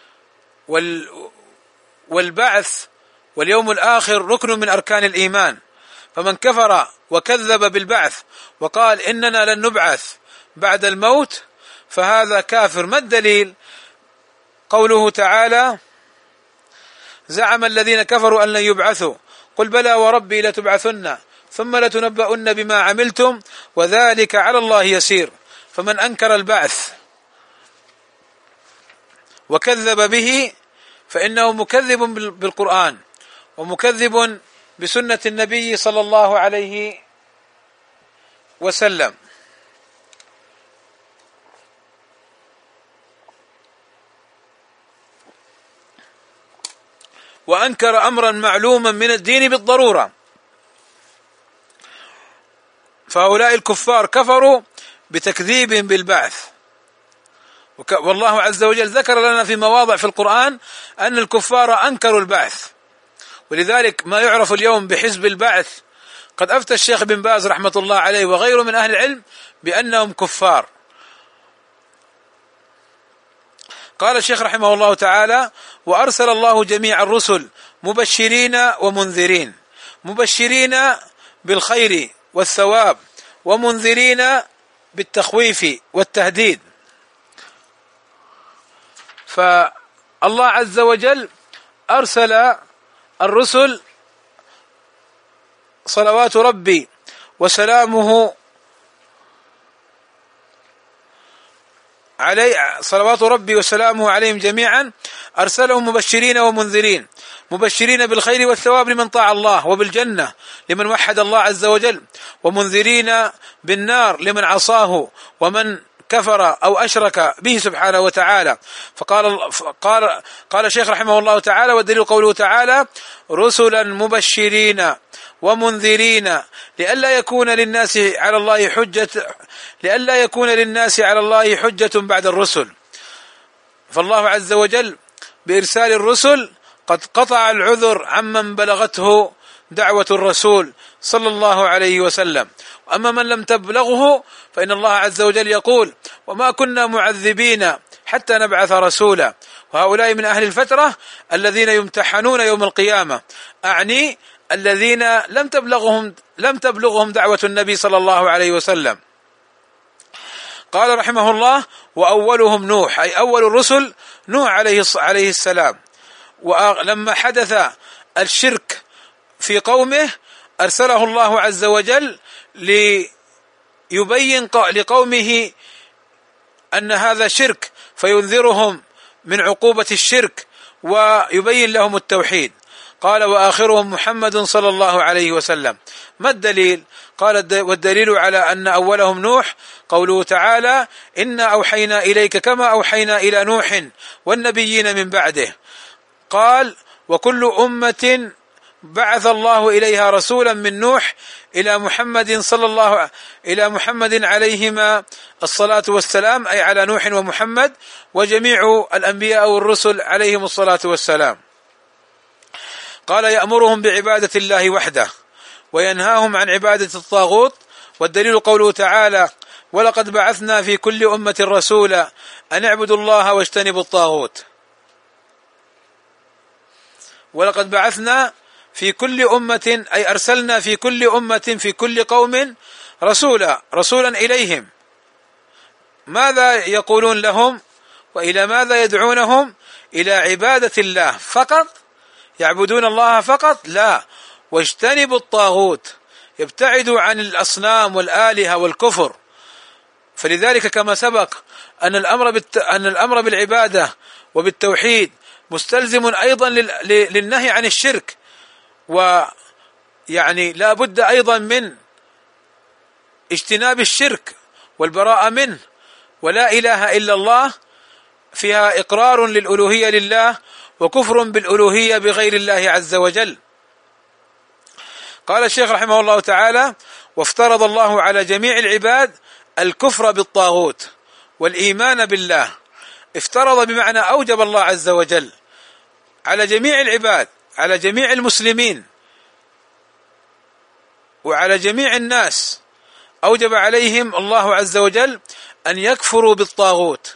والبعث واليوم الآخر ركن من أركان الإيمان. فمن كفر وكذب بالبعث وقال إننا لن نبعث بعد الموت فهذا كافر. ما الدليل؟ قوله تعالى زعم الذين كفروا أن لن يبعثوا قل بلى وربي لتبعثن ثم لتنبؤن بما عملتم وذلك على الله يسير. فمن أنكر البعث وكذب به فإنه مكذب بالقرآن ومكذب بسنة النبي صلى الله عليه وسلم. وأنكر أمرا معلوما من الدين بالضرورة. فهؤلاء الكفار كفروا بتكذيبهم بالبعث. والله عز وجل ذكر لنا في مواضع في القرآن أن الكفار أنكروا البعث، ولذلك ما يعرف اليوم بحزب البعث قد أفتى الشيخ بن باز رحمة الله عليه وغيره من أهل العلم بأنهم كفار. قال الشيخ رحمه الله تعالى وأرسل الله جميع الرسل مبشرين ومنذرين، مبشرين بالخير والثواب ومنذرين بالتخويف والتهديد. فالله عز وجل أرسل الرسل صلوات ربي وسلامه عليهم جميعا، أرسلهم مبشرين ومنذرين، مبشرين بالخير والثواب لمن طاع الله وبالجنة لمن وحد الله عز وجل، ومنذرين بالنار لمن عصاه ومن كفر أو أشرك به سبحانه وتعالى. قال الشيخ رحمه الله تعالى والدليل قوله تعالى رسلا مبشرين ومنذرين لئلا يكون للناس على الله حجة بعد الرسل. فالله عز وجل بإرسال الرسل قد قطع العذر عمن بلغته دعوة الرسول صلى الله عليه وسلم. أما من لم تبلغه فإن الله عز وجل يقول وما كنا معذبين حتى نبعث رسولا. وهؤلاء من أهل الفترة الذين يمتحنون يوم القيامة، أعني الذين لم تبلغهم دعوة النبي صلى الله عليه وسلم. قال رحمه الله وأولهم نوح، أي أول الرسل نوح عليه السلام. ولما حدث الشرك في قومه أرسله الله عز وجل ليبين لقومه أن هذا شرك فينذرهم من عقوبة الشرك ويبين لهم التوحيد. قال وآخرهم محمد صلى الله عليه وسلم. ما الدليل؟ قال والدليل على أن أولهم نوح قوله تعالى إنا أوحينا إليك كما أوحينا إلى نوح والنبيين من بعده. قال وكل أمة بعث الله إليها رسولا من نوح إلى محمد عليهما الصلاة والسلام، أي على نوح ومحمد وجميع الأنبياء والرسل عليهم الصلاة والسلام. قال يأمرهم بعبادة الله وحده وينهاهم عن عبادة الطاغوت. والدليل قوله تعالى ولقد بعثنا في كل أمة رسولا أن اعبدوا الله واجتنبوا الطاغوت. ولقد بعثنا في كل أمة أي أرسلنا في كل أمة في كل قوم رسولا إليهم. ماذا يقولون لهم وإلى ماذا يدعونهم؟ إلى عبادة الله فقط، يعبدون الله فقط؟ لا، واجتنبوا الطاغوت، يبتعدوا عن الأصنام والآلهة والكفر. فلذلك كما سبق أن الأمر بالعبادة وبالتوحيد مستلزم أيضا للنهي عن الشرك، ويعني لا بد أيضا من اجتناب الشرك والبراءة منه. ولا إله إلا الله فيها إقرار للألوهية لله وكفر بالألوهية بغير الله عز وجل. قال الشيخ رحمه الله تعالى وافترض الله على جميع العباد الكفر بالطاغوت والإيمان بالله. افترض بمعنى أوجب الله عز وجل على جميع العباد على جميع المسلمين وعلى جميع الناس، أوجب عليهم الله عز وجل أن يكفروا بالطاغوت،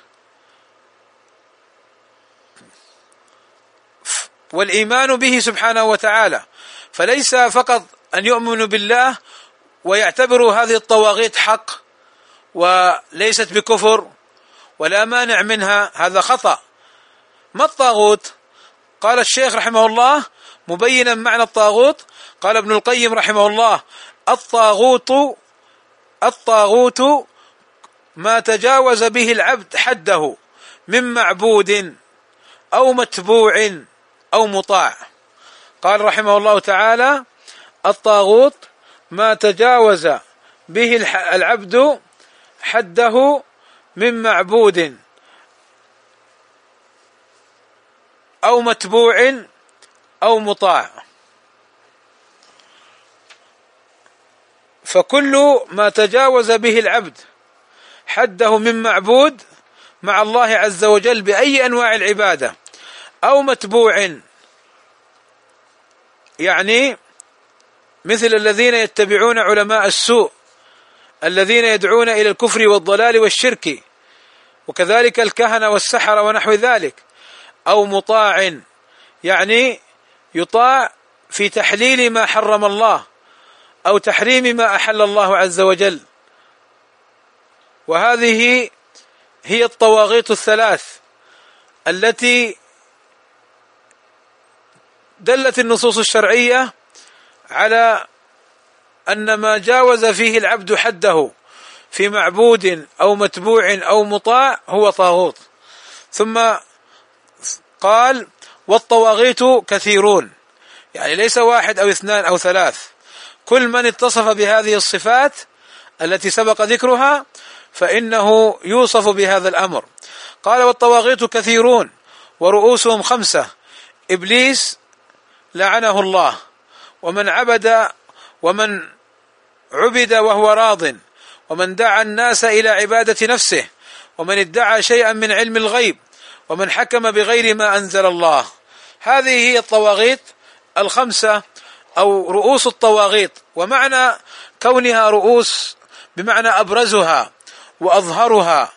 والإيمان به سبحانه وتعالى. فليس فقط أن يؤمنوا بالله ويعتبروا هذه الطواغيت حق وليست بكفر ولا مانع منها، هذا خطأ. ما الطاغوت؟ قال الشيخ رحمه الله مبينا معنى الطاغوت، قال ابن القيم رحمه الله: الطاغوت ما تجاوز به العبد حده من معبود أو متبوع أو مطاع. قال رحمه الله تعالى: الطاغوت ما تجاوز به العبد حده من معبود أو متبوع أو مطاع. فكل ما تجاوز به العبد حده من معبود مع الله عز وجل بأي أنواع العبادة، أو متبوع، يعني مثل الذين يتبعون علماء السوء الذين يدعون إلى الكفر والضلال والشرك، وكذلك الكهنة والسحرة ونحو ذلك، أو مطاع، يعني يطاع في تحليل ما حرم الله أو تحريم ما أحل الله عز وجل. وهذه هي الطواغيت الثلاث التي دلت النصوص الشرعية على أن ما جاوز فيه العبد حده في معبود أو متبوع أو مطاع هو طاغوت. ثم قال: والطواغيت كثيرون، يعني ليس واحد أو اثنان أو ثلاث، كل من اتصف بهذه الصفات التي سبق ذكرها فإنه يوصف بهذا الأمر. قال: والطواغيت كثيرون ورؤوسهم 5: إبليس لعنه الله، ومن عبد وهو راض، ومن دعا الناس إلى عبادة نفسه، ومن ادعى شيئا من علم الغيب، ومن حكم بغير ما أنزل الله. هذه هي الطواغيت 5 أو رؤوس الطواغيت. ومعنى كونها رؤوس بمعنى أبرزها وأظهرها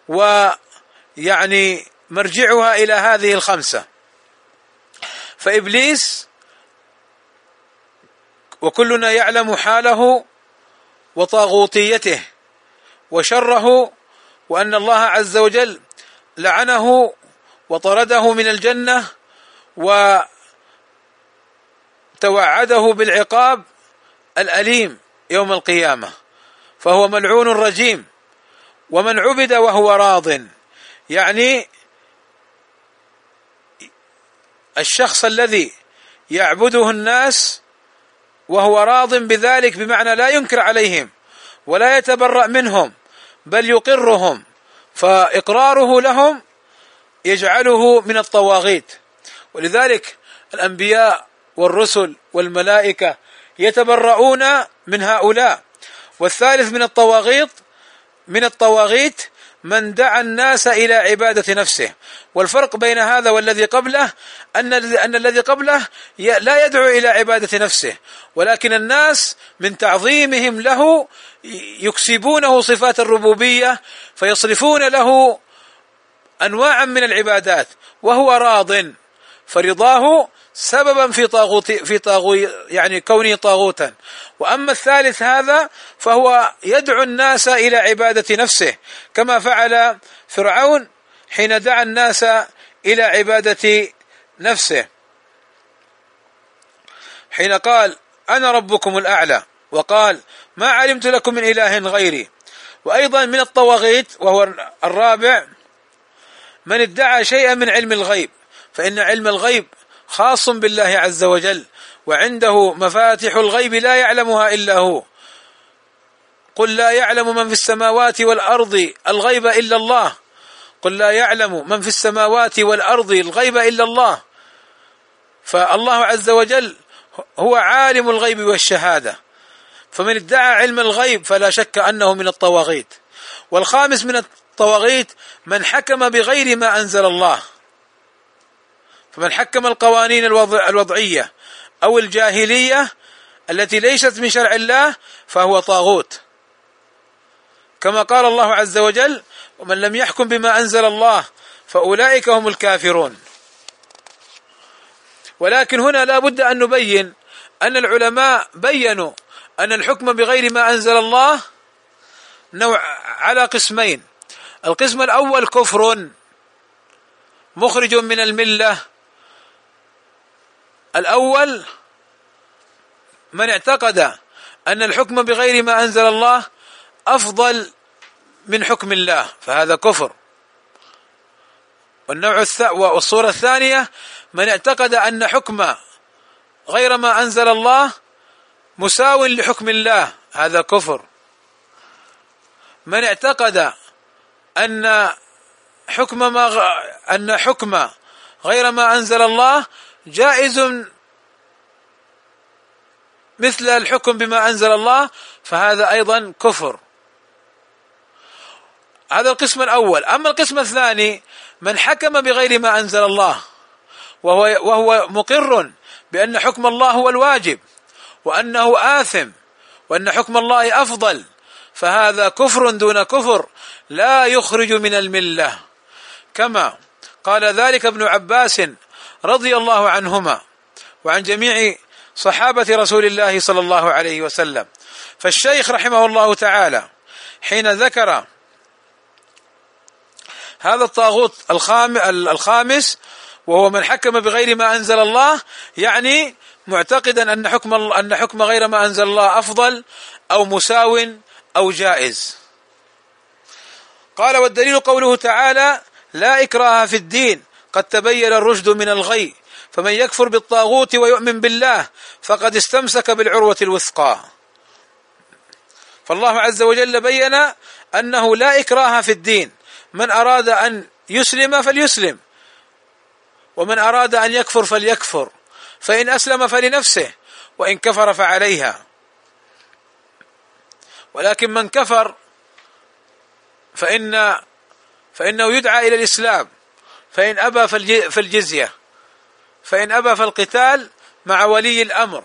ويعني مرجعها إلى هذه 5. فإبليس وكلنا يعلم حاله وطاغوتيته وشره، وأن الله عز وجل لعنه وطرده من الجنة وتوعده بالعقاب الأليم يوم القيامة، فهو ملعون رجيم. ومن عبد وهو راض، يعني الشخص الذي يعبده الناس وهو راض بذلك، بمعنى لا ينكر عليهم ولا يتبرأ منهم بل يقرهم، فإقراره لهم يجعله من الطواغيت. ولذلك الأنبياء والرسل والملائكة يتبرؤون من هؤلاء. والثالث من الطواغيت من دعا الناس إلى عبادة نفسه. والفرق بين هذا والذي قبله أن الذي قبله لا يدعو إلى عبادة نفسه، ولكن الناس من تعظيمهم له يكسبونه صفات الربوبية فيصرفون له أنواعا من العبادات وهو راض، فرضاه سببا في يعني كونه طاغوتا. وأما الثالث هذا فهو يدعو الناس إلى عبادة نفسه، كما فعل فرعون حين دعا الناس إلى عبادة نفسه، حين قال: أنا ربكم الأعلى، وقال: ما علمت لكم من إله غيري. وأيضا من الطواغيت وهو الرابع من ادعى شيئا من علم الغيب، فإن علم الغيب خاص بالله عز وجل، وعنده مفاتح الغيب لا يعلمها إلا هو. قل لا يعلم من في السماوات والأرض الغيب إلا الله، قل لا يعلم من في السماوات والأرض الغيب إلا الله. فالله عز وجل هو عالم الغيب والشهادة، فمن ادعى علم الغيب فلا شك أنه من الطواغيت. والخامس من الطواغيت من حكم بغير ما أنزل الله، فمن حكم القوانين الوضعية أو الجاهلية التي ليست من شرع الله فهو طاغوت، كما قال الله عز وجل: ومن لم يحكم بما أنزل الله فأولئك هم الكافرون. ولكن هنا لا بد أن نبين أن العلماء بيّنوا أن الحكم بغير ما أنزل الله نوع على قسمين. القسم الأول كفر مخرج من الملة. الأول من اعتقد أن الحكم بغير ما أنزل الله أفضل من حكم الله فهذا كفر. والصورة الثانية من اعتقد أن حكم غير ما أنزل الله مساو لحكم الله هذا كفر. من اعتقد أن حكم غير ما أنزل الله جائز مثل الحكم بما أنزل الله فهذا أيضا كفر. هذا القسم الأول. أما القسم الثاني من حكم بغير ما أنزل الله وهو مقر بأن حكم الله هو الواجب وأنه آثم وأن حكم الله أفضل فهذا كفر دون كفر لا يخرج من الملة، كما قال ذلك ابن عباس رضي الله عنهما وعن جميع صحابة رسول الله صلى الله عليه وسلم. فالشيخ رحمه الله تعالى حين ذكر هذا الطاغوت الخامس وهو من حكم بغير ما أنزل الله يعني معتقدا أن حكم غير ما أنزل الله أفضل أو مساو أو جائز. قال: والدليل قوله تعالى: لا إكراه في الدين قد تبين الرشد من الغي فمن يكفر بالطاغوت ويؤمن بالله فقد استمسك بالعروة الوثقى. فالله عز وجل بين أنه لا إكراه في الدين، من أراد أن يسلم فليسلم ومن أراد أن يكفر فليكفر، فإن أسلم فلنفسه وإن كفر فعليها. ولكن من كفر فإنه يدعى إلى الإسلام، فإن أبى فالجزية، فإن أبى فالقتال مع ولي الأمر.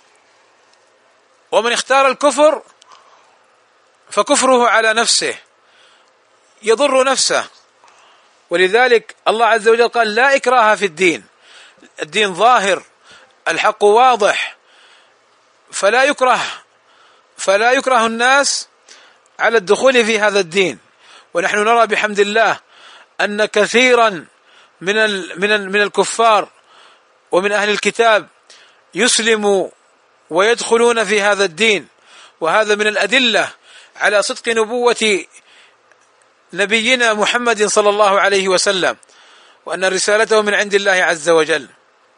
ومن اختار الكفر فكفره على نفسه يضر نفسه. ولذلك الله عز وجل قال: لا إكراه في الدين، الدين ظاهر، الحق واضح، فلا يكره الناس على الدخول في هذا الدين. ونحن نرى بحمد الله أن كثيرا من الكفار ومن أهل الكتاب يسلموا ويدخلون في هذا الدين، وهذا من الأدلة على صدق نبوة نبينا محمد صلى الله عليه وسلم، وأن رسالته من عند الله عز وجل.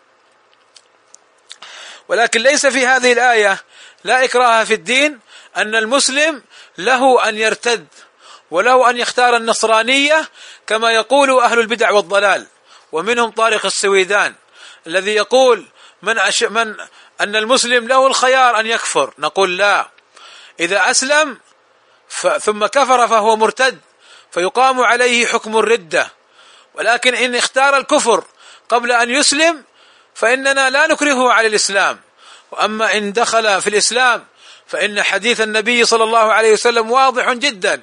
ولكن ليس في هذه الآية لا إكراه في الدين أن المسلم له أن يرتد وله أن يختار النصرانية كما يقول أهل البدع والضلال، ومنهم طارق السويدان الذي يقول أن المسلم له الخيار أن يكفر. نقول لا، إذا أسلم ثم كفر فهو مرتد فيقام عليه حكم الردة. ولكن إن اختار الكفر قبل أن يسلم فإننا لا نكرهه على الإسلام. وأما إن دخل في الإسلام فإن حديث النبي صلى الله عليه وسلم واضح جدا: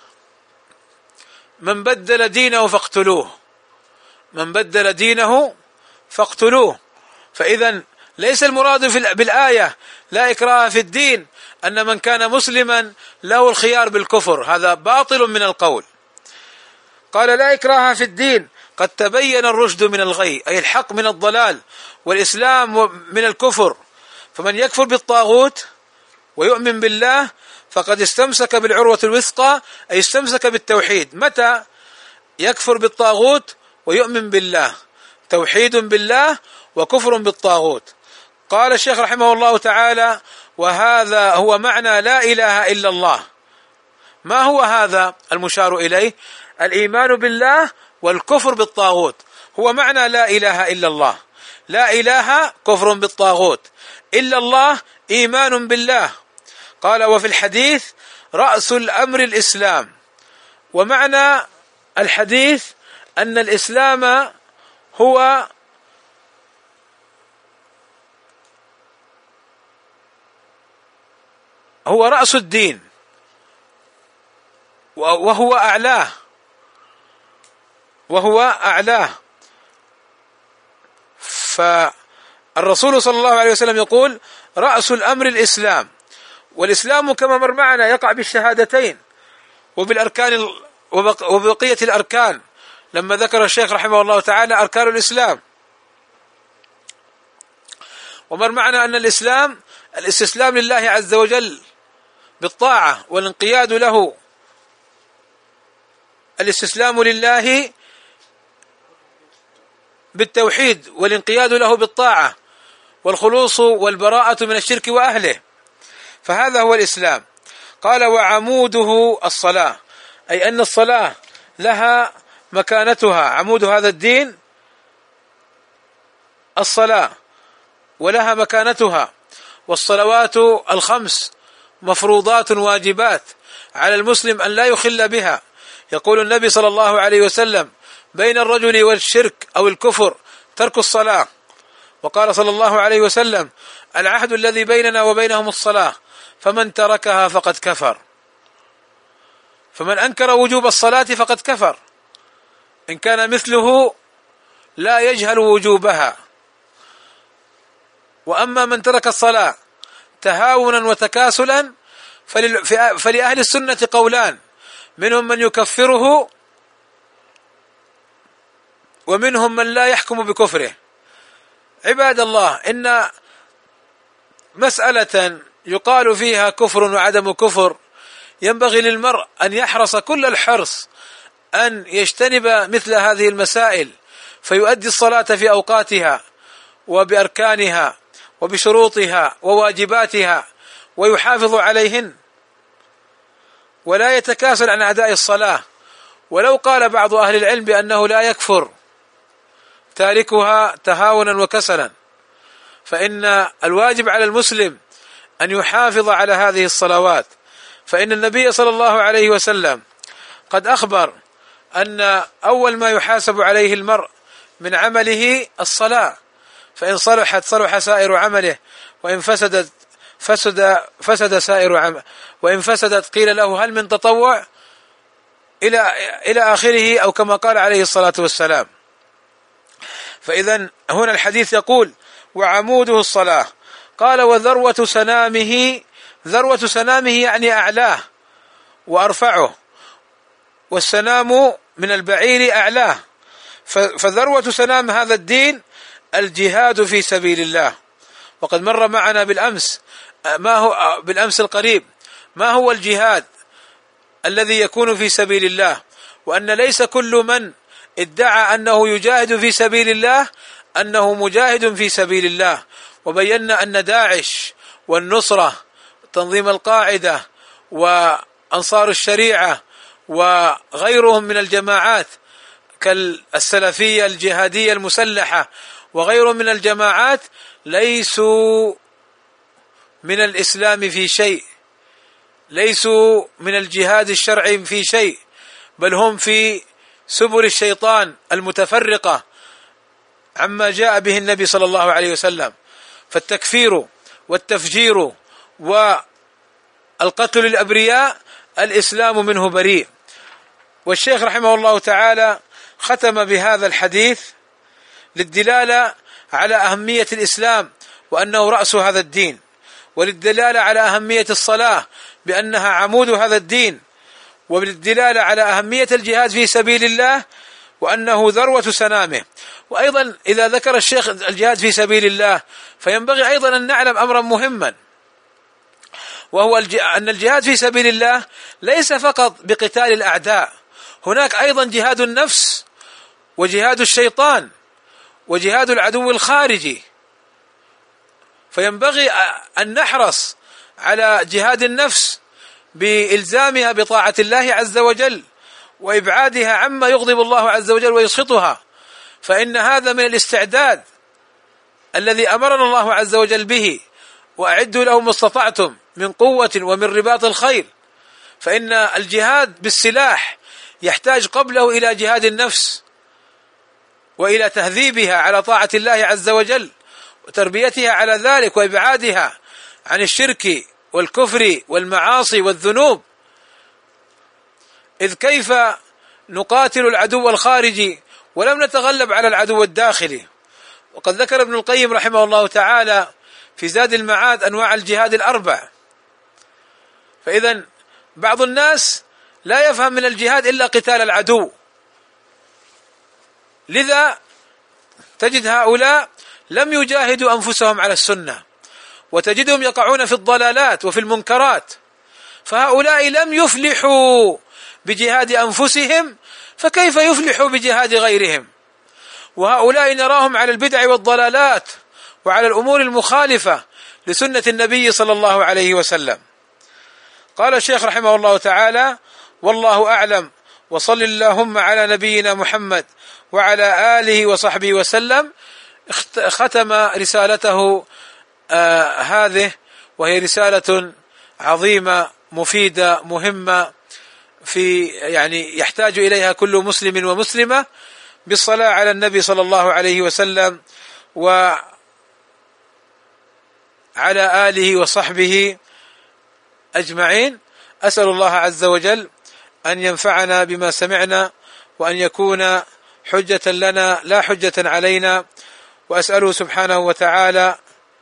من بدل دينه فاقتلوه، من بدل دينه فاقتلوه. فإذا ليس المراد بالآية لا إكراه في الدين أن من كان مسلما له الخيار بالكفر، هذا باطل من القول. قال: لا إكراه في الدين قد تبين الرشد من الغي، أي الحق من الضلال والإسلام من الكفر. فمن يكفر بالطاغوت ويؤمن بالله فقد استمسك بالعروة الوثقى، أي استمسك بالتوحيد. متى يكفر بالطاغوت ويؤمن بالله؟ توحيد بالله وكفر بالطاغوت. قال الشيخ رحمه الله تعالى: وهذا هو معنى لا إله إلا الله. ما هو هذا المشار إليه؟ الإيمان بالله والكفر بالطاغوت هو معنى لا إله إلا الله. لا إله كفر بالطاغوت، إلا الله إيمان بالله. قال: وفي الحديث رأس الأمر الإسلام. ومعنى الحديث أن الإسلام هو هو رأس الدين وهو أعلاه. فالرسول صلى الله عليه وسلم يقول رأس الأمر الإسلام، والإسلام كما مر معنا يقع بالشهادتين وبالأركان وبقية الأركان، لما ذكر الشيخ رحمه الله تعالى أركان الإسلام. ومر معنا أن الإسلام الاستسلام لله عز وجل بالطاعة والانقياد له، الاستسلام لله بالتوحيد والانقياد له بالطاعة، والخلوص والبراءة من الشرك وأهله، فهذا هو الإسلام. قال وعموده الصلاة، أي أن الصلاة لها مكانتها، عمود هذا الدين الصلاة ولها مكانتها، والصلوات الخمس مفروضات واجبات على المسلم أن لا يخل بها. يقول النبي صلى الله عليه وسلم بين الرجل والشرك أو الكفر ترك الصلاة، وقال صلى الله عليه وسلم العهد الذي بيننا وبينهم الصلاة فمن تركها فقد كفر. فمن أنكر وجوب الصلاة فقد كفر إن كان مثله لا يجهل وجوبها. وأما من ترك الصلاة تهاونا وتكاسلا فلأهل السنة قولان، منهم من يكفره ومنهم من لا يحكم بكفره. عباد الله، إن مسألة يقال فيها كفر وعدم كفر ينبغي للمرء أن يحرص كل الحرص أن يجتنب مثل هذه المسائل، فيؤدي الصلاة في أوقاتها وبأركانها وبشروطها وواجباتها ويحافظ عليهن، ولا يتكاسل عن أداء الصلاة. ولو قال بعض أهل العلم بأنه لا يكفر تاركها تهاونا وكسلا، فإن الواجب على المسلم أن يحافظ على هذه الصلوات، فإن النبي صلى الله عليه وسلم قد أخبر أن أول ما يحاسب عليه المرء من عمله الصلاة، فإن صلحت صلح سائر عمله، وإن فسدت فسد سائر عمله، وإن فسدت قيل له هل من تطوع إلى آخره، أو كما قال عليه الصلاة والسلام. فإذا هنا الحديث يقول وعموده الصلاة. قال وذروة سنامه، ذروة سنامه يعني أعلاه وأرفعه، والسنام من البعير أعلاه، فذروة سنام هذا الدين الجهاد في سبيل الله. وقد مر معنا بالأمس القريب ما هو الجهاد الذي يكون في سبيل الله، وأن ليس كل من ادعى أنه يجاهد في سبيل الله أنه مجاهد في سبيل الله. وبينا أن داعش والنصرة تنظيم القاعدة وأنصار الشريعة وغيرهم من الجماعات كالسلفية الجهادية المسلحة وغيرهم من الجماعات ليسوا من الإسلام في شيء، ليسوا من الجهاد الشرعي في شيء، بل هم في سبل الشيطان المتفرقة عما جاء به النبي صلى الله عليه وسلم. فالتكفير والتفجير والقتل للأبرياء الإسلام منه بريء. والشيخ رحمه الله تعالى ختم بهذا الحديث للدلالة على أهمية الإسلام وأنه رأس هذا الدين، وللدلالة على أهمية الصلاة بأنها عمود هذا الدين، وللدلالة على أهمية الجهاد في سبيل الله وأنه ذروة سنامه. وأيضا إذا ذكر الشيخ الجهاد في سبيل الله فينبغي أيضا أن نعلم أمرا مهما، وهو أن الجهاد في سبيل الله ليس فقط بقتال الأعداء، هناك أيضا جهاد النفس وجهاد الشيطان وجهاد العدو الخارجي. فينبغي أن نحرص على جهاد النفس بإلزامها بطاعة الله عز وجل وإبعادها عما يغضب الله عز وجل ويسخطها، فإن هذا من الاستعداد الذي أمرنا الله عز وجل به، وأعدوا لهم ما استطعتم من قوة ومن رباط الخيل. فإن الجهاد بالسلاح يحتاج قبله إلى جهاد النفس وإلى تهذيبها على طاعة الله عز وجل وتربيتها على ذلك وإبعادها عن الشرك والكفر والمعاصي والذنوب. إذ كيف نقاتل العدو الخارجي ولم نتغلب على العدو الداخلي؟ وقد ذكر ابن القيم رحمه الله تعالى في زاد المعاد أنواع الجهاد الأربع. فإذا بعض الناس لا يفهم من الجهاد إلا قتال العدو، لذا تجد هؤلاء لم يجاهدوا أنفسهم على السنة، وتجدهم يقعون في الضلالات وفي المنكرات، فهؤلاء لم يفلحوا بجهاد أنفسهم، فكيف يفلحوا بجهاد غيرهم؟ وهؤلاء نراهم على البدع والضلالات وعلى الأمور المخالفة لسنة النبي صلى الله عليه وسلم. قال الشيخ رحمه الله تعالى: والله أعلم، وصل اللهم على نبينا محمد وعلى آله وصحبه وسلم. ختم رسالته هذه، وهي رسالة عظيمة مفيدة مهمة، يعني يحتاج إليها كل مسلم ومسلمة، بالصلاة على النبي صلى الله عليه وسلم وعلى آله وصحبه أجمعين. أسأل الله عز وجل أن ينفعنا بما سمعنا، وأن يكون حجة لنا لا حجة علينا، وأسأله سبحانه وتعالى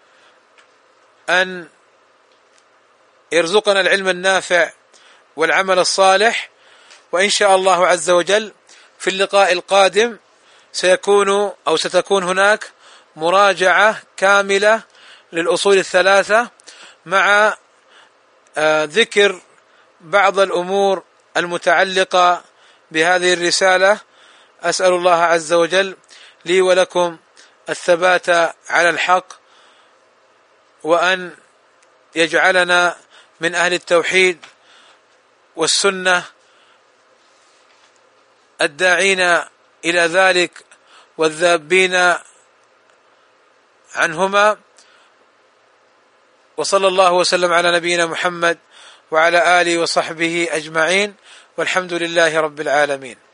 أن يرزقنا العلم النافع والعمل الصالح. وإن شاء الله عز وجل في اللقاء القادم ستكون هناك مراجعة كاملة للأصول الثلاثة مع ذكر بعض الأمور المتعلقة بهذه الرسالة. أسأل الله عز وجل لي ولكم الثبات على الحق، وأن يجعلنا من أهل التوحيد والسنة الداعين إلى ذلك والذابين عنهما. وصلى الله وسلم على نبينا محمد وعلى آله وصحبه أجمعين، والحمد لله رب العالمين.